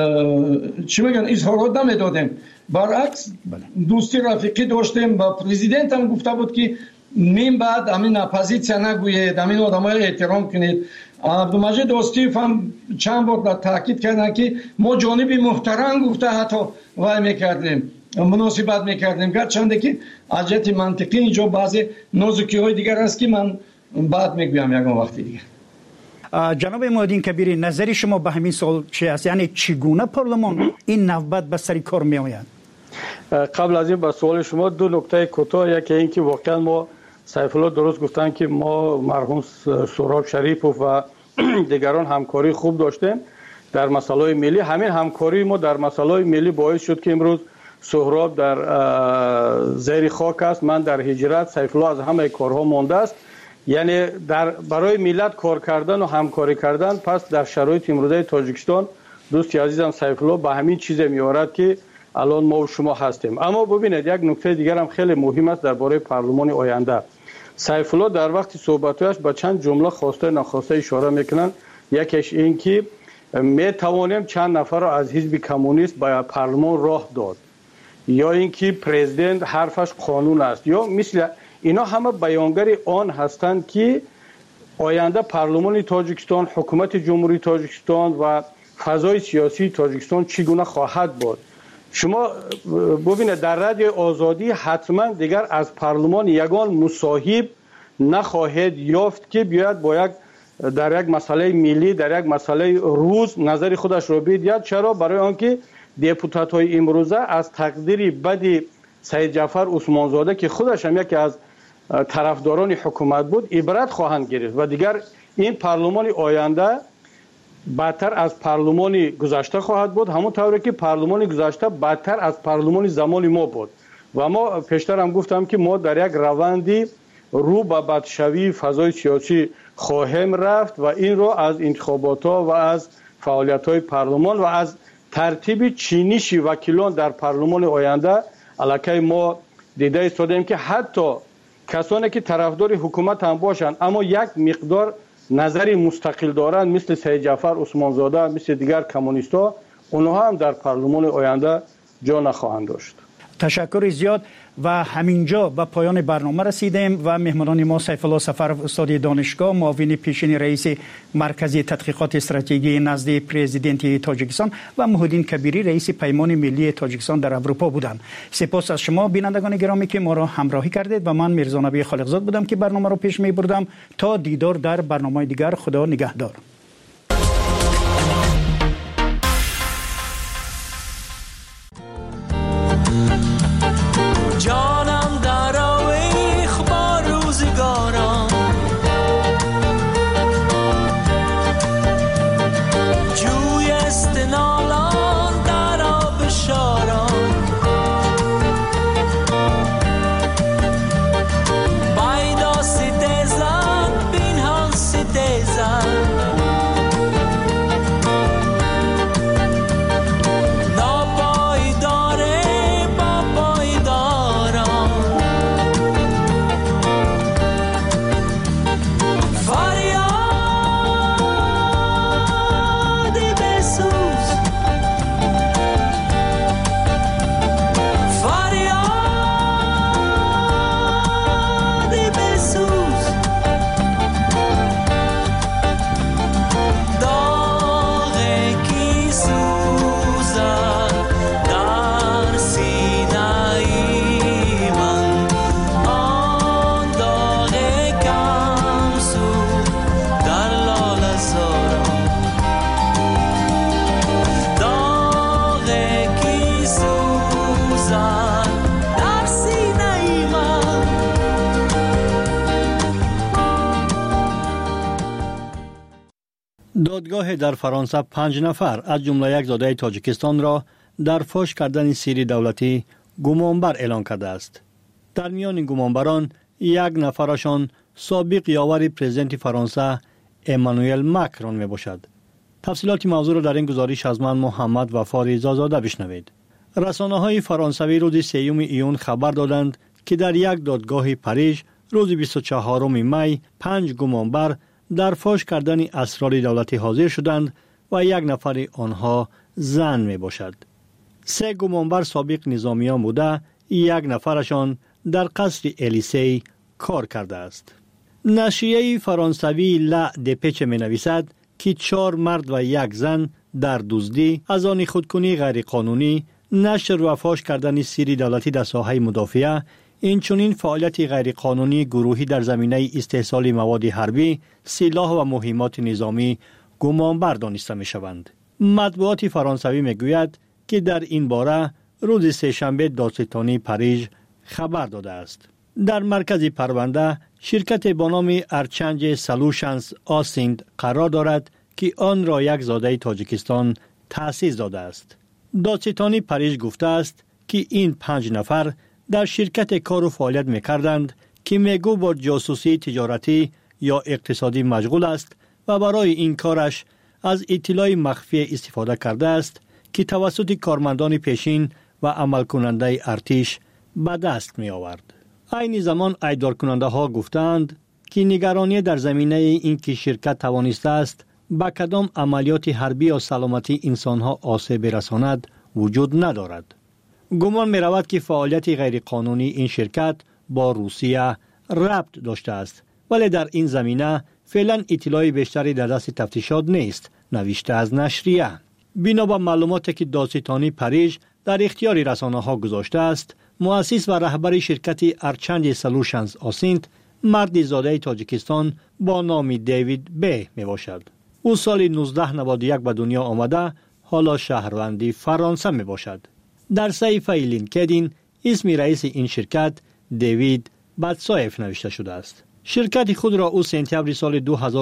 چی میگن اظهارات نمیدادیم، برعکس دوستی رفیقی داشتیم. با پرزیدنت هم گفته بود که من بعد همین اپوزیسیا نگوید، همین آدمای احترام کنید. عبدالمجید دوستیف هم چند بار تاکید کردن که ما جانب محترم گفته حتی وای میکردیم، مناسبت میکردیم، گرچند که از جهت منطقی اینجا بعضی نازکی های دیگر است که من بعد میگویم یکم وقتی دیگه. جناب محمدین کبیری نظر شما به همین سوال چی است؟ یعنی چگونه پارلمان این نوبت به سر کار می آید؟ قبل از این به سوال شما دو نکته کوتاه، یکی این که واقعا ما سیف الله درست گفتن که ما مرحوم سهراب شریپov و دیگران همکاری خوب داشتیم در مسائل ملی. همین همکاری ما در مسائل ملی باعث شد که امروز سهراب در زیر خاک است، من در هجرت، سیف الله از همه کارها مانده است. یعنی برای ملت کار کردن و همکاری کردن. پس در شرایط امروزه تاجیکستان دوستی عزیزم سیف الله به همین چیز میارد که الان ما و شما هستیم. اما ببینید یک نکته دیگر هم خیلی مهم است درباره پارلمان آینده. سیف الله در وقت صحبتش با چند جمله خواسته ناخواسته اشاره میکنن. یکیش این که می توانیم چند نفر را از حزب کمونیست به پارلمان راه داد، یا اینکه پرزیدنت حرفش قانون است، یا مثل اینا همه بیانگر آن هستند که آینده پارلمان تاجیکستان، حکومت جمهوری تاجیکستان و فضای سیاسی تاجیکستان چگونه خواهد بود. شما ببینید در رد آزادی حتما دیگر از پارلمان یگان مصاحب نخواهد یافت که بیاید با در یک مسئله ملی، در یک مسئله روز نظر خودش را بدهد. چرا؟ برای آنکه دپوتات های امروزه از تقدیر بد سید جعفر عثمانزاده که خودش هم یکی از طرفداران حکومت بود عبرت خواهند گرفت و دیگر این پارلمان آینده بدتر از پارلمان گذشته خواهد بود، همون طوری که پارلمان گذشته بدتر از پارلمان زمان ما بود. و ما پیشتر هم گفتم که ما در یک روندی رو به بدشوی فضای سیاسی خواهیم رفت و این رو از انتخابات ها و از فعالیت های پارلمان و از ترتیب چینش وکیلان در پارلمان آینده علاقه ما دیده ایستادیم که حتی کسانی که طرفدار حکومت هم باشند اما یک مقدار نظری مستقل دارند مثل سید جعفر عثمانزاده، مثل دیگر کمونیست‌ها، اونها هم در پارلمان آینده جا نخواهند داشت. تشکر زیاد. و همینجا به پایان برنامه رسیدیم و مهمانان ما سیف الله سفرov استاد دانشگاه، معاون پیشین رئیس مرکز تحقیقات استراتژی نزد پرزیدنت تاجیکستان و محمدین کبیری رئیس پیمان ملی تاجیکستان در اروپا بودند. سپاس از شما بینندگان گرامی که ما را همراهی کردید و من میرزا نبی خالقزاد بودم که برنامه را پیش می بردم. تا دیدار در برنامه دیگر، خدا نگهدار. جانم در آویخ با روزگارم، جوی استنالان در آب شارم، بایدا ستیزن بینهان ستیزن دادگاه در فرانسه 5 نفر از جمله یک زاده تاجیکستان را در فاش کردن سری دولتی گمانبر اعلان کرده است. در میان گمانبران یک نفرشان سابق یاور پرزیدنت فرانسه امانوئل ماکرون می باشد. تفصیلات موضوع را در این گزارش از من محمد وفا رضازاده بشنوید. رسانه‌های فرانسوی روز 3 ایون خبر دادند که در یک دادگاه پاریژ روز 24 می 5 گمانبر در فاش کردن اسرار دولتی حاضر شدند و یک نفر آنها زن می باشد. 3 گمانبر سابق نظامیان بوده، یک نفرشان در قصر الیسی کار کرده است. نشریه فرانسوی لا دپچ می نویسد که 4 مرد و یک زن در دزدی، از آن خودکنی غیر قانونی، نشر و فاش کردن سری دولتی در ساحه مدافعه، اینچنین فعالیت غیر قانونی گروهی در زمینه استحصال مواد حربی، سلاح و مهمات نظامی گمانبر دانسته می شوند. مطبوعات فرانسوی می گوید که در این باره روز سه‌شنبه دادستانی پاریژ خبر داده است. در مرکز پرونده شرکت با نام ارچنج سلوشنز آسیند قرار دارد که آن را یک زاده تاجیکستان تأسیس داده است. دادستانی پاریژ گفته است که این 5 نفر در شرکت کار و فعالیت می‌کردند که میگو با جاسوسی تجارتی یا اقتصادی مشغول است و برای این کارش از اطلاع مخفی استفاده کرده است که توسط کارمندان پیشین و عمل کننده ارتش به دست می آورد. عین زمان ایدار کننده ها گفتند که نگرانی در زمینه این که شرکت توانسته است با کدام عملیات حربی یا سلامتی انسانها آسیب برساند وجود ندارد. گمان می رود که فعالیت غیر قانونی این شرکت با روسیه ربط داشته است، ولی در این زمینه فعلا اطلاع بیشتری در دست تفتیشات نیست، نوشته از نشریه. بنا به معلوماتی که دادستانی پاریژ در اختیار رسانه‌ها گذاشته است، مؤسس و رهبر شرکت ارچنج سلوشنز آسینت مرد زاده تاجیکستان با نام دیوید بی می باشد. او سال 1991 به دنیا آمده، حالا شهروندی فرانسه می باشد. در صحیفه لینکدین اسم رئیس این شرکت دیوید باتسایف نوشته شده است. شرکت خود را او سپتامبر سال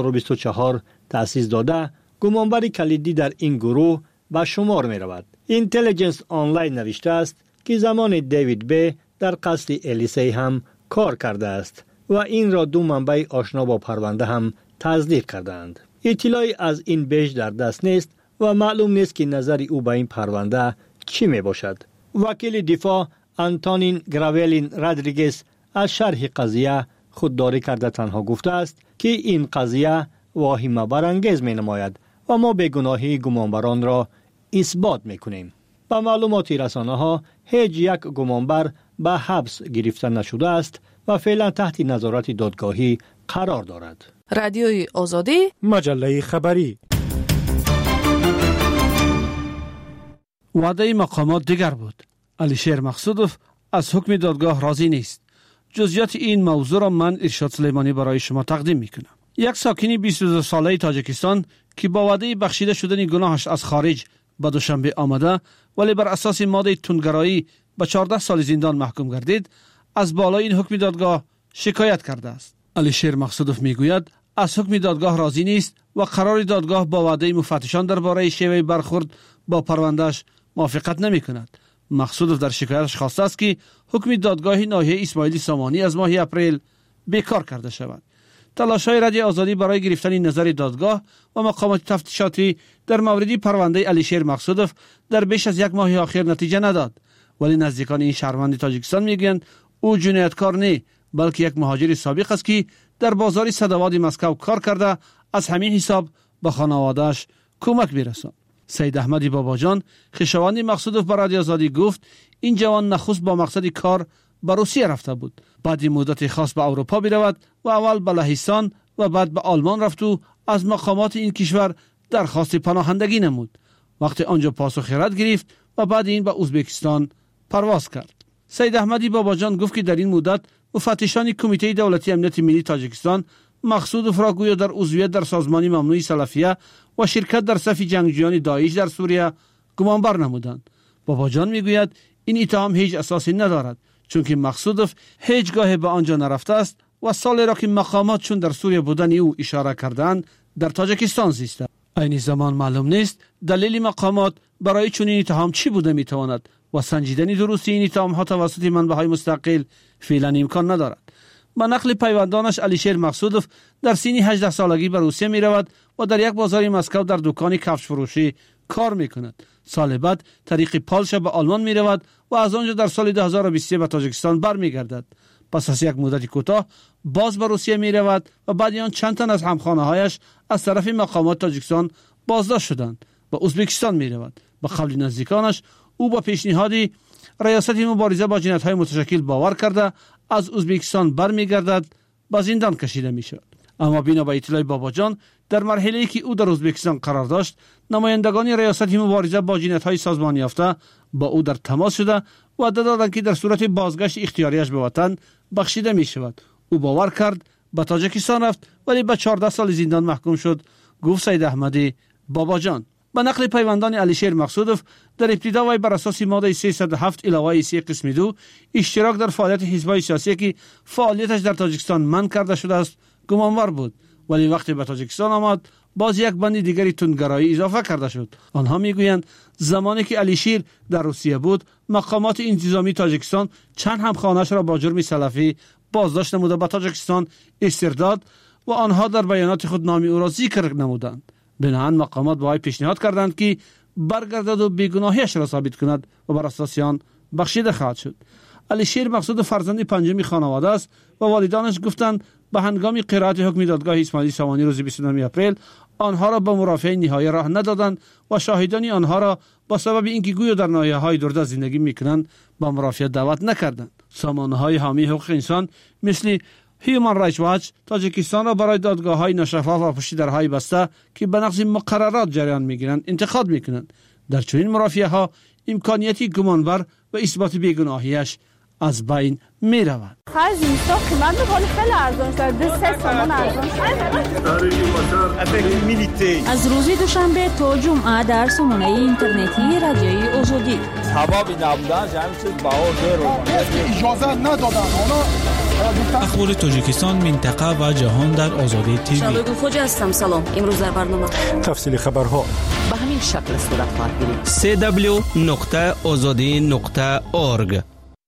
2024 تأسیس داده، گمانبر کلیدی در این گروه به شمار می رود. اینتلیجنس آنلاین نوشته است که زمان دیوید بی در قصر الیسی هم کار کرده است و این را 2 منبع آشنا با پرونده هم تصدیق کردند. اطلاعی از این بیش در دست نیست و معلوم نیست که نظر او به این پرونده چی می باشد. وکیل دفاع آنتونین گراولین رادریگز از شرح قضیه خودداری کرده تنها گفته است که این قضیه واهمه برانگیز می نماید و ما بیگناهی گمانبران را اثبات می کنیم. با معلومات رسانه ها هیچ یک گمانبر به حبس گرفته نشده است و فعلا تحت نظارت دادگاهی قرار دارد. رادیوی آزادی، مجله خبری. وعده مقامات دیگر بود. علیشیر مقصودوف از حکم دادگاه راضی نیست. جزئیات این موضوع را من ارشاد سلیمانی برای شما تقدیم میکنم. یک ساکن 22 ساله تاجیکستان که با وعده بخشیده شدن گناهش از خارج به دوشنبه آمده ولی بر اساس ماده تندگرایی به 14 سال زندان محکوم گردید، از بالای این حکم دادگاه شکایت کرده است. علیشیر مقصودوف میگوید از حکم دادگاه راضی نیست و قرار دادگاه با وعده مفتشان درباره شیوه برخورد با پروندهش موافقت نمی کند. مقصودوف در شکایتش خواسته است که حکم دادگاه ناحیه اسماعیلی سامانی از ماه اپریل بیکار کرده شود. تلاش‌های رادیو آزادی برای گرفتن نظر دادگاه و مقامات تفتیشاتی در مورد پرونده علیشیر مقصودوف در بیش از 1 ماه اخیر نتیجه نداد، ولی نزدیکان این شهروند تاجیکستان میگویند او جنایتکار نه، بلکه یک مهاجر سابق است که در بازار صدوات مسکو کار کرده از همین حساب به خانواده‌اش کمک برساند. سید احمدی باباجان خویشاوند مقصودوف به رادیو آزادی گفت این جوان نخست با مقصد کار به روسیه رفته بود، بعد مدت خاص به اروپا برود و اول به لهستان و بعد به آلمان رفت و از مقامات این کشور درخواست پناهندگی نمود. وقتی آنجا پاسخ رد گرفت و بعد این به ازبکستان پرواز کرد. سید احمدی باباجان گفت که در این مدت مفتشان کمیته دولتی امنیت ملی تاجیکستان مقصودوف را گویا در عضویت در سازمان ممنوع سلفیه و شرکت در صف جنگجویان داعش در سوریه گمانبر نمودند. باباجان میگوید این اتهام هیچ اساسی ندارد، چون که مقصودوف هیچگاه به آنجا نرفته است و سالی را که مقامات چون در سوریه بودن او اشاره کردند در تاجیکستان زیسته. این زمان معلوم نیست دلیل مقامات برای چنین اتهام چی بوده میتواند و سنجیدن درستی این اتهام‌ها توسط منبع‌های مستقل فعلا امکان ندارد. با نقل پیوندانش علیشیر مقصودوف در سن 18 سالگی به روسیه می رود و در یک بازار مسکو در دکان کفش فروشی کار می کند. سال بعد طریق پالشا به آلمان می رود و از آنجا در سال 2023 به تاجیکستان برمیگردد. پس از یک مدت کوتاه باز به روسیه می رود و بعد آن چند تن از همخوانه‌هایش از طرف مقامات تاجیکستان بازداشت شدند. به ازبکستان می رود. به قول نزدیکانش او با پیشنهادی ریاست مبارزه با جنایت‌های متشکل باور کرده از ازبکستان برمیگردد، به زندان کشیده می شود. اما بنا به اطلاع باباجان در مرحله‌ای که او در ازبکستان قرار داشت، نمایندگان ریاست مبارزه با جنایت‌های سازمان یافته با او در تماس شده و دادند که در صورت بازگشت اختیاریش به وطن بخشیده می شود. او باور کرد، به تاجیکستان رفت ولی به 14 سال زندان محکوم شد، گفت سید احمدی باباجان. به نقل پیوندان علیشیر مقصودوف در ابتدا وی بر اساس ماده 307 علاوه 3 قسم 2 اشتراک در فعالیت حزب‌های سیاسی که فعالیتش در تاجیکستان منع کرده شده است گمانبر بود، ولی وقتی به تاجیکستان آمد باز یک بند دیگری تندگرایی اضافه کرده شد. آنها میگویند زمانی که علیشیر در روسیه بود مقامات انتظامی تاجیکستان چند همخوانه‌اش را با جرم سلفی بازداشت نموده به تاجیکستان استرداد و آنها در بیانات خود نام او را ذکر نمودند. بنابراین مقامات به وی پیشنهاد کردند که برگردد و بیگناهیش را ثابت کند و بر اساس آن بخشیده خواهد شد. علیشیر مقصود فرزند پنجمی خانواده است و والدانش گفتند به هنگام قرائت حکم دادگاه اسماعیلی سوانی روز 29 اپریل آنها را به مرافعه نهایی راه ندادند و شاهدان آنها را با سبب اینکه گویا در ناحیه‌های دوردست زندگی می‌کنند به مرافعه دعوت نکردند. سامانه‌های حامی حقوق انسان مثل هیومن رایتس واچ تاجیکستان را برای دادگاه‌های ناشفاف و پشت درهای بسته که به نقض مقررات جریان می‌گیرند انتقاد می‌کنند. در چنین مرافعه‌ها امکانیتی گمانبر و اثبات بیگناهیش از بین می‌رود. خرج اینستا قیمت خیلی ارزان شده. 3 سامان ارزان شده. از روز دوشنبه تا جمعه در سامانه اینترنتی رادیوی آزادی. تمامی نبودن همین چیز بهار اجازه ندادن. اخبار تاجیکستان، منطقه و جهان در آزادی تیوی. شادو فوجی هستم. سلام. امروز در برنامه تفصیل خبرها به همین شکل صورت خواهد گرفت. www.azadi.org.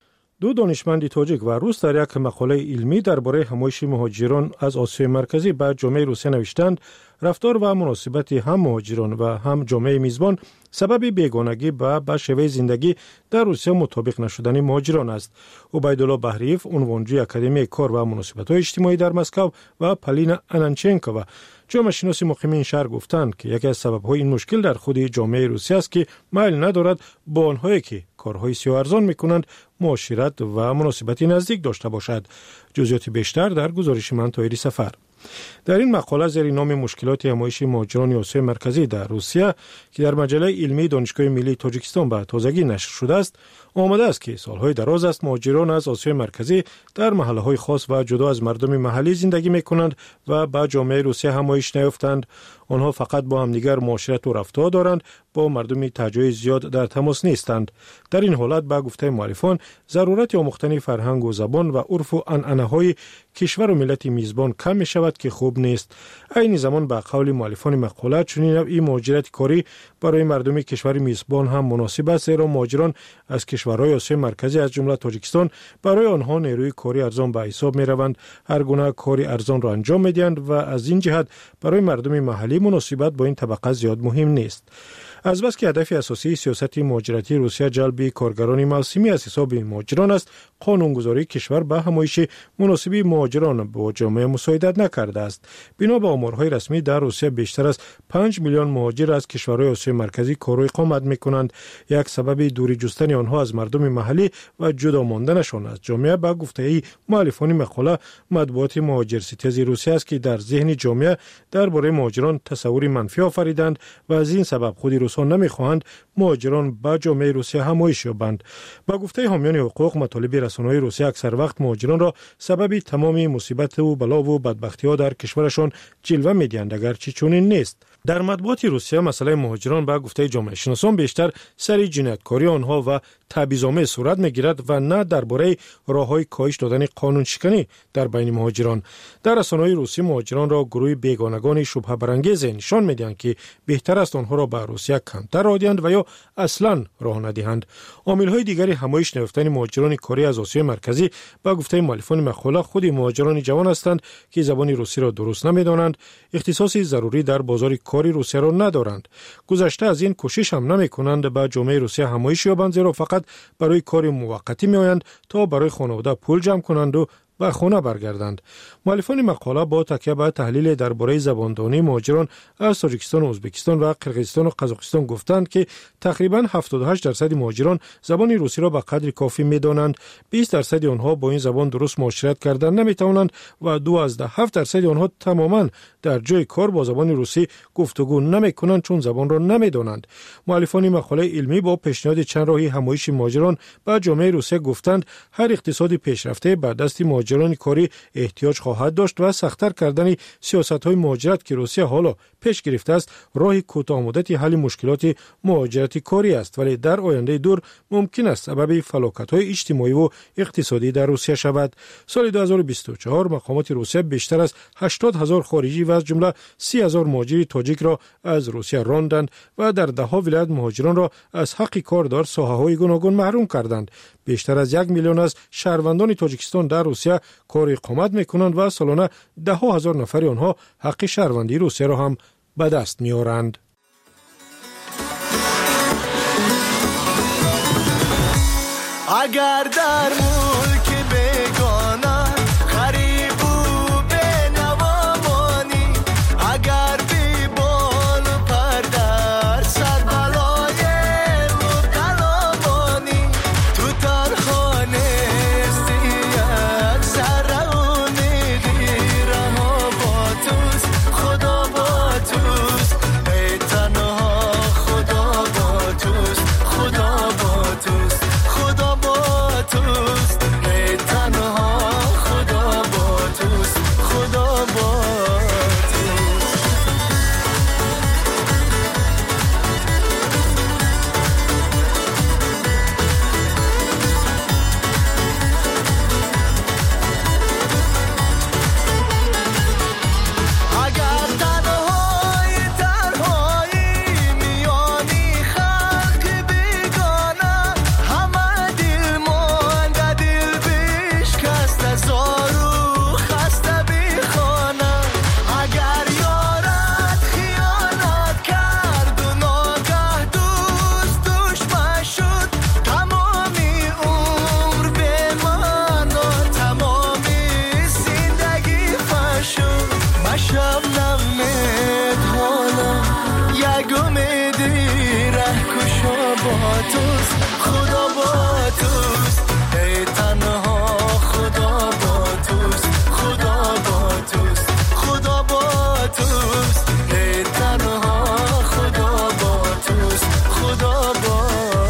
دو دانشمند تاجیک و روس در یک مقاله علمی درباره همایش مهاجران از آسیای مرکزی به جامعه روسیه نوشتند رفتار و مناسبت هم مهاجران و هم جامعه میزبان سبب بیگانگی به شیوه زندگی در روسیه مطابق نشدن مهاجران است. عبیدالله بهریف، عنوانجوی اکادمی کار و مناسبت‌های اجتماعی در مسکو، و پالینا انانچنکووا، جامعه شناس مقیمین شهر گفتند که یکی از سبب‌های این مشکل در خود جامعه روسیه است که میل ندارد با آنهایی که کارهای سیاه ارزان می‌کنند معاشرت و مناسبتی نزدیک داشته باشد. جزئیات بیشتر در گزارش من طاهری سفر. در این مقاله زیر نام مشکلات همایش مهاجران آسیای مرکزی در روسیه که در مجله علمی دانشگاه ملی تاجیکستان به تازگی نشر شده است آمده است که سالهای دراز است مهاجران از آسیای مرکزی در محله‌های خاص و جدا از مردم محلی زندگی می‌کنند و به جامعه روسیه همایش نیافتند. آنها فقط با همدیگر معاشرت و رفتار دارند، با مردم تجای زیاد در تماس نیستند. در این حالت به گفته مؤرخان ضرورت آموختن فرهنگ و زبان و عرف و عنعنه‌های کشور و ملت میزبان کم می‌شود که خوب نیست. این زمان به قول مؤلفان مقاله چنین نوعی مهاجرت کاری برای مردم کشور میزبان هم مناسب است، زیرا مهاجران از کشورهای آسیای مرکزی از جمله تاجیکستان برای آنها نیروی کاری ارزان به حساب می‌روند، هر گونه کاری ارزان را انجام می‌دهند و از این جهت برای مردم محلی مناسبت با این طبقه زیاد مهم نیست. از بس که هدف اساسی سیاست مهاجرتی روسیه جلب کارگران موسمی از حساب مهاجران است، قانونگذاری کشور به همایش مناسبی مهاجران با جامعه مساعدت نکرده است. بنا به آمارهای رسمی در روسیه بیشتر از 5 میلیون مهاجر از کشورهای آسیای مرکزی کار و اقامت می‌کنند. یک سبب دوری جستن آنها از مردم محلی و جدا ماندنشان از جامعه به گفته مؤلفان مقاله مطبوعات مهاجرستیزی روسیه است که در ذهن جامعه درباره مهاجران تصوری منفی آفریدند و از این سبب خود روسان نمی‌خواهند مهاجران به جامعه روسیه همایش یابند. با گفته حامیان حقوق، مطالب رسانه‌های روسیه اکثر وقت مهاجران را سبب تمام مصیبت و بلا و بدبختی‌ها در کشورشان جلوه می‌دهند، اگرچه چنین نیست. در مطبوعات روسیه مسئله مهاجران به گفته جامعه شناسان بیشتر سر جنایتکاری آنها و تبعیض‌آمیز صورت میگیرد و نه درباره راه‌های کاهش دادن قانون شکنی در بین مهاجران. در رسانه‌های روسی مهاجران را گروه بیگانگان شبهه برانگیز نشان می‌دهند که بهتر است آنها را به روسیه کمتر راه دهند و یا اصلاً راه ندهند. عامل‌های دیگری همایش نیافتن مهاجران کاری از آسیای مرکزی به گفته مؤلفان مقاله خود مهاجران جوان هستند که زبان روسی را درست نمی‌دانند، اختصاصی ضروری در بازار کاری روسیه را ندارند. گذشته از این کوشش هم نمی‌کنند به جامعه روسیه همایش یابند، زیرا فقط برای کار موقتی می‌آیند تا برای خانواده پول جمع کنند و به خانه برگردند. مؤلفان مقاله با تکیه به تحلیل درباره زباندانی مهاجران از تاجیکستان و ازبکستان و قرقیزستان و قزاقستان گفتند که تقریباً 78% مهاجران زبان روسی را به قدر کافی می‌دانند، 20% آنها با این زبان درست معاشرت کردن نمی‌توانند و 12% آنها تماماً در جای کار با زبان روسی گفتگو نمی‌کنند چون زبان را نمی‌دانند. مؤلفان مقاله علمی با پیشنهاد چند راهی همایش مهاجران به جامعه روسیه گفتند هر اقتصاد پیشرفته به دست مهاجران کاری احتیاج خواهد داشت و سخت‌تر کردن سیاست‌های مهاجرت که روسیه حالا پیش گرفته است راه کوتاه مدتی حل مشکلات مهاجرت کاری است، ولی در آینده دور ممکن است سبب فلاکت‌های اجتماعی و اقتصادی در روسیه شود. سال 2024 مقامات روسیه بیشتر از 80,000 خارجی و از جمله 30,000 مهاجر تاجیک را از روسیه راندند و در ده‌ها ولایت مهاجران را از حق کار در ساحه‌های گوناگون محروم کردند. بیشتر از 1 میلیون از شهروندان تاجیکستان در روسیه کار اقامت می‌کنند و سالانه 10,000 نفر آنها حق شهروندی روسیه را هم به دست می‌آورند. اگر در ملک بیگانه غریب و بینوامانی، اگر بی بال و پر در سر بلای مبتلامانی، تو ترخانه استیت سر امیدی رها با توست، خدا با توست، ای تنها خدا با توست، خدا با توست، خدا با توست، ای تنها خدا با توست، خدا با توست. اگر تنهایی میانی خلق بیگانه، همه دل مانده دل بشکسته زارو خسته بی خانه، اگر یارت خیانت کرد و ناگه دوست دشمن شد، تمامی عمر به معنا تمامی زندگی فشد. مشب نمید حالا یک امیدی ره کشا با توست، خدا با توست، ای تنها خدا با توست، خدا با توست، خدا با توست، ای تنها خدا با توست، خدا با توست.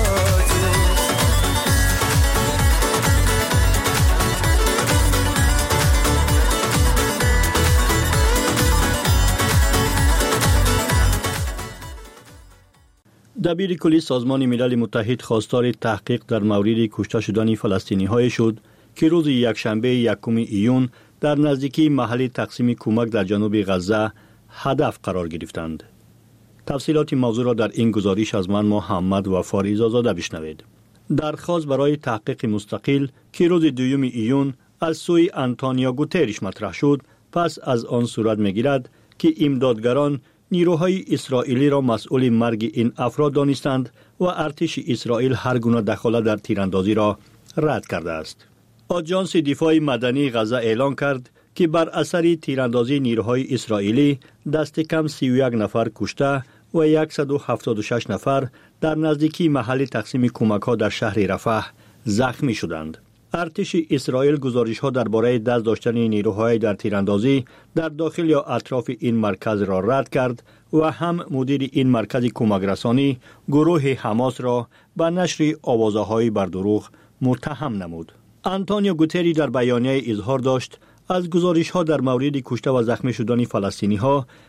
دبیر کلی سازمان ملل متحد خواستار تحقیق در مورد کشته شدن فلسطینی‌های شد که روز یکشنبه 1 ایون در نزدیکی محل تقسیم کمک در جنوب غزه هدف قرار گرفتند. تفصیلات موضوع را در این گزارش از من محمد وفار ایزازاده بشنوید. درخواست برای تحقیق مستقل که روز 2 ایون از سوی آنتونیو گوترش مطرح شد، پس از آن صورت می‌گیرد که امدادگران نیروهای اسرائیلی را مسئول مرگ این افراد دانستند و ارتش اسرائیل هر گونه دخالت در تیراندازی را رد کرده است. آژانس دفاع مدنی غزه اعلام کرد که بر اثر تیراندازی نیروهای اسرائیلی دست کم 31 نفر کشته و 176 نفر در نزدیکی محل تقسیم کمک‌ها در شهر رفح زخمی شدند. ارتش اسرائیل گزارش‌ها درباره دست داشتن نیروهای در تیراندازی در داخل یا اطراف این مرکز را رد کرد و هم مدیر این مرکز کمک رسانی گروه حماس را به نشر آوازه‌های بر دروغ متهم نمود. آنتونیو گوتری در بیانیه اظهار داشت از گزارش‌ها در مورد کشته و زخمی شدن فلسطینی‌ها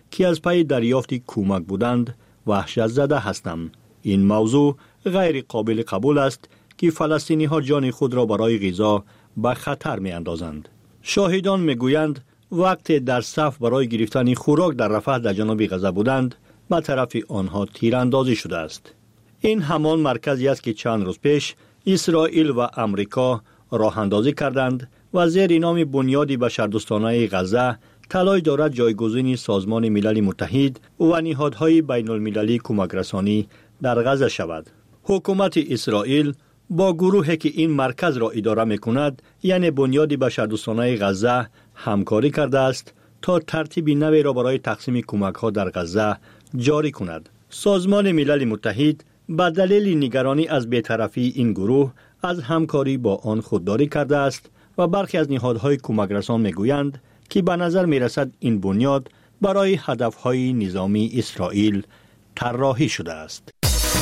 که از پی دریافت کمک بودند وحشت زده هستم. این موضوع غیر قابل قبول است که فلسطینی ها جان خود را برای غذا به خطر می اندازند. شاهدان می گویند وقتی در صف برای گرفتن خوراک در رفح در جنوب غزه بودند به طرف آنها تیراندازی شده است. این همان مرکزی است که چند روز پیش اسرائیل و امریکا راه اندازی کردند و زیر نام بنیاد بشردوستانه غزه تلاش دارد جایگزین سازمان ملل متحد و نهادهای بین المللی کمک رسانی در غزه شود. حکومت اسرائیل با گروهی که این مرکز را اداره می‌کند یعنی بنیاد بشردوستانه غزه همکاری کرده است تا ترتیب نوی را برای تقسیم کمک‌ها در غزه جاری کند. سازمان ملل متحد به دلیل نگرانی از بی‌طرفی این گروه از همکاری با آن خودداری کرده است و برخی از نهادهای کمک رسان می‌گویند که به نظر می‌رسد این بنیاد برای هدف‌های نظامی اسرائیل طراحی شده است.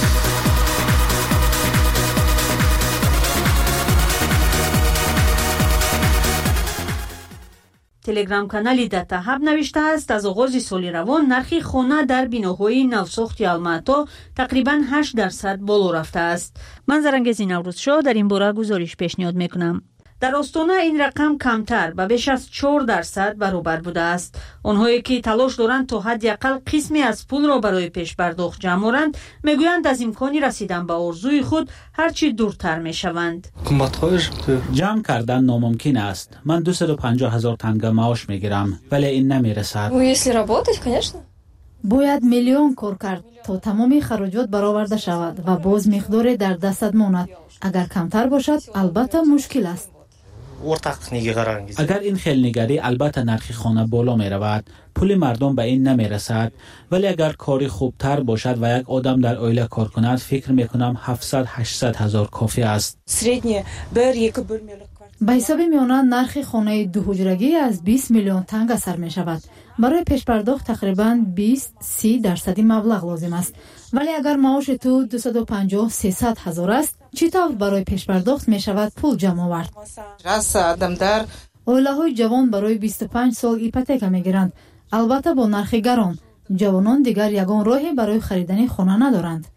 تلگرام کانالی داتاهاب نوشته است از آغاز سال روان نرخ خانه در بناهای نوساخت الماتا تقریباً 8% بالا رفته است. من زرنگزی نوروز شو در این باره گزارش پیشنهاد میکنم. در استانه این رقم کمتر به بیش از 4% برابر بوده است. آنهایی که تلاش دارند تا حداقل قسمی از پول را برای پیش پرداخت جمع کنند میگویند از امکانی رسیدن به آرزوی خود هرچی دورتر میشوند. جمع کردن ناممکن است. من 250,000 تنگه معاش میگیرم ولی این نمیرسد. باید میلیون کار کرد تا تمامی خراجات برآورده شود و باز مقدار در دستت ماند. اگر کمتر باشد البته مشکل است. اگر این خیلنگری البته نرخ خانه بالا می رود پول مردم به این نمی رسد ولی اگر کاری خوبتر باشد و یک آدم در عائله کار کند فکر می کنم 700-800 هزار کافی است. به حساب میانه نرخ خانه دو حجرگی از 20 میلیون تنگ سر می شود. برای پیش پرداخت تقریباً 20-30% مبلغ لازم است. ولی اگر معاش تو 250-300 هزار است چطور برای پیش پرداخت می شود پول جمع آورد؟ عائله های جوان برای 25 سال ایپوتک می گیرند. البته با نرخ گران جوانان دیگر یگان راهی برای خریدن خانه ندارند.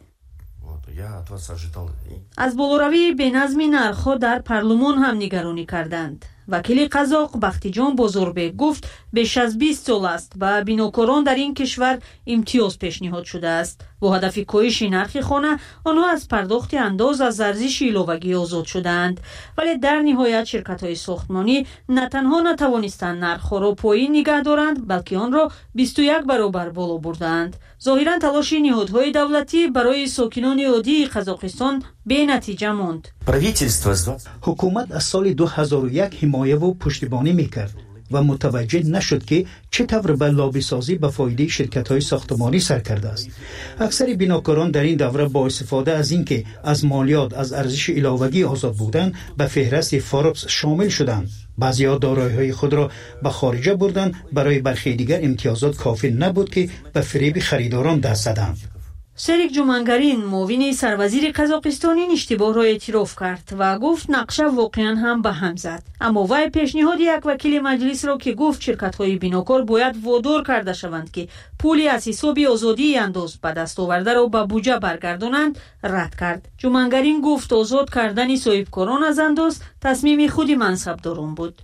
از بالاروی بینظمی نرخ‌ها در پارلمان هم نگرانی کردند. وکیل قزاق بختیجان بزرگبک گفت بیش از 20 سال است و بیناکاران در این کشور امتیاز پیشنهاد شده است. با هدف کاهش نرخ خانه آنها از پرداخت انداز از ارزش ایلاوگی آزاد شدند ولی در نهایت شرکت‌های ساختمانی نه تنها نتوانستند نرخ را پایین نگه دارند بلکه آن را 21 برابر بالا بردند. ظاهراً تلاش نهادهای دولتی برای ساکنان عادی قزاقستان بی‌نتیجه ماند. حکومت از سال 2001 حمایه و پشتیبانی میکرد و متوجه نشد که چطور به لابی سازی به فایده شرکت‌های ساختمانی سر کرده است. اکثر بیناکاران در این دوره با استفاده از اینکه از مالیات از ارزش ایلاوگی آزاد بودند به فهرست فوربس شامل شدند. بعضی‌ها دارایی‌های خود را به خارجه بردند. برای برخی دیگر امتیازات کافی نبود که به فریب خریداران دست زدند. سریک جومنگارین معاون سروزیر قزاقستان این اشتباه را اعتراف کرد و گفت نقشه واقعا هم به هم زد. اما وی پیشنهاد یک وکیل مجلس را که گفت شرکت‌های بیناکار باید وادار کرده شوند که پولی از حساب آزادی انداز به دست آورده را به بودجه برگردانند رد کرد. جومنگارین گفت آزاد کردن صاحبکاران از انداز تصمیم خود منصبداران بود.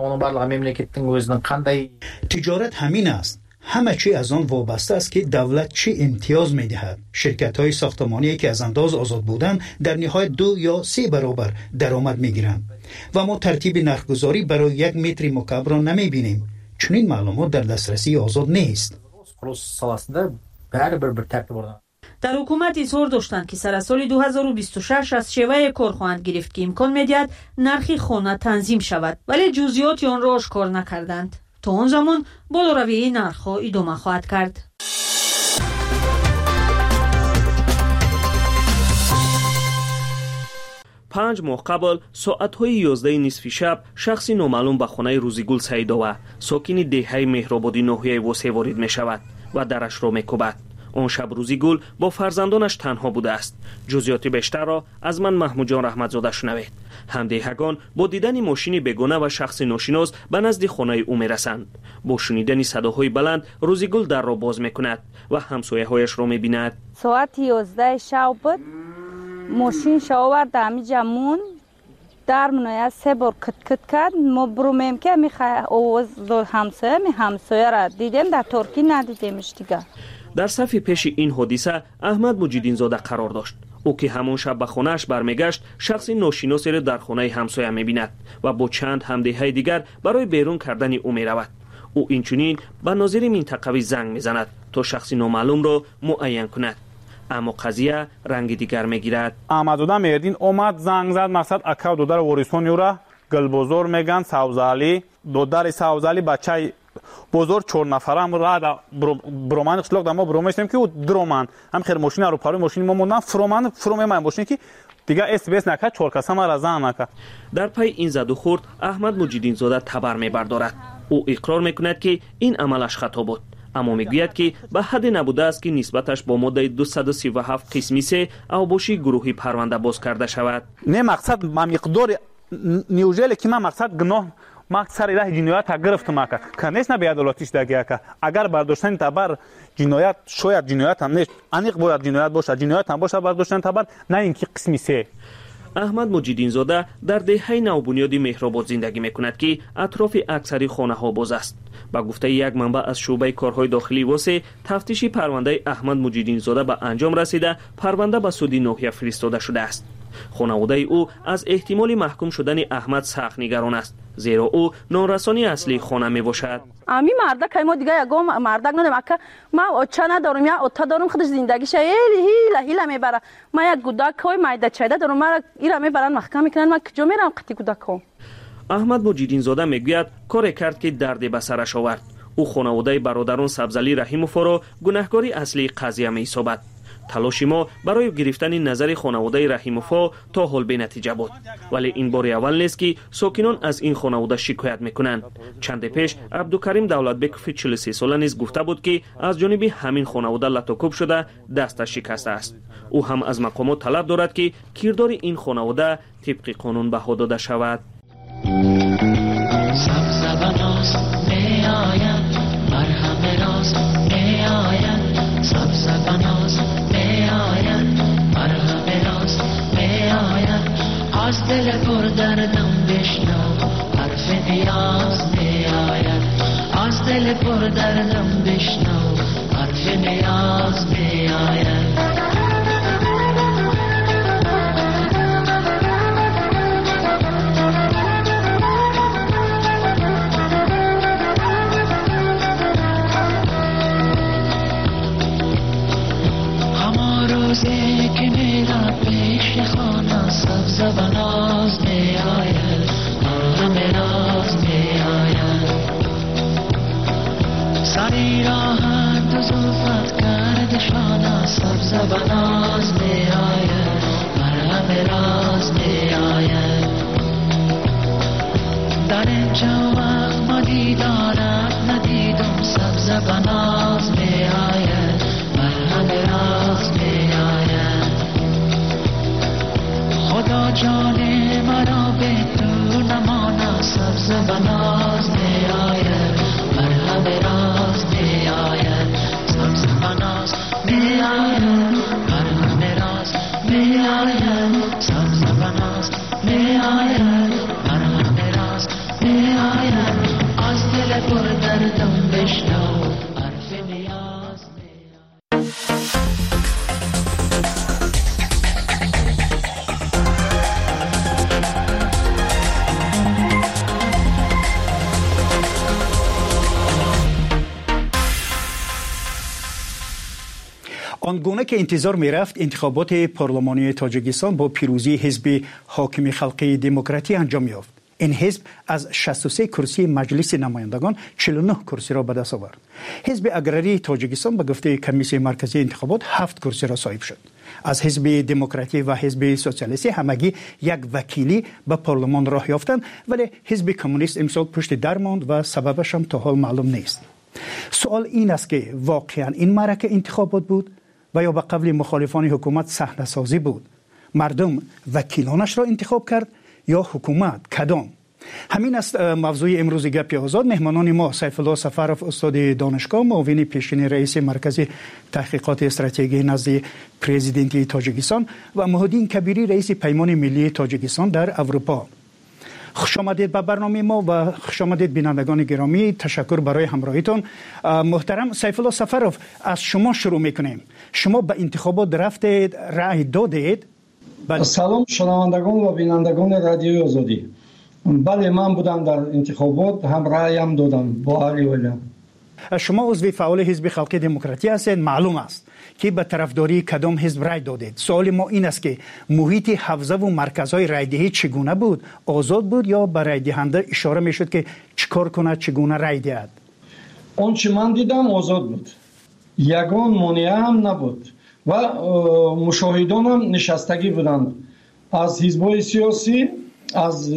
تجارت همین است. همه چی از آن وابسته است که دولت چه امتیاز می دهد. شرکت‌های ساختمانی که از انداز آزاد بودند در نهایت 2 یا 3 برابر درآمد می گیرند و ما ترتیب نرخگذاری برای 1 متر مکعب را نمی بینیم چون این معلومات در دسترسی آزاد نیست. در حکومت اظهار داشتند که سر از سال 2026 از شیوه کار خواهند گرفت که امکان می‌دهد نرخ خانه تنظیم شود ولی جزئیات آن را آشکار نکردند. تا آن زمان بالاروی نرخ‌ها ادامه خواهد کرد. پنج ماه قبل ساعت‌های 11 نصف شب شخصی نامعلوم به خانه روزیگل سیدوه ساکن دهه مهرآبادی ناحیه وسه وارد می‌شود و درش را می‌کوبد. آن شب روزیگل با فرزندانش تنها بوده است. جزئیات بیشتر را از من محمود جان رحمتزاده شنوید. همدیهگان با دیدن ماشین بیگانه و شخص ناشناس به نزد خانه او میرسند. با شنیدن صداهای بلند روزیگل در را باز میکند و همسایه‌هایش را میبیند. ساعت 11 شب بود. ماشین شاورد همینجا مون در منوی 3 بار کت کرد. ما برومیم که میخواه آواز همسایه را دیدیم، در ترکی ندیدیمش دیگه. در صف پیش این حادثه احمد مجیدین زاده قرار داشت. او که همون شب به خانه‌اش برمیگشت شخصی ناشناسی را در خانه همسایه میبیند و با چند همدیهای دیگر برای بیرون کردن او میرود. او اینچنین به ناظر منطقوی زنگ میزند تا شخصی نامعلوم را معین کند. اما قضیه رنگ دیگر میگیرد. احمدزاده میردین اومد زنگ زد، مقصد اکا دودر وریسون یورا گلبزور میگن سوزالی دودر سوزالی بچه بزرگ 4 نفرم را برومان خلق دما برومشتم که درومان هم خیر ماشین رو پاره ماشین ما موندن فروم من ماشین که دیگه اس نکرد 4 کس هم را زن نکرد. در پی این زد و خورد احمد مجیدین زاده تبر میبردارد. او اقرار میکند که این عملش خطا بود، اما میگوید که به حد نبوده است که نسبتش با ماده 237 قسمی 3 اوباشی گروهی پرونده باز کرده شود. نه مقصد مقدار نیوژل که من مقصد گناه مقصد راه جنایت گرفتم که کنیش نه بی‌عدالتیش دیگه که اگر برداشتن تبر جنایت شاید جنایت هم نیست، انیق باید جنایت باشه، جنایت هم باشه برداشتن تبر، نه اینکه قسمی 3. احمد مجیدین زاده در دهه نوبنیادی مهرآباد زندگی میکند که اطراف اکثری خانه ها باز است. با گفته یک منبع از شعبه کارهای داخلی واسه تفتیش پرونده احمد مجیدین زاده به انجام رسیده، پرونده به سود ناحیه فرستاده شده است. خانواده او از احتمال محکوم شدن احمد سخت نگران است، زیرا او نانرسانی اصلی خانه می باشد. امی مردک که ما دیگه یگام مردک ندارم که ما چه ندارم یا اوتا دارم خودش زندگیش هیلا میبره. ما یک گودک های مایده چیده دارم، ما ایرا میبرن محکم میکنن، ما کجا میرم قطی گودک ها. احمد مجیدین زاده میگوید کاری کرد که دردی به سرش آورد. او خانواده برادران سبزعلی رحیموف را گناهکاری اصلی قضیه می‌یابد. تلاش ما برای گرفتن نظر خانواده رحیموف تا حال به نتیجه بود، ولی این بار اول نیست که ساکنان از این خانواده شکایت میکنند. چند پیش عبدالکریم دولتبکوف 43 ساله نیز گفته بود که از جانب همین خانواده لطوکوب شده دستش شکسته است. او هم از مقامات طلب دارد که کردار این خانواده طبق قانون بها داده شود. از دل پر دردم بشنو حرف نیاز می آید، از دل پر دردم بشنو حرف نیاز می آید. همه روزی که میرم پیش خانه سبز و ناز می آید، همه راز می آید. سری راحت و زلفت کرد شانه سبز و ناز می آید، همه راز می آید. در اینجا وقت ما دیدارت ندیدم سبز و ناز می آید، همه راز می آید. خدا جان مرا به تو نماند سبز و ناز می آید، مرهم راز می آید. سبز و ناز می آید، مرهم راز می آید. سبز و ناز می آید، مرهم راز می آید. از دل پر دردم بشنو حرف نیاز می آید. آنگونه که انتظار می رفت انتخابات پارلمانی تاجیکستان با پیروزی حزب حاکم خلقی دموکراتی انجام یافت. این حزب از 63 کرسی مجلس نمایندگان 49 کرسی را به دست آورد. حزب اگراری تاجیکستان به گفته کمیسیون مرکزی انتخابات 7 کرسی را صاحب شد. از حزب دموکراتی و حزب سوسیالیستی همگی یک وکیلی به پارلمان راه یافتند، ولی حزب کمونیست امسال پشت در ماند و سببش هم تا حال معلوم نیست. سوال این است که واقعا این معرکه انتخابات بود و یا به قول مخالفان حکومت صحنه سازی بود؟ مردم وکیلانش را انتخاب کرد یا حکومت؟ کدام؟ همین است موضوع امروز گپ آزاد. مهمانان ما سیف الله سفرов استاد دانشگاه، معاون پیشین رئیس مرکز تحقیقات استراتژی نزد پرزیدنت تاجیکستان و محمدین کبیری رئیس پیمان ملی تاجیکستان در اروپا. خوش آمدید به برنامه ما و خوش آمدید بینندگان گرامی. تشکر برای همراهیتون. محترم سیف الله سفرов، از شما شروع میکنیم. شما به انتخابات رفتید، رأی دادید؟ سلام شنوندگان و بینندگان رادیوی آزادی. بله، من بودم در انتخابات، هم رأیم دادم با علی ویلم. شما عضو فعال حزب خلق دموکراتی هستید. معلوم است که به طرفداری کدام حزب رأی دادید. سوال ما این است که محیط حوزه و مرکزهای رأیدهی چگونه بود؟ آزاد بود یا به رأی دهنده اشاره میشد که چیکار کنه، چگونه رأی دهد؟ آنچه من دیدم آزاد بود، یگان مانع هم نبود و مشاهدان هم نشستگی بودند از حزب‌های سیاسی، از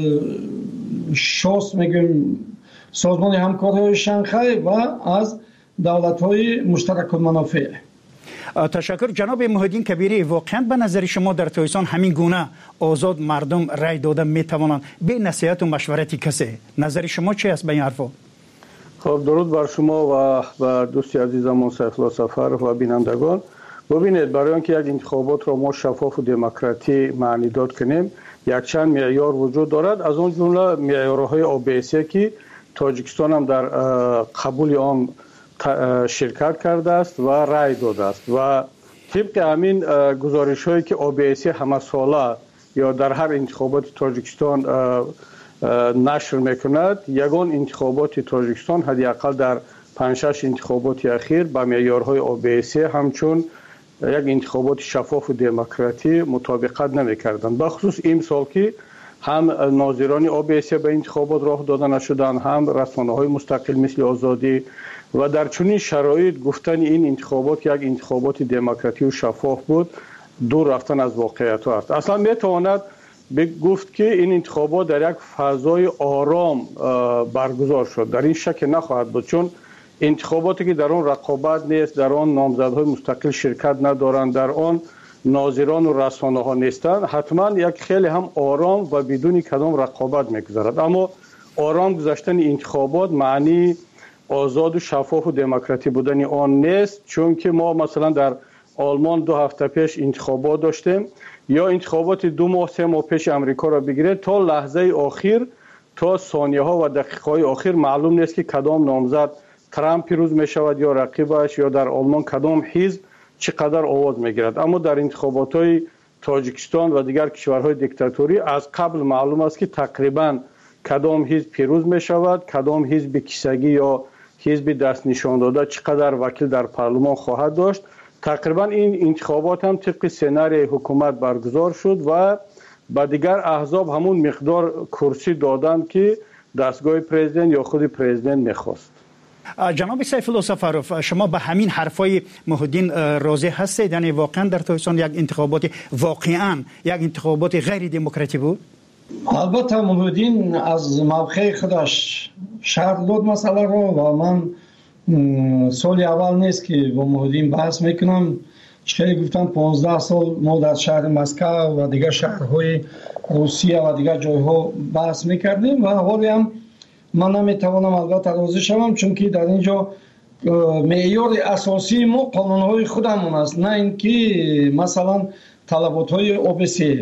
شاست میگیم سازمان همکاری شانگهای و از دولت‌های مشترک المنافع. تشکر. جناب محمدین کبیری، واقعا به نظر شما در تاجیکستان همین گونه آزاد مردم رای داده میتوانند به نصیحت و مشورت کسی؟ نظر شما چی است به این حرفا؟ خب درود بر شما و بر دوستی عزیزمون سیف الله سفرов و بینندگان. ببینید، برای اینکه یک انتخابات را ما شفاف و دموکراتی معنی داد کنیم، یک چند معیار وجود دارد. از اون جمله معیارهای OBSE که تاجیکستان هم در قبول آن شرکت کرده است و رای داده است و طبق همین گزارش هایی که OBSE همه ساله یا در هر انتخابات تاجیکستان نشر میکند، یگان انتخابات تاجیکستان حداقل در 5-6 انتخابات اخیر با معیارهای OBSE همچون یک انتخابات شفاف و دموکراتی مطابقت نمیکردند. بخصوص این سال که هم ناظران OBSE به انتخابات راه داده نشدند، هم رسانه‌های مستقل مثل آزادی، و در چنین شرایط گفتن این انتخابات یک انتخابات دموکراتی و شفاف بود دور رفتن از واقعیت است. اصلا میتواند گفت که این انتخابات در یک فضای آرام برگزار شد. در این شک نخواهد بود، چون انتخاباتی که در آن رقابت نیست، در آن نامزدهای مستقل شرکت ندارند، در آن ناظران و رسانه ها نیستند، حتما یک خیلی هم آرام و بدون کدام رقابت میگذرد. اما آرام گذشتن انتخابات معنی آزاد و شفاف و دموکراتی بودن آن نیست، چون که ما مثلا در آلمان 2 هفته پیش انتخابات داشتیم، یا انتخابات 2 ماه 3 ماه پیش امریکا را بگیرید، تا لحظه آخر، تا ثانیه ها و دقیقه های آخر معلوم نیست که کدام نامزد ترامپ پیروز می شود یا رقیبش، یا در آلمان کدام حزب چقدر آواز می گیرد. اما در انتخابات های تاجیکستان و دیگر کشورهای دیکتاتوری از قبل معلوم است که تقریبا کدام حزب پیروز می شود، کدام حزب کیسگی یا حزب دست نشان داده چقدر وکیل در پارلمان خواهد داشت. تقریبا این انتخابات هم طبق سناریوی حکومت برگزار شد و با دیگر احزاب همون مقدار کرسی دادند که دستگاه پرزیدنت یا خود پرزیدنت میخواست. جناب سیف الله سفرov، شما به همین حرفای محمدین راضی هستید؟ یعنی واقعا در تاجیکستان یک انتخابات واقعا یک انتخابات غیر دموکراتی بود؟ البته محمدین از موقع خودش شرح داد مسئله رو و من سال اول نیست که با محمدین بحث میکنم. چه گفتم 15 سال ما در شهر مسکو و دیگر شهرهای روسیه و دیگر جایها بحث میکردیم و حالی هم من نمیتوانم البته راضی شوم، چون که در اینجا معیار اساسی ما قانونهای خودمون است، نه اینکه مثلا طلباتهای OBSE.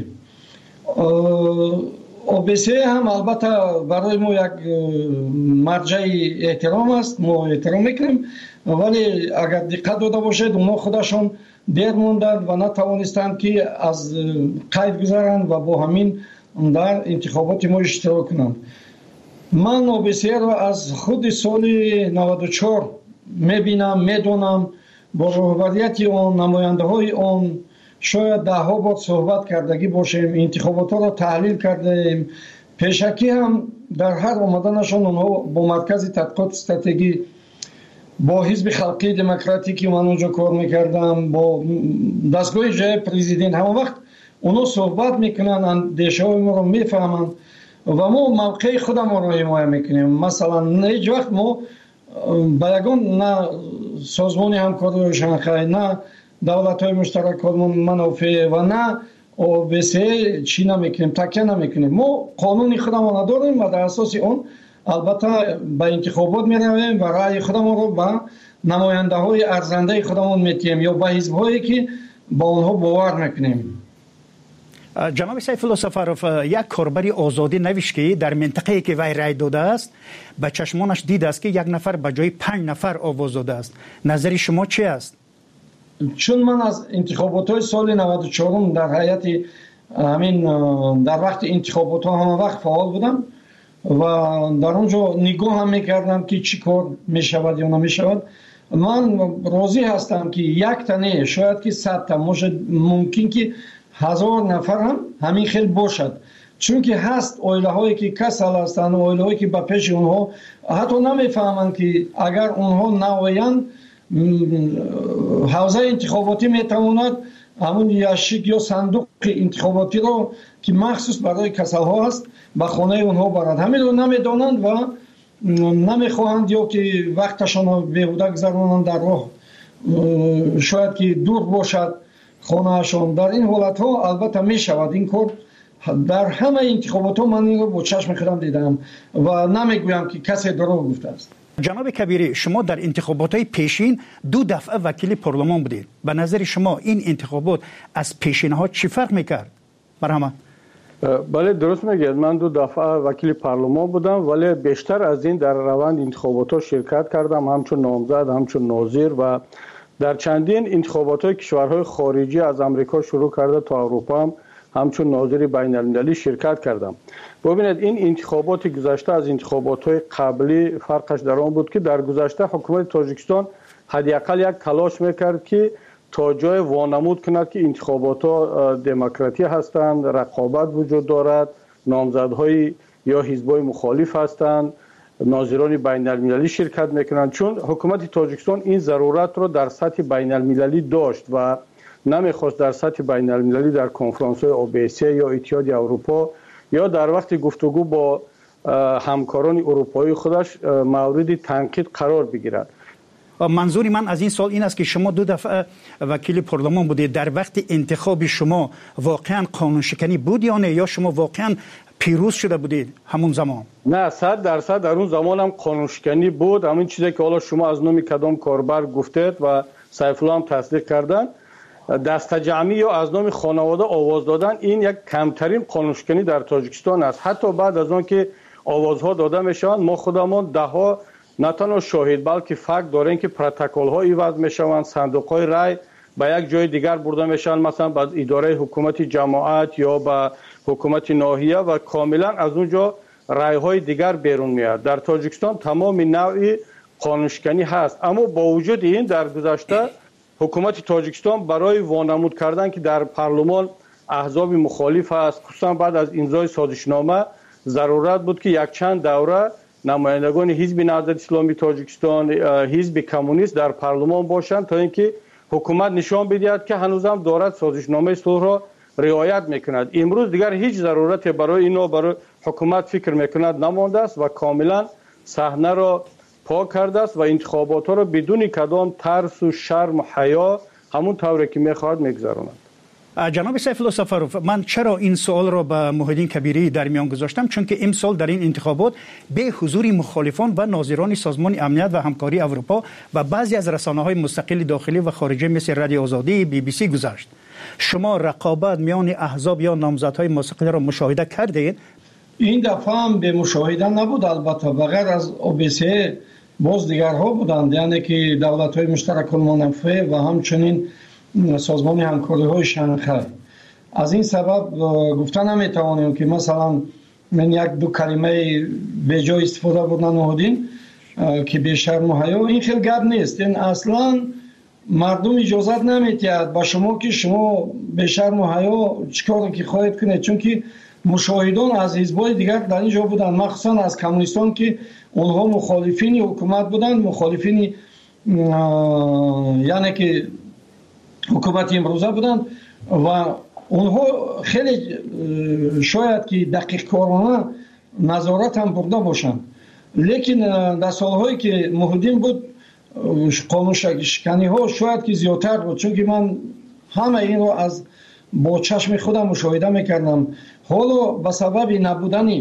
OBSE هم البته برای ما یک مرجع احترام است، ما احترام میکنیم، ولی اگر دقت داده باشید اونا خودشون دیر موندند و نتوانستند که از قید گذارند و با همین در انتخابات ما اشتراک کنند. من OBSE را از خود سال 94 میبینم، میدونم، با رهبریت آن، نماینده های آن شاید 10 بار صحبت کردگی باشیم، انتخابات ها را تحلیل کردیم. پیشکی هم در هر آمدنشان اونها با مرکز تحقیقات استراتژی، با حزب خلقی دموکراتی که من اونجا کار میکردم، با دستگاه جای پرزیدنت، همه وقت اونها صحبت میکنن، اندیشه های ما رو میفهمن و ما موقع خودم رو حمایت میکنیم. مثلا هیچ وقت ما ба ягон на созмони ҳамкории шанхай, на давлатҳои муштаракоти манофеъ ва на ОБСЕ чӣ намекунем, такя намекунем. мо қонуни худамон дорем ва дар асоси он албатта ба интихобот меравем ва раъи худамонро ба намояндаҳои арзандаи худамон метиҳем ё ба ҳизбҳое ки ба онҳо бовар мекунем. جناب سیفالله سفرов یک کاربری آزادی نوشت که در منطقه‌ای که وی رای داده است به چشمانش دیده است که یک نفر به جای 5 نفر آواز داده است. نظر شما چی است؟ چون من از انتخابات سال 94 در هیئت همین در وقت انتخابات همه وقت فعال بودم و در اونجا نگاه هم میکردم که چی کار میشود یا نمیشود. من راضی هستم که یک تنه شاید که 100 تا ممکن که 1000 نفر هم همین خیلی باشد، چون که هست اویله هایی که کسل هستند، اویله هایی که به پیش اونها حتی نمیفهمند که اگر اونها نوایند حوزه انتخاباتی میتواند همون یاشیک یا صندوق انتخاباتی رو که مخصوص برای کسل ها هست به خانه اونها برد. همین رو نمیدانند و نمیخواهند یا که وقتشان رو بیهوده گذرانند در راه، شاید که دور باشد خانه‌شان. در این حالت ها البته می شود این کار. در همه انتخابات ها من این رو با چشم خودم دیدم و نمیگویم که کسی دروغ گفته است. جناب کبیری، شما در انتخابات های پیشین 2 دفعه وکیل پارلمان بودید. به نظر شما این انتخابات از پیشین ها چی فرق میکرد؟ برهمه؟ بله درست میگید. من 2 دفعه وکیل پارلمان بودم ولی بیشتر از این در روند انتخابات ها شرکت کردم، همچون نامزد، همچون ناظر و در چندین انتخابات های کشورهای خارجی از امریکا شروع کرده تا اروپا هم همچون ناظر بین المللی شرکت کردم. ببینید این انتخابات گذشته از انتخابات های قبلی فرقش در آن بود که در گذشته حکومت تاجیکستان حداقل یک تلاش میکرد که تا جای وانمود کند که انتخابات ها دموکراتی هستند، رقابت وجود دارد، نامزدهای یا حزبای مخالف هستند، ناظران بین المللی شرکت میکنند. چون حکومت تاجیکستان این ضرورت رو در سطح بین المللی داشت و نمیخواست در سطح بین المللی در کنفرانس های OBSE یا اتحادیه اروپا یا در وقت گفتگو با همکاران اروپایی خودش مورد تنقید قرار بگیرد. منظور من از این سال این است که شما 2 دفعه وکیل پارلمان بودید. در وقت انتخاب شما واقعا قانون شکنی بود یا نه، یا شما واقعا پیروز شده بودید همون زمان؟ نه 100% در اون زمان هم قانون شکنی بود. همین چیزی که حالا شما از نام کدام کاربر گفتید و سیفالله هم تصدیق کردن، دست جمعی یا از نام خانواده آواز دادن این یک کمترین قانون شکنی در تاجیکستان است. حتی بعد از آن که آوازها داده میشوند ما خودمان دهها نه تنها شاهد بلکه فکت داریم که پروتکل ها ایواز میشوند، صندوق های رای به یک جای دیگر برده میشن، مثلا به اداره حکومت جماعت یا به حکومت ناحیه و کاملا از اونجا رای های دیگر بیرون میاد. در تاجیکستان تمام نوع قانون شکنی هست، اما با وجود این در گذشته حکومت تاجیکستان برای وانمود کردن که در پارلمان احزاب مخالف است، خصوصا بعد از امضای سازشنامه ضرورت بود که یک چند دوره نمایندگان حزب نهضت اسلامی تاجیکستان، حزب کمونیست در پارلمان باشند تا اینکه حکومت نشان بدهد که هنوزم دارد سازشنامه صلح را رعایت میکند. امروز دیگر هیچ ضرورت برای اینا برای حکومت فکر میکند نمانده است و کاملا صحنه را پاک کرده است و انتخابات ها را بدون کدام ترس و شرم و حیا همون طوری که میخواهد میگذراند. جناب سیفالله سفرov، من چرا این سوال را به محیدین کبیری در میان گذاشتم؟ چون که امسال در این انتخابات به حضور مخالفان و ناظران سازمان امنیت و همکاری اروپا و بعضی از رسانه‌های مستقل داخلی و خارجی مثل رادیو آزادی BBC گذشت. شما رقابت میان احزاب یا نامزدهای مستقل را مشاهده کردید؟ این دفعه هم به مشاهده نبود، البته بغیر از OBSE باز دیگرها بودند، یعنی که دولت‌های مشترک المنافع و همچنین سازمان همکاری های شانگهای. از این سبب گفتن نمیتوانیم که مثلا من 1-2 کلمه به جای استفاده بودن نهادین که به شرم و حیا، این خیلی گپ نیست. این اصلا مردم اجازت نمیتید با شما که شما به شرم و حیا چیکار که خواهید کنید، چون که مشاهدان از حزب‌های دیگر در اینجا بودن، مخصوصا از کمونیستان که اونها مخالفین حکومت بودن، مخالفین یعنی که حکومت امروزه بودند و اونها خیلی شاید که دقیق کارانه نظارت هم برده باشند. لیکن در سالهایی که محدودین بود قانون شکنی ها شاید که زیادتر بود، چون که من همه این رو از با چشم خودم مشاهده میکردم. حالا به سبب نبودن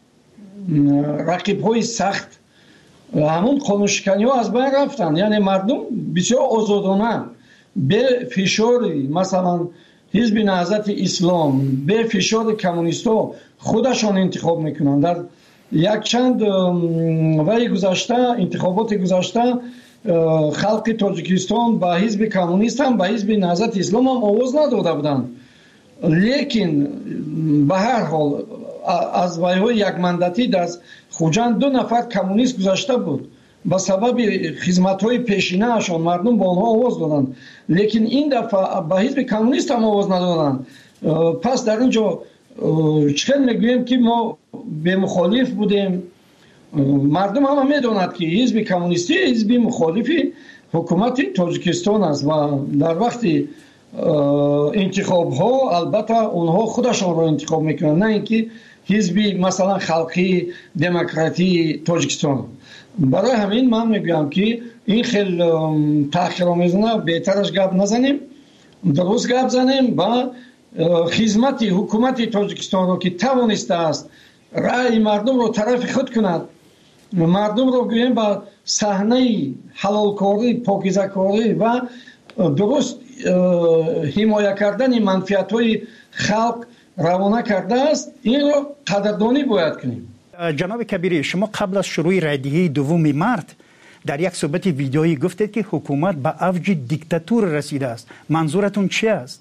رقیب های سخت همون قانون شکنی ها از بین رفتن، یعنی مردم بسیار آزادانه به فشار مثلا حزب نهضت اسلام، به فشار کمونیست ها خودشان انتخاب میکنن. در یک چند وقت گذشته، انتخابات گذشته، خلق تاجیکستان به حزب کمونیست هم به حزب نهضت اسلام هم آواز نداده بودند، لیکن به هر حال از ویهای یک مندتی در خوجند 2 نفر کمونیست گذشته بود. به سبب خدمت های پیشینه اشان مردم با آنها آواز دادند، لیکن این دفعه به حزب کمونیست هم آواز ندادند. پس در اینجا چخیل میگویم که ما به مخالف بودیم. مردم هم میداند که حزب کمونیستی حزب مخالفی حکومت تاجیکستان است و در وقت انتخاب ها البته اونها خودشان رو انتخاب میکنند، نه اینکه حزب مثلا خلقی دموکراتی تاجیکستان. برای همین من میگم که این خیلی تأخیرآمیزانه بهترش گپ نزنیم، درست گپ زنیم و خدمت حکومت تاجیکستان رو که توانسته است رأی مردم رو طرف خود کند، مردم رو گویم با صحنه حلال کاری، پاکیزه کاری و درست حمایت کردن منفعت های خلق روانه کرده است، این رو قدردانی باید کنیم. جناب کبیری، شما قبل از شروع رایدهی 2 مارس در یک صحبت ویدیویی گفتید که حکومت به اوج دیکتاتور رسیده است. منظورتون چی است؟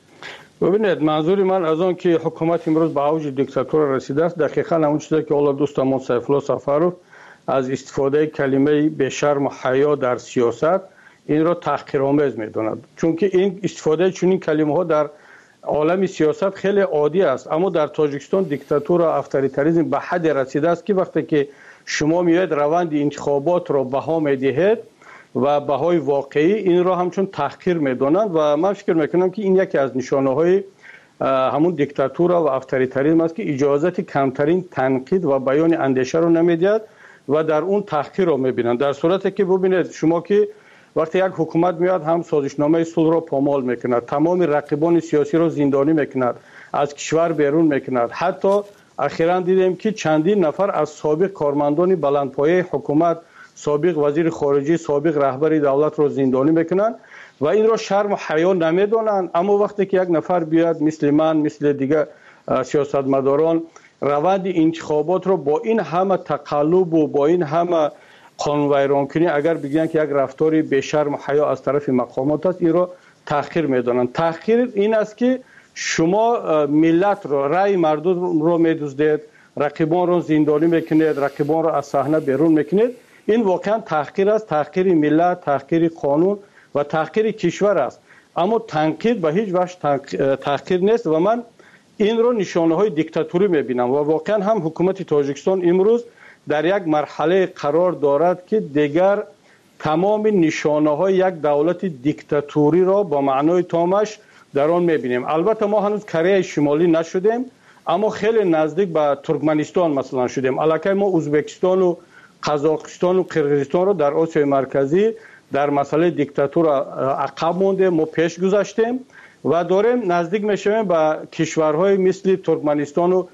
ببینید، منظور من از آن که حکومت امروز به اوج دیکتاتور رسیده است دقیقاً همون چیزی که اول دوستمون سیفالله سفروف از استفاده کلمه به شرم و حیا در سیاست این را تحقیرآمیز می‌داند، چون که این استفاده چنین کلمه‌ها در عالم سیاست خیلی عادی است، اما در تاجیکستان دیکتاتور و اتوریتاریسم به حد رسیده است که وقتی که شما میاید روند انتخابات را بها میدهید و بهای واقعی این را همچون تحقیر میدانند و من فکر میکنم که این یکی از نشانه‌های همون دیکتاتور و اتوریتاریسم است که اجازت کمترین تنقید و بیان اندیشه رو نمیدهد و در اون تحقیر رو میبینند. در صورتی که ببینید شما که وقتی یک حکومت میاد هم سازشنامه صلح را پامال میکند، تمام رقیبان سیاسی را زندانی میکند، از کشور بیرون میکند، حتی اخیراً دیدیم که چندین نفر از سابق کارمندان بلندپایه حکومت، سابق وزیر خارجه، سابق رهبر دولت را زندانی میکنند و این را شرم و حیا نمیدانند. اما وقتی که یک نفر بیاد مثل من، مثل دیگر سیاستمداران روند انتخابات را با این همه تقلب و با این همه قانون ویران کنی اگر بگن که یک رفتاری به شرم و حیا از طرف مقامات است، این را تحقیر میدانند. تحقیر این است که شما ملت را، رأی مردم را میدزدید، رقیبان را زندانی میکنید، رقیبان را از صحنه بیرون میکنید. این واقعا تحقیر است، تحقیر ملت، تحقیر قانون و تحقیر کشور است. اما تنقید به هیچ وجه تحقیر نیست و من این رو نشانه های دیکتاتوری میبینم و واقعا هم حکومت تاجیکستان امروز در یک مرحله قرار دارد که دیگر تمام نشانه های یک دولت دیکتاتوری را با معنای تامش در آن میبینیم. البته ما هنوز کره شمالی نشدیم، اما خیلی نزدیک به ترکمنستان مثلا شدیم. الکی ما ازبکستان و قزاقستان و قرقیزستان را در آسیای مرکزی در مسئله دیکتاتور عقب مونده، ما پیش گذاشتیم و داریم نزدیک میشویم به کشورهای مثل ترکمنستان و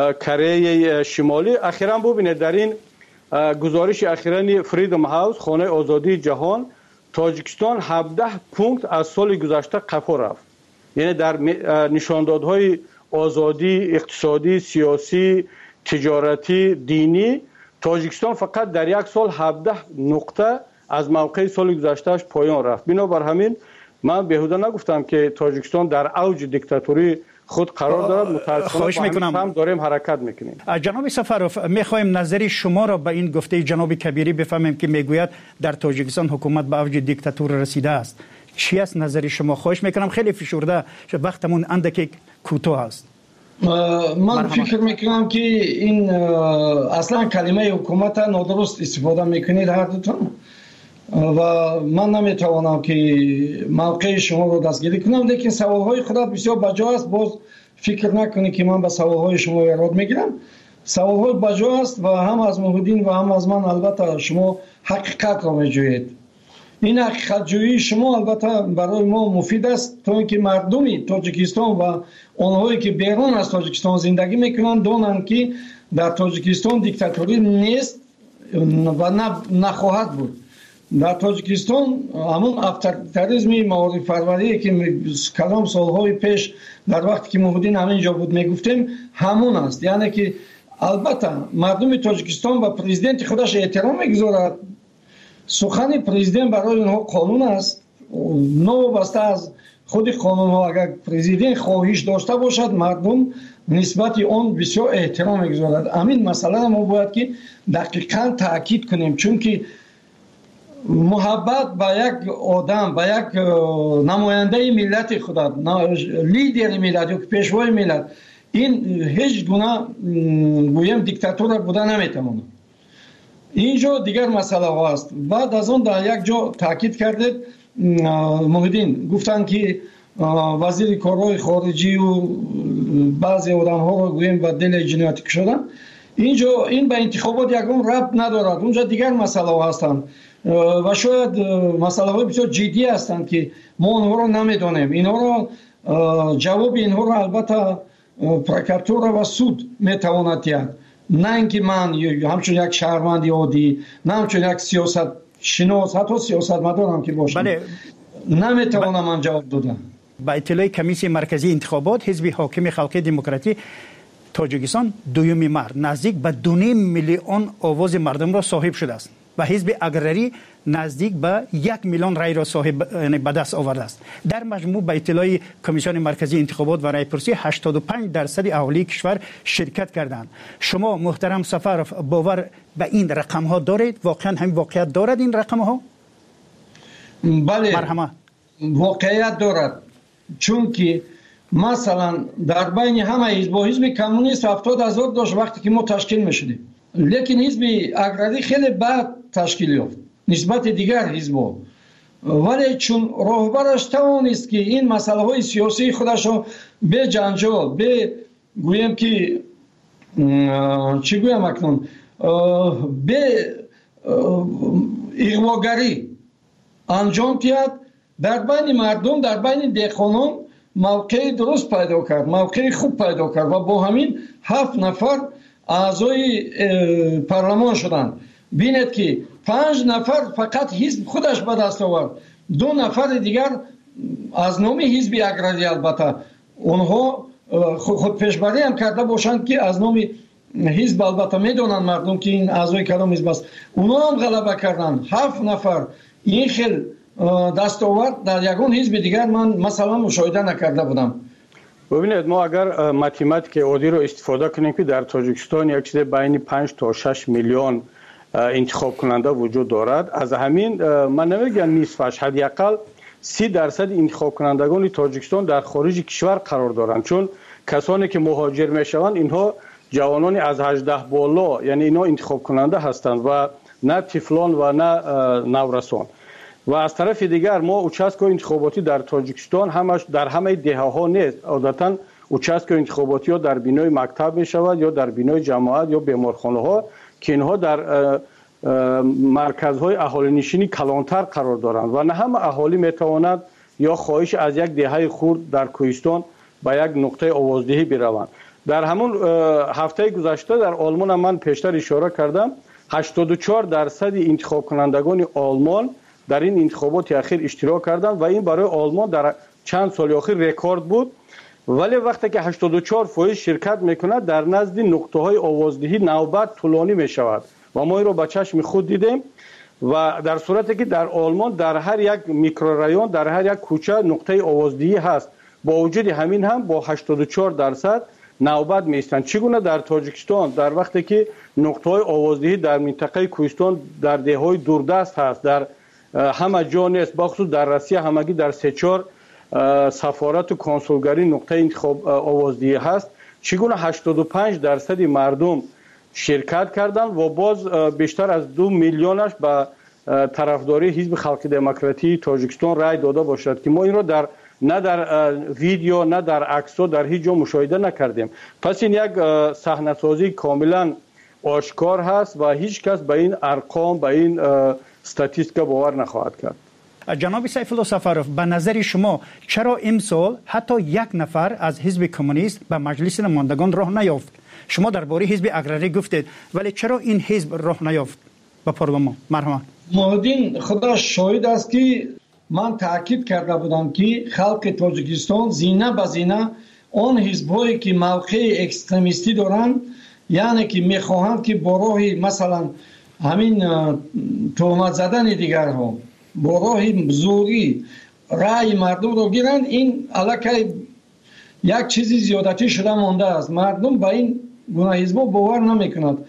کره شمالی. اخیراً ببینید در این گزارش اخیراً فریدم هاوس، خانه آزادی جهان، تاجیکستان 17 پونکت از سال گذشته قفا رفت. یعنی در نشاندادهای آزادی اقتصادی، سیاسی، تجارتی، دینی تاجیکستان فقط در یک سال 17 نقطه از موقع سال گذشتهش پایان رفت. بنابر همین من بیهوده نگفتم که تاجیکستان در اوج دیکتاتوری خود قرار دارد. متاسفانه هم داریم حرکت میکنیم. جناب سفروف، میخوایم نظری شما را به این گفته جناب کبیری بفهمیم که میگوید در تاجیکستان حکومت به اوج دیکتاتور رسیده است. چی است نظری شما؟ خواهش میکنم، خیلی فشرده شد، وقتمون اندکی کوتاه است. من فکر میکنم که این اصلا کلمه حکومت نادرست استفاده میکنید هر دوتون و من نمیتوانم که موقع شما رو دستگیری کنم، لیکن سوالهای خودت بسیار بجا است. باز فکر نکنی که من به سوالهای شما ایراد میگیرم. سوال‌های بجا است و هم از محمدین و هم از من البته شما حقیقت را می‌جویید. این حقیقت جویی شما البته برای ما مفید است تا اینکه مردمی تاجیکستان و آنهایی که بیرون از تاجیکستان زندگی میکنند دانند که در تاجیکستان دیکتاتوری نیست و نخواهد بود. در تاجیکستان همون افطاریسم معارف پروری که کلام سالهای پیش در وقتی که محمدین همینجا بود میگفتیم همون است. یعنی که البته مردم تاجیکستان و پرزیدنت خودش احترام میگذارد. سخن پرزیدنت برای اونها قانون است. نوبسته از خود قانون ها اگر پرزیدنت خواهش داشته باشد مردم نسبت آن بسیار احترام میگذارد. همین مسئله ما باید که دقیقاً تاکید کنیم، چون که محبت به یک آدم، به یک نماینده ملت خدا، لیدر ملت یا پیشوای ملت، این هیچ گونه گویم دیکتاتور بوده نمیتونه. اینجا دیگر مسئله ها است. بعد از اون در یک جا تاکید کردید محمدین گفتن که وزیر کارهای خارجی و بعضی آدم ها رو گویم به دل جنایتی کشیدن. اینجا این به انتخابات یکم ربط ندارد. اونجا دیگر مسئله ها هستند و شاید مسئله های بسیار جدی هستند که ما اونها رو نمیدانیم. اینها رو جواب اینها رو البته پروکراتور و سود میتواند دهد، نه اینکه من همچون یک شهروند عادی، نه همچون یک سیاست شناس، حتی سیاست مدارم که باشم، بله. نمیتوانم من جواب دادم. با اطلاع کمیسیون مرکزی انتخابات حزب حاکم خلقی دموکراتی تاجیکستان دوم مرد نزدیک به 2.5 میلیون آواز مردم را صاحب شده است و حزب اگرری نزدیک به 1 میلیون رای را صاحب یعنی به دست آورده است. در مجموع به اطلاع کمیسیون مرکزی انتخابات و رایپرسی 85% اهالی کشور شرکت کردند. شما محترم سفرов باور به این رقم ها دارید؟ واقعا همین واقعیت دارد این رقم ها؟ بله، مرحمت. واقعیت دارد، چون که مثلا در بین همه حزب کمونیست 70,000 داشت وقتی که ما تشکیل میشدیم، لیکن حزب اگرری خیلی بعد تشکیل یافت نسبت دیگر حزب‌ها، ولی چون راهبرش توانست که این مسئله های سیاسی خودش رو به جنجال، به گویم که چی گویم اکنون، به اغواگری انجام دهد، در بین مردم، در بین دهقانان موقع درست پیدا کرد، موقع خوب پیدا کرد و با همین 7 نفر اعضای پارلمان شدند. بینید که 5 نفر فقط حزب خودش به دست آورد، 2 نفر دیگر از نام حزب اگرری، البته اونها خود پیشبری هم کرده باشند که از نام حزب، البته میدونن مردم که این اعضای کدام حزب است، اونها هم غلبه کردند. 7 نفر این خیل دستاورد در یگان حزب دیگر من مثلا مشاهده نکرده بودم. ببینید ما اگر ماتماتیک عادی رو استفاده کنیم که در تاجیکستان یک چیز بین 5 تا 6 میلیون انتخاب کننده وجود دارد، از همین من نمیگم نصفش، حداقل 30% انتخاب کنندگان تاجیکستان در خارج کشور قرار دارند، چون کسانی که مهاجر میشوند اینها جوانان از 18 بالا، یعنی اینا انتخاب کننده هستند و نه طفلان و نه نورسان. و از طرف دیگر ما اوچاسکای انتخاباتی در تاجیکستان همش در همه دهه ها نیست. عادتا اوچاسکای انتخاباتی ها در بینای مکتب می شود یا در بینای جماعت یا بیمارخانه ها که اینها در مرکزهای اهالی نشینی کلانتر قرار دارند و نه همه اهالی می توانند یا خواهش از یک دهه خرد در کوهستان به یک نقطه آوازدهی بروند. در همون هفته گذشته در آلمان من پیشتر اشاره کردم 84% انتخاب کنندگان آلمان در این انتخابات اخیر اشتراک کردند و این برای آلمان در چند سال اخیر رکورد بود. ولی وقتی که 84% شرکت میکنه در نزد نقطه های آوازدهی نوبت طولانی میشود و ما این رو با چشم خود دیدیم و در صورتی که در آلمان در هر یک میکرورایون، در هر یک کوچه نقطه آوازدهی هست، با وجود همین هم با 84% نوبت میستند. چگونه در تاجیکستان در وقتی که نقطه های آوازدهی در منطقه کوهستان در دههای دوردست هست، در همه جا نیست، بخصوص در روسیه همگی در 3-4 سفارت و کنسولگری نقطه انتخاب آوازدهی هست، چگونه 85% مردم شرکت کردند و باز بیشتر از 2 میلیونش به طرفداری حزب خلق دموکراتی تاجیکستان رای داده باشد که ما این را در نه در ویدیو نه در عکس در هیچ جا مشاهده نکردیم. پس این یک صحنه‌سازی کاملا آشکار هست و هیچ کس به این ارقام به این استاتیستیکا باور نخواهد کرد. جناب سیف الله سفروف، به نظر شما چرا امسال حتی یک نفر از حزب کمونیست به مجلس نمایندگان راه نیافت؟ شما درباره حزب اقراری گفتید، ولی چرا این حزب راه نیافت به پارلمان؟ مرحبا. مهدین خدا شاهد است که من تاکید کرده بودم که خلق تاجیکستان زینه به زینه آن حزب‌هایی که موقع اکستریمیستی دارند، یعنی که میخواهند که با راه مثلا همین تهمت زدن دیگرها با راه زوری رأی مردم رو گیرند، این الکی یک چیزی زیادتی شده مانده است. مردم به این گونه حزب‌ها باور نمی‌کنند.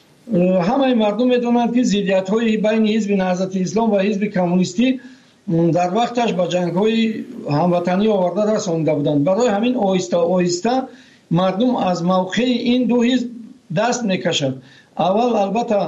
همه مردم می‌دانند که ضدیت‌های بین حزب نهضت اسلام و حزب کمونیستی در وقتش با جنگ‌های هموطنی آورده رسانده بودند. برای همین آهسته آهسته مردم از موقع این دو حزب دست می‌کشند. اول البته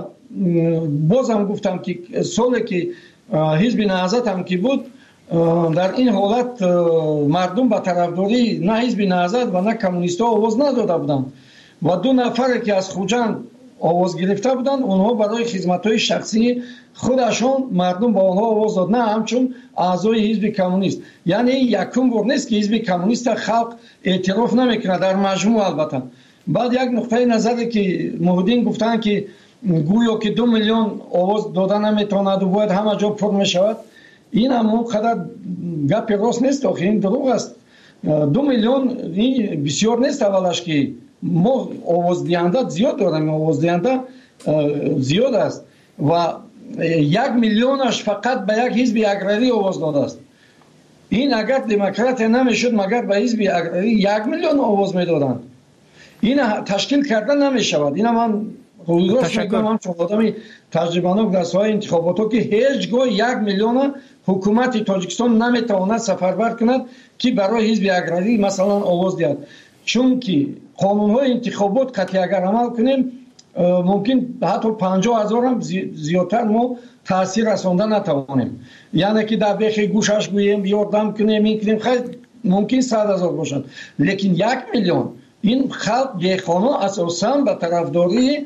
بازم گفتم که سالی که حزب نهضت هم که بود، در این حالت مردم به طرفداری نه حزب نهضت و نه کمونیست‌ها آواز نداده بودند و دو نفر که از خوجند آواز گرفته بودند، اونها برای خدمت‌های شخصی خودشون مردم با اونها آواز داد، نه همچون اعضای حزب کمونیست. یعنی یکم بار نیست که حزب کمونیست خلق اعتراف نمیکنه در مجموع. البته بعد یک نقطه نظری که مهدین گفتن که گویا که 2 میلیون آواز دادن نمیتواند و باید همه جا پر میشود، این هم اونقدر گپ راست نیست، آخه این دروغ است. 2 میلیون این بسیار نیست. اولش که ما آواز دهنده زیاد داریم، آواز دهنده زیاد است و 1 میلیونش فقط به یک حزب اقراری آواز داده است. این اگر دموکرات نمیشد مگر به حزب اقراری 1 میلیون آواز میدادند. این تشکیل کردن نمیشود. این من روزگاش میگم چون آدمی تجربه‌ناک در ساحه انتخابات که هیچگاه 1 میلیون حکومت تاجیکستان نمیتواند سفربر کند که برای حزب اقراری مثلا آواز دهد، چون که قانون‌های انتخابات قطعی اگر عمل کنیم ممکن حتی 50,000 هم زیادتر ما تاثیر رسانده نتوانیم. یعنی که در بیخ گوشش گوییم یاردم کنیم این کنیم، خیلی ممکن 100,000 باشد، لیکن 1 میلیون این خلق دیخانه اساساً به طرفداری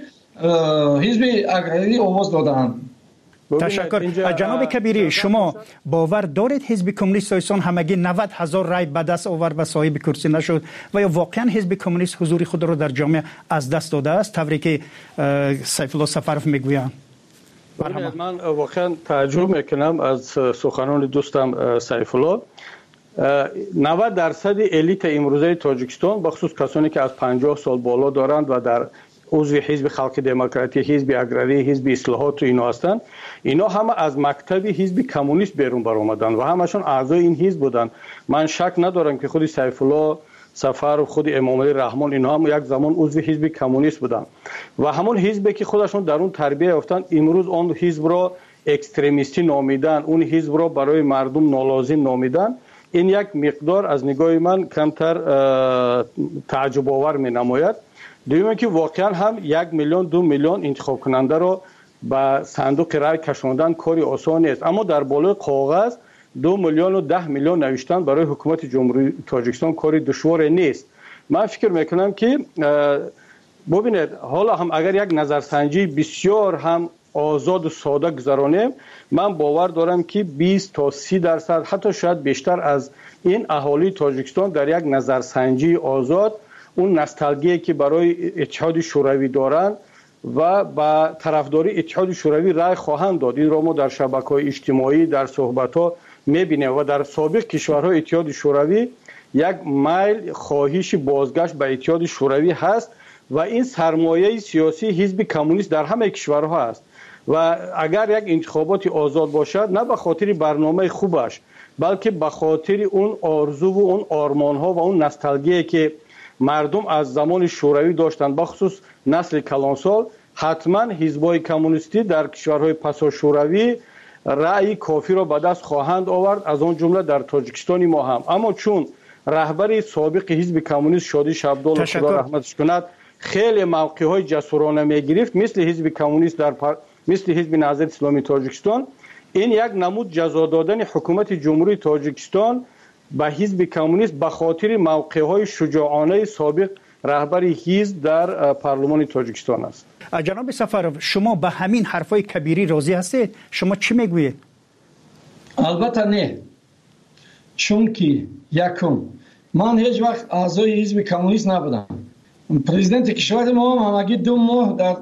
حزب اقراری آواز دادند. تشکر. جناب کبیری، شما باور دارید حزب کمونیست تاجیکستان همگی 90,000 رای به دست آورد و صاحب کرسی نشد و یا واقعا حزب کمونیست حضور خود را در جامعه از دست داده است طوری که سیف الله سفروف میگویند؟ من واقعا تعجب میکنم از سخنان دوستم سیف الله. 90% الیت امروزه تاجیکستان بخصوص کسانی که از 50 سال بالا دارند و در عضو حزب خلق دموکراتی، حزب اقراری، حزب اصلاحات و اینا هستند، اینا همه از مکتب حزب کمونیست بیرون برآمدند و همشون اعضای این حزب بودند. من شک ندارم که خود سیف الله سفروف، خود امام علی رحمان، اینا هم یک زمان عضو حزب کمونیست بودند و همون حزبی که خودشون در اون تربیت یافتند امروز اون حزب را اکستریمیستی نامیدن، اون حزب را برای مردم نالازم نامیدن. این یک مقدار از نگاه من کمتر تعجب آور می نماید. دوم که واقعا هم 1 میلیون 2 میلیون انتخاب کننده را به صندوق رای کشاندن کاری آسان است، اما در بالای کاغذ 2 میلیون و 10 میلیون نوشتن برای حکومت جمهوری تاجیکستان کاری دشوار نیست. من فکر میکنم که ببینید حالا هم اگر یک نظرسنجی بسیار هم آزاد و ساده گذرانیم، من باور دارم که 20 تا 30% حتی شاید بیشتر از این اهالی تاجیکستان در یک نظرسنجی آزاد اون نوستالژی که برای اتحاد شوروی دارند و با طرفداری اتحاد شوروی رای خواهند داد. این را ما در شبکه‌های اجتماعی در صحبت‌ها می‌بینیم و در سابق کشورهای اتحاد شوروی یک میل خواهش بازگشت به اتحاد شوروی هست و این سرمایه سیاسی حزب کمونیست در همه کشورها است و اگر یک انتخابات آزاد باشد نه به خاطر برنامه خوبش بلکه به خاطر اون آرزو و اون آرمان‌ها و اون نوستالژی که مردم از زمان شوروی داشتند، بخصوص نسل کلانسال، حتما حزب‌های کمونیستی در کشورهای پسا شوروی رأی کافی را به دست خواهند آورد، از آن جمله در تاجیکستان ما هم. اما چون رهبر سابق حزب کمونیست شادی شبدال خدا رحمتش کند خیلی موقع‌های جسورانه می‌گرفت مثل حزب کمونیست مثل حزب نهضت اسلامی تاجیکستان، این یک نمود جزا دادن حکومت جمهوری تاجیکستان به حزب کمونیست به خاطر موقع‌های شجاعانه سابق رهبر حزب در پارلمان تاجیکستان است. جناب سفرов شما به همین حرفای کبیری راضی هستید؟ شما چی میگویید؟ البته نه، چون که یکم من هیچ وقت اعضای حزب کمونیست نبودم. پرزیدنت کشور ما همگی 2 ماه در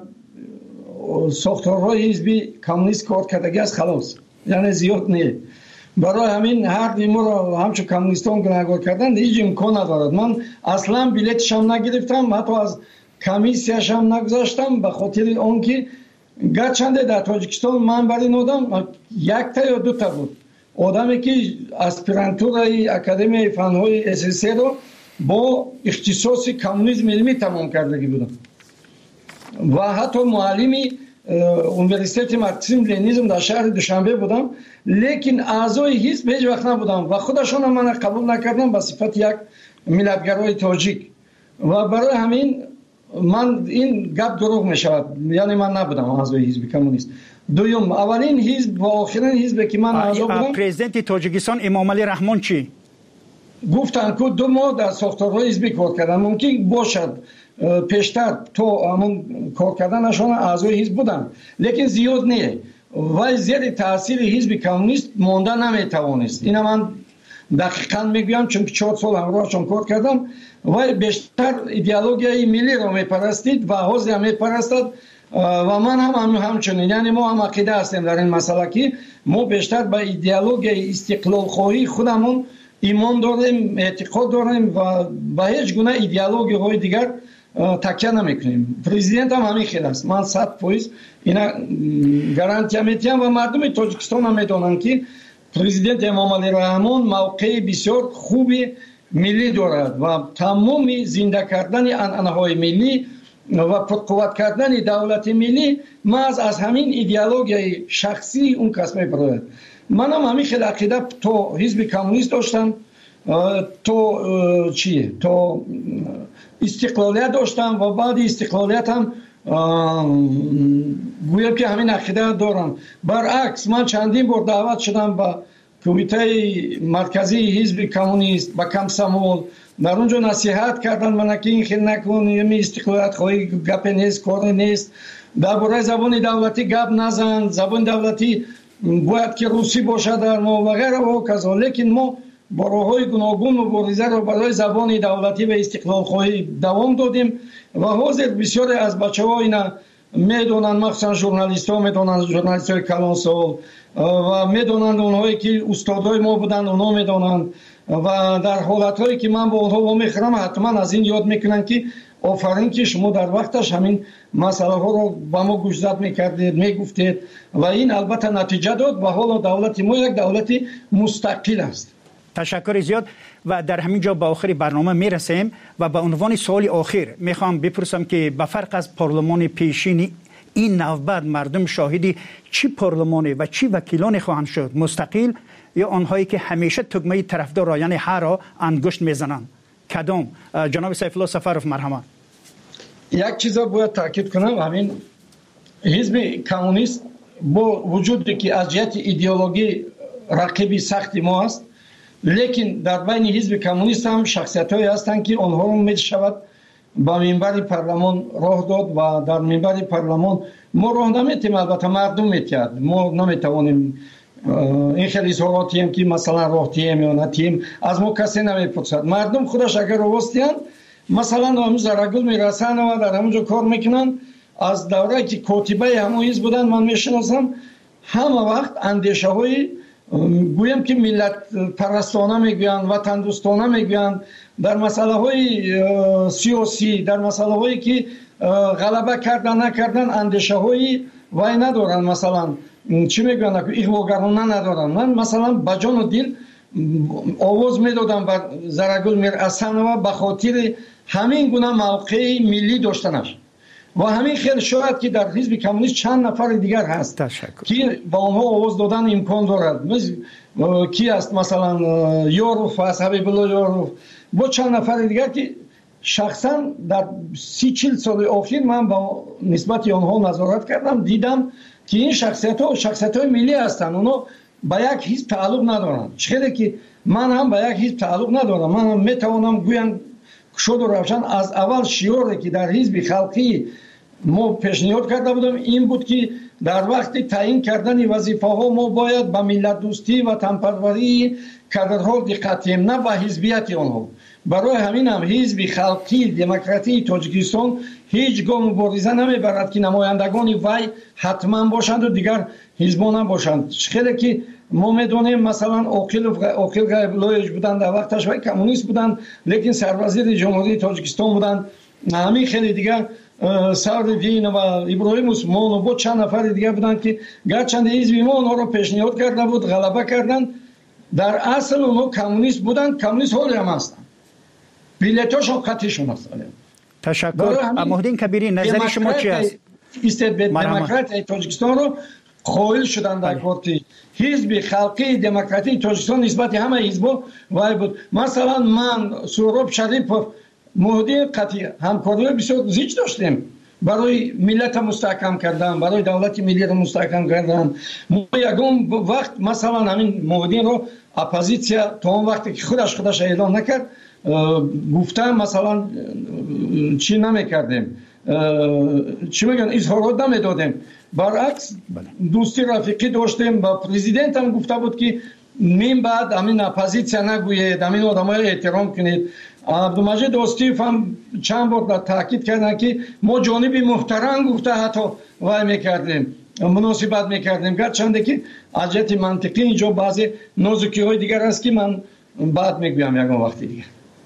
ساختارهای حزب کمونیست کار کردگی است، خلاص، یعنی زیاد نه. برای همین هر دیمو را همچون کمونیستان گناهکار کردن هیچ امکان ندارد. من اصلا بلیتش هم نگرفتم، حتی از کمیسیش هم نگذاشتم، به خاطر آنکه گرچنده در تاجیکستان من برای نودم 1 تا یا 2 تا بود آدمی که اسپیرانتورای اکادمی فنهای SSC رو با اختصاص کمونیسم علمی تمام کردگی بودم و حتی معلمی اونیورسیته مارکسیسم لنینیسم در شهر دوشنبه بودم، لیکن اعضای حزب هیچ وقت نبودم و خودشون هم من قبول نکردم به صفت یک ملتگرای تاجیک و برای همین من این گپ دروغ می شود، یعنی من نبودم اعضای حزب کمونیست. دوم، اولین حزب و آخرین حزب که من اعضا بودم پرزیدنت تاجیکستان امام علی رحمان چی گفتن که 2 ماه در ساختارهای حزبی کار کردن، ممکن باشد پیشتر تو همون کار کردنشان اعضای حزب بودن، لیکن زیاد نه و زیر تاثیر حزب کمونیست مانده نمیتوانست. اینا من دقیقاً میگویم چون که 4 سال همراهشان کار کردم و بیشتر ایدئولوژی ملی را میپرستید و حزب هم میپرستد و من هم همچنین، یعنی ما هم عقیده هستیم در این مسئله که ما بیشتر به ایدئولوژی استقلال خواهی خودمون ایمان داریم، اعتقاد داریم و به هیچ گونه ایدئولوژی های دیگر تکیه نمیکنیم. پرزیدنت هم همین خیلی است، من 100% اینا گارانتی میتیم و مردم تاجیکستان هم میدونن که پرزیدنت امام علی رحمان موقع بسیار خوبی ملی دارد و تمام زنده کردن عنعنه‌های ملی و پرقوت کردن دولت ملی محض از همین ایدئولوژی شخصی اون کس میبرد. من هم همین خیلی عقیده تو حزب کمونیست داشتم، تو چیه؟ تو استقلالیت داشتم و بعد استقلالیت هم گویا که همین عقیده دارم. برعکس من چندین بار دعوت شدم به کمیته مرکزی حزب کمونیست با کمسمول، در اونجا نصیحت کردن من که این خیلی نکن، یه استقلالیت خواهی گپ نیست، کار نیست، درباره زبان دولتی گپ نزن، زبان دولتی باید که روسی باشد در ما و غیره و کذا. لیکن ما با راه‌های گوناگون مبارزه را برای زبان دولتی و استقلال خواهی دوام دادیم و حاضر بسیاری از بچه‌ها اینا میدونن، مخصوصا ژورنالیست‌ها میدونن، ژورنالیست‌های کلانسال و میدونن، اونهایی که استادای ما بودن اونا میدونن و در حالت‌هایی که من با اونها میخرم حتما از این یاد میکنن که آفرین که شما در وقتش همین مسئله ها رو با ما گوشزد میکردید، میگفتید و این البته نتیجه داد و حالا دولت ما یک دولت مستقل است. تشکر زیاد و در همین جا به آخر برنامه میرسیم و به عنوان سوال آخر میخوام بپرسم که به فرق از پارلمان پیشین این نوبت مردم شاهدی چی پارلمانی و چی وکیلانی خواهند شد؟ مستقل یا آنهایی که همیشه تگمه طرفدار را یعنی هر را انگشت میزنند؟ کدام؟ جناب سیف الله سفرov مرحمت. یک چیز را باید تاکید کنم، همین حزب کمونیست با وجودی که از جهت ایدئولوژی رقیبی سختی ما است، لیکن در بین حزب کمونیست هم شخصیت‌هایی هستند که آنها را می‌شود با منبر پارلمان راه داد و در منبر پارلمان ما راه نمی‌تیم، البته مردم می‌تید، ما نمی‌توانیم این خیلی اظهاراتی هم که مثلا راه تیم یا نتیم از ما کسی نمی‌پرسد. مردم خودش اگر راستیان مثلا امروز زرگل میرسن و در همونجا کار میکنن. از دوره که کاتبه همون حزب بودن من میشناسم، همه وقت اندیشه های گویم که ملت پرستانه میگوین، وطن دوستانه میگوین، در مسئله های سیاسی، در مسئله هایی که غلبه کردن نکردن اندیشه های وای ندارن، مثلا چی میگوین اغواگرانه ندارن. من مثلا با جان و دل آواز میدادم بر زرگل میرحسن و به خاطر همین گونه موقع ملی داشتنش و همین خیلی شاید که در حزب کمونیست چند نفر دیگر هست که با آنها آواز دادن امکان دارد. کی است؟ مثلا یاروف است، حبیب الله یاروف، با چند نفر دیگر که شخصا در 30-40 سال اخیر من با نسبت آنها نظارت کردم، دیدم که این شخصیت ها ملی هستند، اونا با یک حزب تعلق ندارند. چقدر که من هم به یک حزب تعلق ندارم. من هم میتوانم گویم شد و روشن از اول شیوری که در حزب خلقی ما پیشنهاد کرده بودم این بود که در وقت تعیین کردن وظیفه ها ما باید به ملت دوستی و تنپروری کادرها دقت کنیم، نه به حزبیت آنها. برای همین هم حزب خلقی دموکراتی تاجیکستان هیچ گاه مبارزه نمیبرد که نمایندگان وی حتما باشند و دیگر حزبان هم باشند. خیلی که ما میدونیم مثلا عاقل غیب‌الله بودن در وقتش و کمونیست بودن، لیکن سروزیر جمهوری تاجیکستان بودن. همین خیلی دیگر سعدالدین و ابراهیم عثمان و چند نفر دیگر بودن که گرچند حزب ما اونها رو پیشنهاد کرده بود غلبه کردن. در اصل اونها کمونیست بودن، کمونیست حالی هم هستن، بیلیتاشون قطعیشون هستن. تشکر. مهدین کبیری نظر شما چی است؟ دموکرات تاجیکستان رو قائل شدن در کارت حزب خلقی دموکراتی تاجیکستان نسبت همه حزب‌ها وای بود. مثلا من سهراب شریفов مهدی قطعی همکاری بسیار زیاد داشتیم برای ملت مستحکم کردن، برای دولت ملی را مستحکم کردن. ما یگان وقت مثلا همین مهدی رو اپوزیسیا تا اون وقتی که خودش اعلام نکرد گفتم مثلا چی نمیکردیم، چی میگن اظهارات نمیدادیم. برعکس دوستی رفیقی داشتیم. با پرزیدنت هم گفته بود که من بعد همین اپوزیسیا نگوید، همین آدمای احترام کنید. عبدالمجید استیف هم چند بار تاکید کردن که ما جانب محترم گفته حتی وای میکردیم، مناسبت میکردیم، گرچند که از جهت منطقی اینجا بعضی نازکی های دیگر است که من بعد میگویم یکم وقتی دیگه.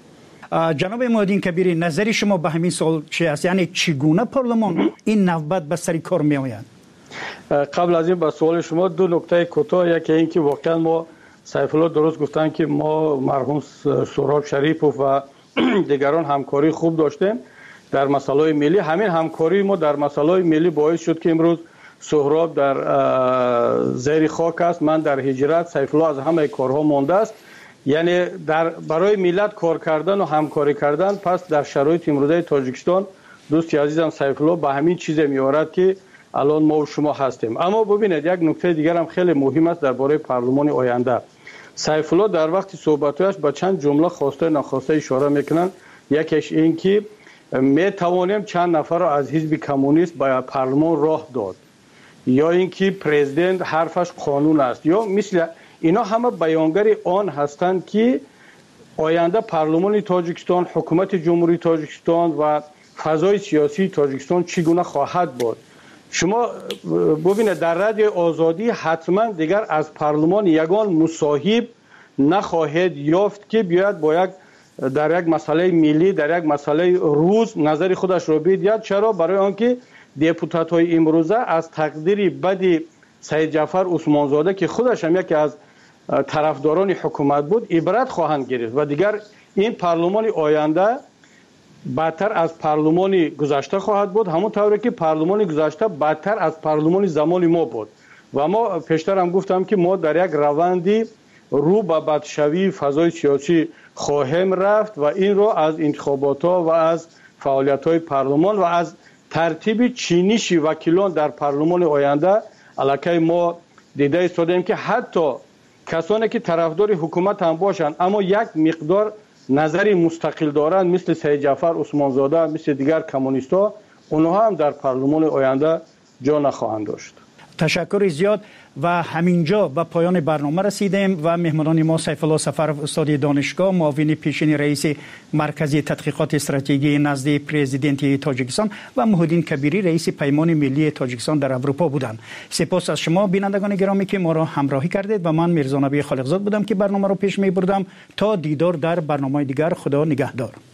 جناب مهدین کبیری نظر شما به همین سوال چی است؟ یعنی چگونه پارلمان این نوبت به سر کار می آید؟ قبل از این به سوال شما دو نکته کوتاه. یکی این که واقعا ما سیف الله درست گفتن که ما مرحوم سهراب شریفov و دیگران همکاری خوب داشتیم در مسائل ملی. همین همکاری ما در مسائل ملی باعث شد که امروز سهراب در زیر خاک است، من در هجرت، سیف الله از همه کارها مانده است. یعنی برای ملت کار کردن و همکاری کردن. پس در شرایط امروزه تاجیکستان دوستی عزیزم سیف الله به همین چیز میارد که الان ما و شما هستیم. اما ببینید یک نکته دیگر هم خیلی مهم است درباره پارلمان آینده. سیف الله در وقت صحبتش با چند جمله خواسته ناخواسته اشاره میکنن. یکیش این که می توانیم چند نفر را از حزب کمونیست به پارلمان راه داد، یا اینکه پرزیدنت حرفش قانون است، یا مثل اینا همه بیانگر آن هستند که آینده پارلمان تاجیکستان، حکومت جمهوری تاجیکستان و فضای سیاسی تاجیکستان چگونه خواهد بود. شما ببینید در رادیو آزادی حتما دیگر از پارلمان یگان مصاحب نخواهد یافت که بیاید با در یک مسئله ملی، در یک مسئله روز نظر خودش را بدهد. چرا؟ برای آنکه دپوتات های امروزه از تقدیر بد سید جعفر عثمانزاده که خودش هم یکی از طرفداران حکومت بود عبرت خواهند گرفت و دیگر این پارلمان آینده بدتر از پارلمان گذشته خواهد بود، همون طوری که پارلمان گذشته بدتر از پارلمان زمان ما بود. و ما پیشتر هم گفتم که ما در یک روندی رو به بدشوی فضای سیاسی خواهیم رفت و این رو از انتخابات ها و از فعالیت های پارلمان و از ترتیب چینش وکیلان در پارلمان آینده علاقه ما دیده ایستادیم که حتی کسانی که طرفدار حکومت هم باشند اما یک مقدار نظری مستقل دارند مثل سید جعفر عثمانزاده، مثل دیگر کمونیست‌ها، اونها هم در پارلمان آینده جا نخواهند داشت. تشکر زیاد. و همینجا به پایان برنامه رسیدیم و مهمانان ما سیف الله سفرov استاد دانشگاه، معاون پیشین رئیس مرکز تحقیقات استراتژی نزد پرزیدنت تاجیکستان و مهدین کبیری رئیس پیمان ملی تاجیکستان در اروپا بودند. سپاس از شما بینندگان گرامی که ما را همراهی کردید و من میرزا نبی خالقزاد بودم که برنامه را پیش می بردم. تا دیدار در برنامه دیگر، خدا نگهدار.